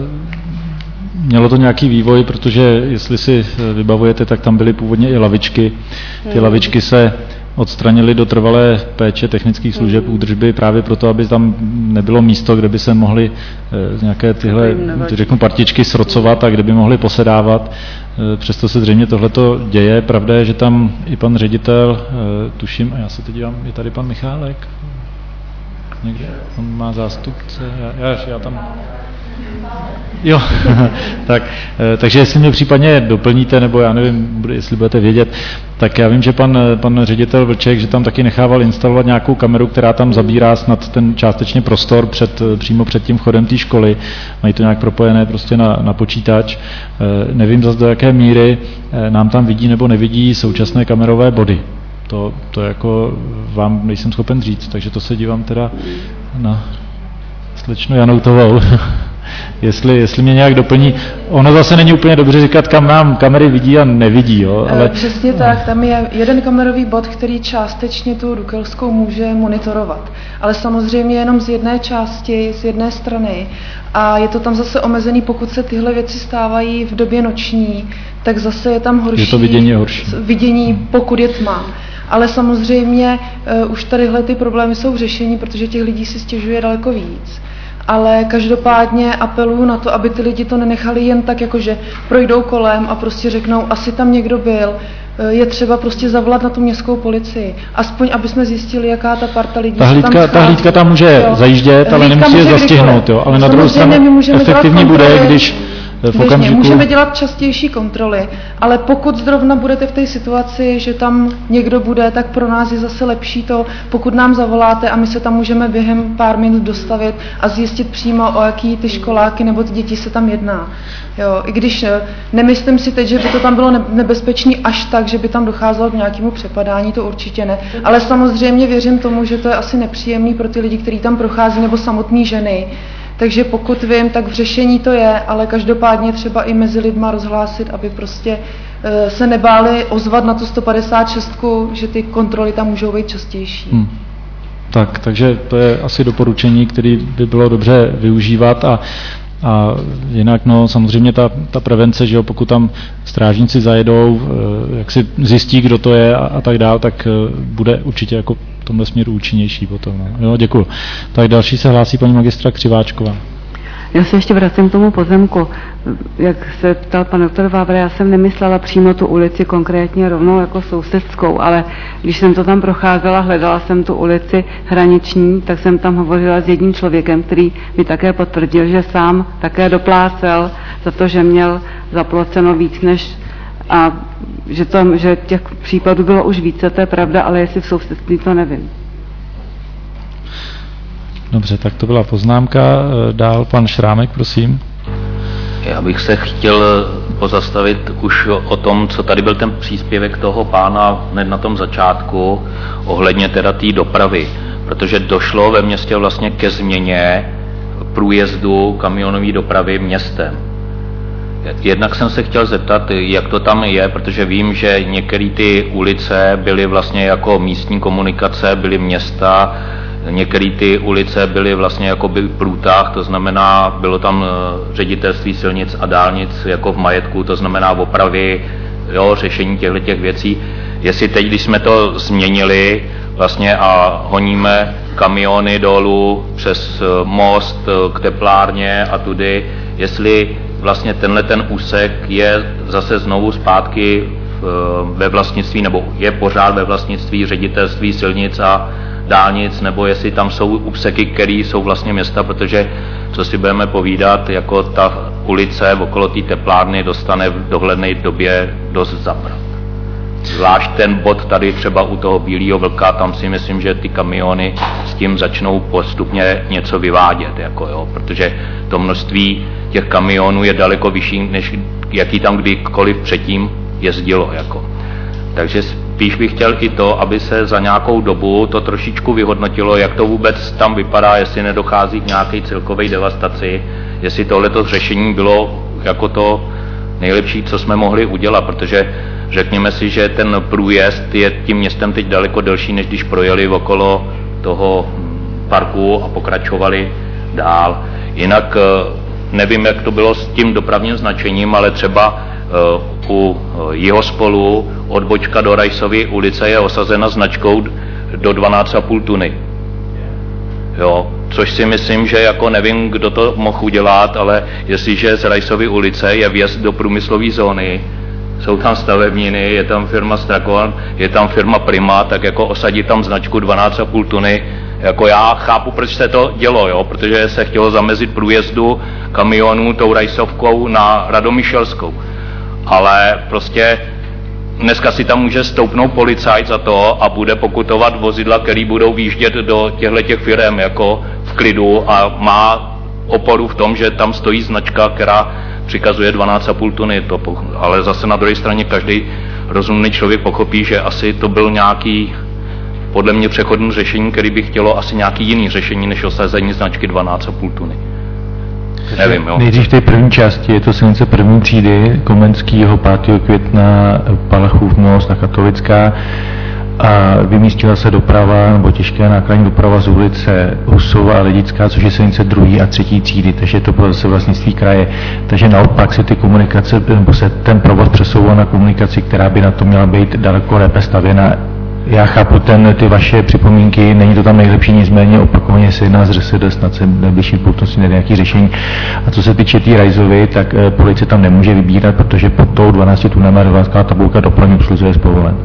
mělo to nějaký vývoj, protože jestli si vybavujete, tak tam byly původně i lavičky. Ty hmm. lavičky se odstranily do trvalé péče technických služeb hmm. údržby právě proto, aby tam nebylo místo, kde by se mohly nějaké tyhle, řeknu, partičky srocovat a kde by mohly posedávat. Přesto se zřejmě tohleto děje. Pravda je, že tam i pan ředitel, tuším, a já se teď dívám, je tady pan Michálek? Někde? On má zástupce? Já, já, já tam... Jo, tak, takže jestli mě případně doplníte, nebo já nevím, jestli budete vědět, tak já vím, že pan, pan ředitel Vlček, že tam taky nechával instalovat nějakou kameru, která tam zabírá snad ten částečně prostor před, přímo před tím vchodem té školy. Mají to nějak propojené prostě na, na počítač. Nevím zase do jaké míry nám tam vidí nebo nevidí současné kamerové body. To, to jako vám nejsem schopen říct, takže to se dívám teda na slečnu Janoutovou. Jestli, jestli mě nějak doplní. Ono zase není úplně dobře říkat, kam nám kamery vidí a nevidí. Jo? Ale... Přesně tak, tam je jeden kamerový bod, který částečně tu Dukelskou může monitorovat. Ale samozřejmě jenom z jedné části, z jedné strany. A je to tam zase omezený, pokud se tyhle věci stávají v době noční, tak zase je tam horší. Je to vidění horší. Vidění, pokud je tma. Ale samozřejmě uh, už tadyhle ty problémy jsou řešení, protože těch lidí si stěžuje daleko víc. Ale každopádně apeluju na to, aby ty lidi to nenechali jen tak, jakože projdou kolem a prostě řeknou, asi tam někdo byl, je třeba prostě zavolat na tu městskou policii. Aspoň, aby jsme zjistili, jaká ta parta lidí ta hlídka, tam ta hlídka tam může jo. zajíždět, ale hlídka nemusí je zastihnout. Jo. Ale na druhou stranu efektivní bude, když v okamžiku... Můžeme dělat častější kontroly, ale pokud zrovna budete v té situaci, že tam někdo bude, tak pro nás je zase lepší to, pokud nám zavoláte a my se tam můžeme během pár minut dostavit a zjistit přímo, o jaký ty školáky nebo ty děti se tam jedná. Jo, i když nemyslím si teď, že by to tam bylo nebezpečný až tak, že by tam docházelo k nějakému přepadání, to určitě ne. Ale samozřejmě věřím tomu, že to je asi nepříjemný pro ty lidi, kteří tam prochází, nebo samotné ženy. Takže pokud vím, tak v řešení to je, ale každopádně třeba i mezi lidma rozhlásit, aby prostě e, se nebáli ozvat na tu sto padesát šest, že ty kontroly tam můžou být častější. Hmm. Tak, takže to je asi doporučení, které by bylo dobře využívat a A jinak, no, samozřejmě ta, ta prevence, že jo, pokud tam strážníci zajedou, jak si zjistí, kdo to je a, a tak dál, tak bude určitě jako v tomhle směru účinnější potom. No. Jo, děkuju. Tak další se hlásí paní magistra Křiváčková. Já se ještě vracím k tomu pozemku. Jak se ptal pan doktor Vávra, já jsem nemyslela přímo tu ulici konkrétně rovnou jako sousedskou, ale když jsem to tam procházela, hledala jsem tu ulici hraniční, tak jsem tam hovořila s jedním člověkem, který mi také potvrdil, že sám také doplácel za to, že měl zaplaceno víc než a že, to, že těch případů bylo už více, to je pravda, ale jestli v sousedství, to nevím. Dobře, tak to byla poznámka. Dál pan Šrámek, prosím. Já bych se chtěl pozastavit už o tom, co tady byl ten příspěvek toho pána hned na tom začátku, ohledně teda té dopravy, protože došlo ve městě vlastně ke změně průjezdu kamionové dopravy městem. Jednak jsem se chtěl zeptat, jak to tam je, protože vím, že některé ty ulice byly vlastně jako místní komunikace, byly města, některé ty ulice byly vlastně jako by průtah, to znamená, bylo tam ředitelství silnic a dálnic jako v majetku, to znamená opravy, jo, řešení těchto těch věcí. Jestli teď, když jsme to změnili vlastně a honíme kamiony dolů přes most k teplárně a tudy, jestli vlastně tenhle ten úsek je zase znovu zpátky v, ve vlastnictví, nebo je pořád ve vlastnictví ředitelství silnic a dálnic, nebo jestli tam jsou úseky, které jsou vlastně města, protože co si budeme povídat, jako ta ulice okolo té teplárny dostane v dohledné době dost zabrat. Zvlášť ten bod tady třeba u toho Bílého vlka, tam si myslím, že ty kamiony s tím začnou postupně něco vyvádět, jako jo, protože to množství těch kamionů je daleko vyšší, než jaký tam kdykoliv předtím jezdilo. Jako. Takže spíš bych chtěl i to, aby se za nějakou dobu to trošičku vyhodnotilo, jak to vůbec tam vypadá, jestli nedochází k nějaké celkové devastaci, jestli tohleto řešení bylo jako to nejlepší, co jsme mohli udělat, protože řekněme si, že ten průjezd je tím městem teď daleko delší, než když projeli okolo toho parku a pokračovali dál. Jinak nevím, jak to bylo s tím dopravním značením, ale třeba u Jihospolu odbočka do Rajsovy ulice je osazena značkou do dvanáct a půl tuny. Jo, což si myslím, že jako nevím, kdo to mohl udělat, ale jestliže z Rajsovy ulice je vjezd do průmyslové zóny, jsou tam stavebniny, je tam firma Strakon, je tam firma Prima, tak jako osadit tam značku dvanáct a půl tuny, jako já chápu, proč se to dělo, jo, protože se chtělo zamezit průjezdu kamionů tou Rajsovkou na Radomyšelskou. Ale prostě dneska si tam může stoupnout policajt za to a bude pokutovat vozidla, který budou výjíždět do těchto firem jako v klidu a má oporu v tom, že tam stojí značka, která přikazuje dvanáct a půl tuny, to, ale zase na druhé straně každý rozumný člověk pochopí, že asi to byl nějaký podle mě přechodné řešení, který by chtělo asi nějaký jiný řešení než osazení značky dvanáct a půl tuny. Nevím, jo. Nejdřív v té první části je to silnice první třídy Komenskýho pátého května Palachův most a Katolická a vymístila se doprava nebo těžká nákladní doprava z ulice Husova a Ledická, což je silnice druhé a třetí třídy, takže to bylo zase vlastnictví kraje. Takže naopak se ty komunikace, nebo se ten provoz přesouvá na komunikaci, která by na to měla být daleko lépe stavěna. Já chápu ten, ty vaše připomínky, není to tam nejlepší, nicméně opakovaně se jedná z R S D, snad se v nejbližší budoucnosti najde nějaké řešení. A co se týče té tý Rajzovy, tak e, policie tam nemůže vybírat, protože pod tou dvanácti tunami je tabulka dopravní obsluze je povolen.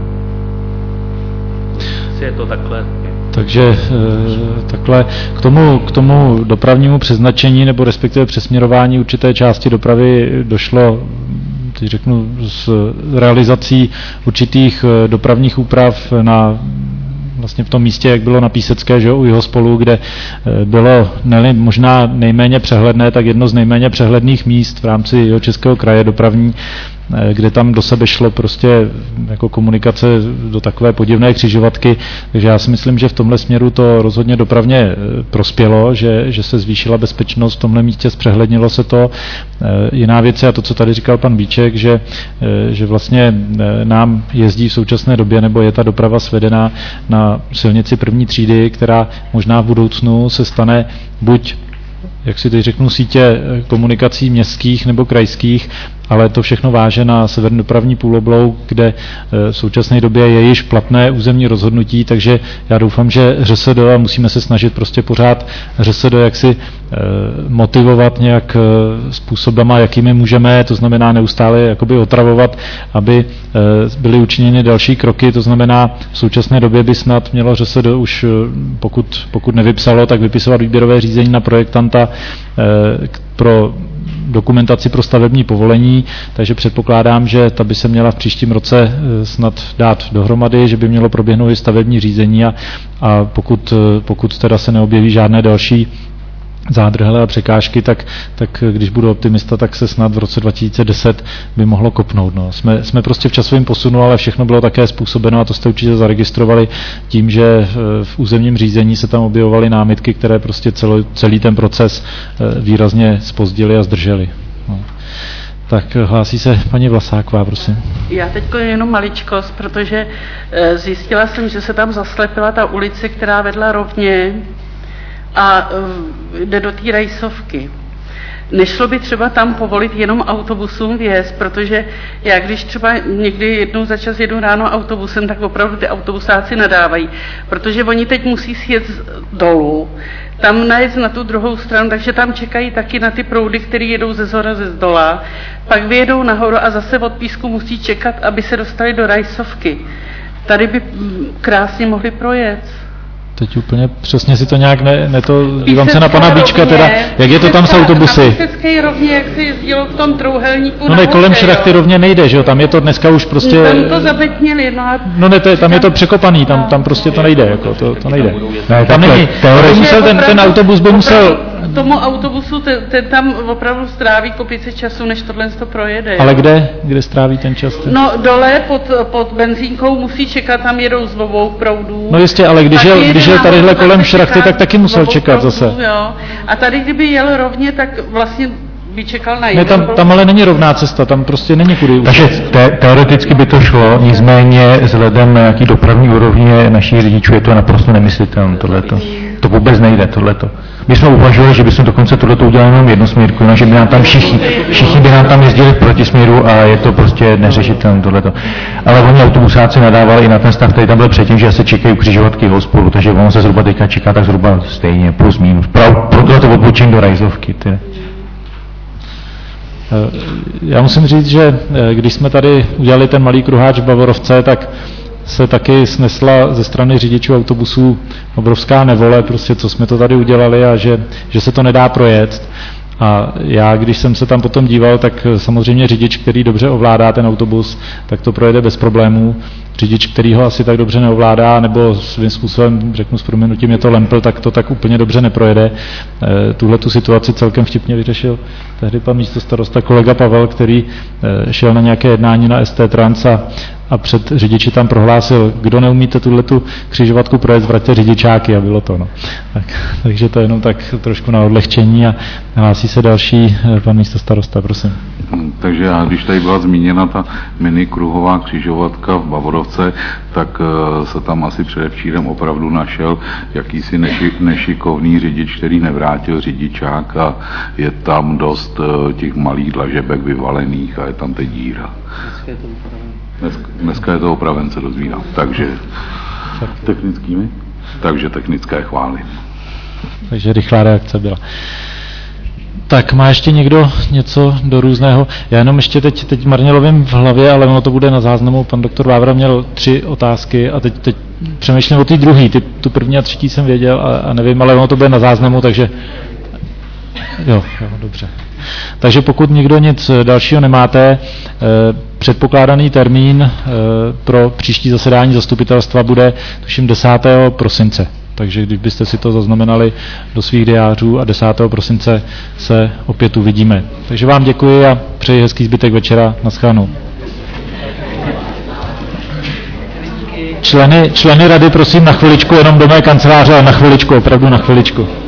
Je to takhle. Takže e, takhle k tomu, k tomu dopravnímu přeznačení nebo respektive přesměrování určité části dopravy došlo, teď řeknu, s realizací určitých dopravních úprav na vlastně v tom místě, jak bylo na Písecké, že u Jihospolu, kde bylo ne, možná nejméně přehledné, tak jedno z nejméně přehledných míst v rámci Jihočeského kraje dopravní, kde tam do sebe šlo prostě jako komunikace do takové podivné křižovatky, takže já si myslím, že v tomhle směru to rozhodně dopravně prospělo, že, že se zvýšila bezpečnost v tomhle místě, zpřehlednilo se to. Jiná věc je a to, co tady říkal pan Víček, že, že vlastně nám jezdí v současné době, nebo je ta doprava svedená na silnici první třídy, která možná v budoucnu se stane buď, jak si teď řeknu, sítě komunikací městských nebo krajských, ale to všechno váže na severní dopravní půloblouk, kde v současné době je již platné územní rozhodnutí, takže já doufám, že R S D, a musíme se snažit prostě pořád R S D jaksi motivovat nějak způsobama, jakými můžeme, to znamená neustále jakoby otravovat, aby byly učiněny další kroky, to znamená v současné době by snad mělo R S D už, pokud, pokud nevypsalo, tak vypisovat výběrové řízení na projektanta pro dokumentaci pro stavební povolení, takže předpokládám, že ta by se měla v příštím roce snad dát dohromady, že by mělo proběhnout i stavební řízení a, a pokud, pokud teda se neobjeví žádné další zádrhele a překážky, tak, tak když budu optimista, tak se snad v roce dva tisíce deset by mohlo kopnout. No. Jsme, jsme prostě v časovém posunu, ale všechno bylo také způsobeno, a to jste určitě zaregistrovali, tím, že v územním řízení se tam objevovaly námitky, které prostě celo, celý ten proces výrazně zpozdily a zdržely. No. Tak hlásí se paní Vlasáková, prosím. Já teď jenom maličkost, protože zjistila jsem, že se tam zaslepila ta ulice, která vedla rovně a jde do té rajsovky. Nešlo by třeba tam povolit jenom autobusům vjezd, protože já když třeba někdy jednou za čas jedu ráno autobusem, tak opravdu ty autobusáci nadávají, protože oni teď musí sjet dolů, tam najet na tu druhou stranu, takže tam čekají taky na ty proudy, které jedou ze zhora, ze zdola, pak vyjedou nahoru a zase od Písku musí čekat, aby se dostali do rajsovky. Tady by krásně mohli projet. Teď úplně přesně si to nějak ne, ne to, dívám se na pana Bíčka teda, jak je to tam s autobusy? Na Písecké rovně, jak se jezdilo v tom trouhelníku. No ne, kolem Šrachty rovně nejde, že jo, tam je to dneska už prostě... Tam to zabetněli, no a... No ne, to, tam je to překopaný, tam, tam prostě to nejde, jako, to, to nejde. Ne, tam není, to musel, ten, ten autobus by musel... Tomu autobusu, ten, ten tam opravdu stráví kopice času, než tohle to projede. Ale kde, kde stráví ten čas? Ten? No dole pod, pod benzínkou musí čekat, tam jedou z obou proudů. No jistě, ale když jel, když jel tadyhle kolem Šrachty, tak taky musel čekat proudů, zase. Jo. A tady, kdyby jel rovně, tak vlastně by čekal na ne, tam, tam ale není rovná cesta, tam prostě není kudy. Takže te, teoreticky by to šlo, nicméně vzhledem na nějaký dopravní úrovně našich řidičů je to naprosto nemyslitelné tohleto. To vůbec nejde, tohleto. My jsme uvažovali, že bychom dokonce tohleto udělali jenom jednosměrku, že by nám tam všichni, všichni by nám tam jezdili v protisměru a je to prostě neřešitelné tohleto. Ale oni autobusáci nadávali i na ten stav, který tam byl předtím, že se čekají křižovatky ho spolu, takže ono se zhruba teďka čeká tak zhruba stejně, plus minus. Pro tohleto odbočení do rajzovky. Ty. Já musím říct, že když jsme tady udělali ten malý kruháč v Bavorovce, tak se taky snesla ze strany řidičů autobusů obrovská nevole, prostě co jsme to tady udělali a že, že se to nedá projet. A já, když jsem se tam potom díval, tak samozřejmě řidič, který dobře ovládá ten autobus, tak to projede bez problémů. Řidič, který ho asi tak dobře neovládá, nebo svým způsobem, řeknu s prominutím, je to lempl, tak to tak úplně dobře neprojede. E, tuhle tu situaci celkem vtipně vyřešil tehdy pan místostarosta kolega Pavel, který e, šel na nějaké jednání na S T Trans a, a před řidiči tam prohlásil, kdo neumíte tuhletu křižovatku projet, vraťte řidičáky, a bylo to. No. Tak, takže to je jenom tak trošku na odlehčení a hlásí se další pan místostarosta, prosím. Takže já, když tady byla zmíněna ta mini kruhová křižovatka v Bavorovce, tak uh, se tam asi předevčírem opravdu našel jakýsi neši, nešikovný řidič, který nevrátil řidičák a je tam dost uh, těch malých dlažebek vyvalených a je tam teď díra. Dneska, dneska je to opraven, se dozvírám. Takže technickými? Takže technické chválím. Takže rychlá reakce byla. Tak má ještě někdo něco do různého? Já jenom ještě teď, teď marně lovím v hlavě, ale ono to bude na záznamu. Pan doktor Vávra měl tři otázky a teď, teď přemýšlím o té druhé. Ty, tu první a třetí jsem věděl a, a nevím, ale ono to bude na záznamu, takže jo, jo, dobře. Takže pokud někdo nic dalšího nemáte, předpokládaný termín pro příští zasedání zastupitelstva bude tuším desátého prosince. Takže když byste si to zaznamenali do svých diářů a desátého prosince se opět uvidíme. Takže vám děkuji a přeji hezký zbytek večera. Naschledanou. Členy, členy rady prosím na chviličku jenom do mé kanceláře, ale na chviličku, opravdu na chviličku.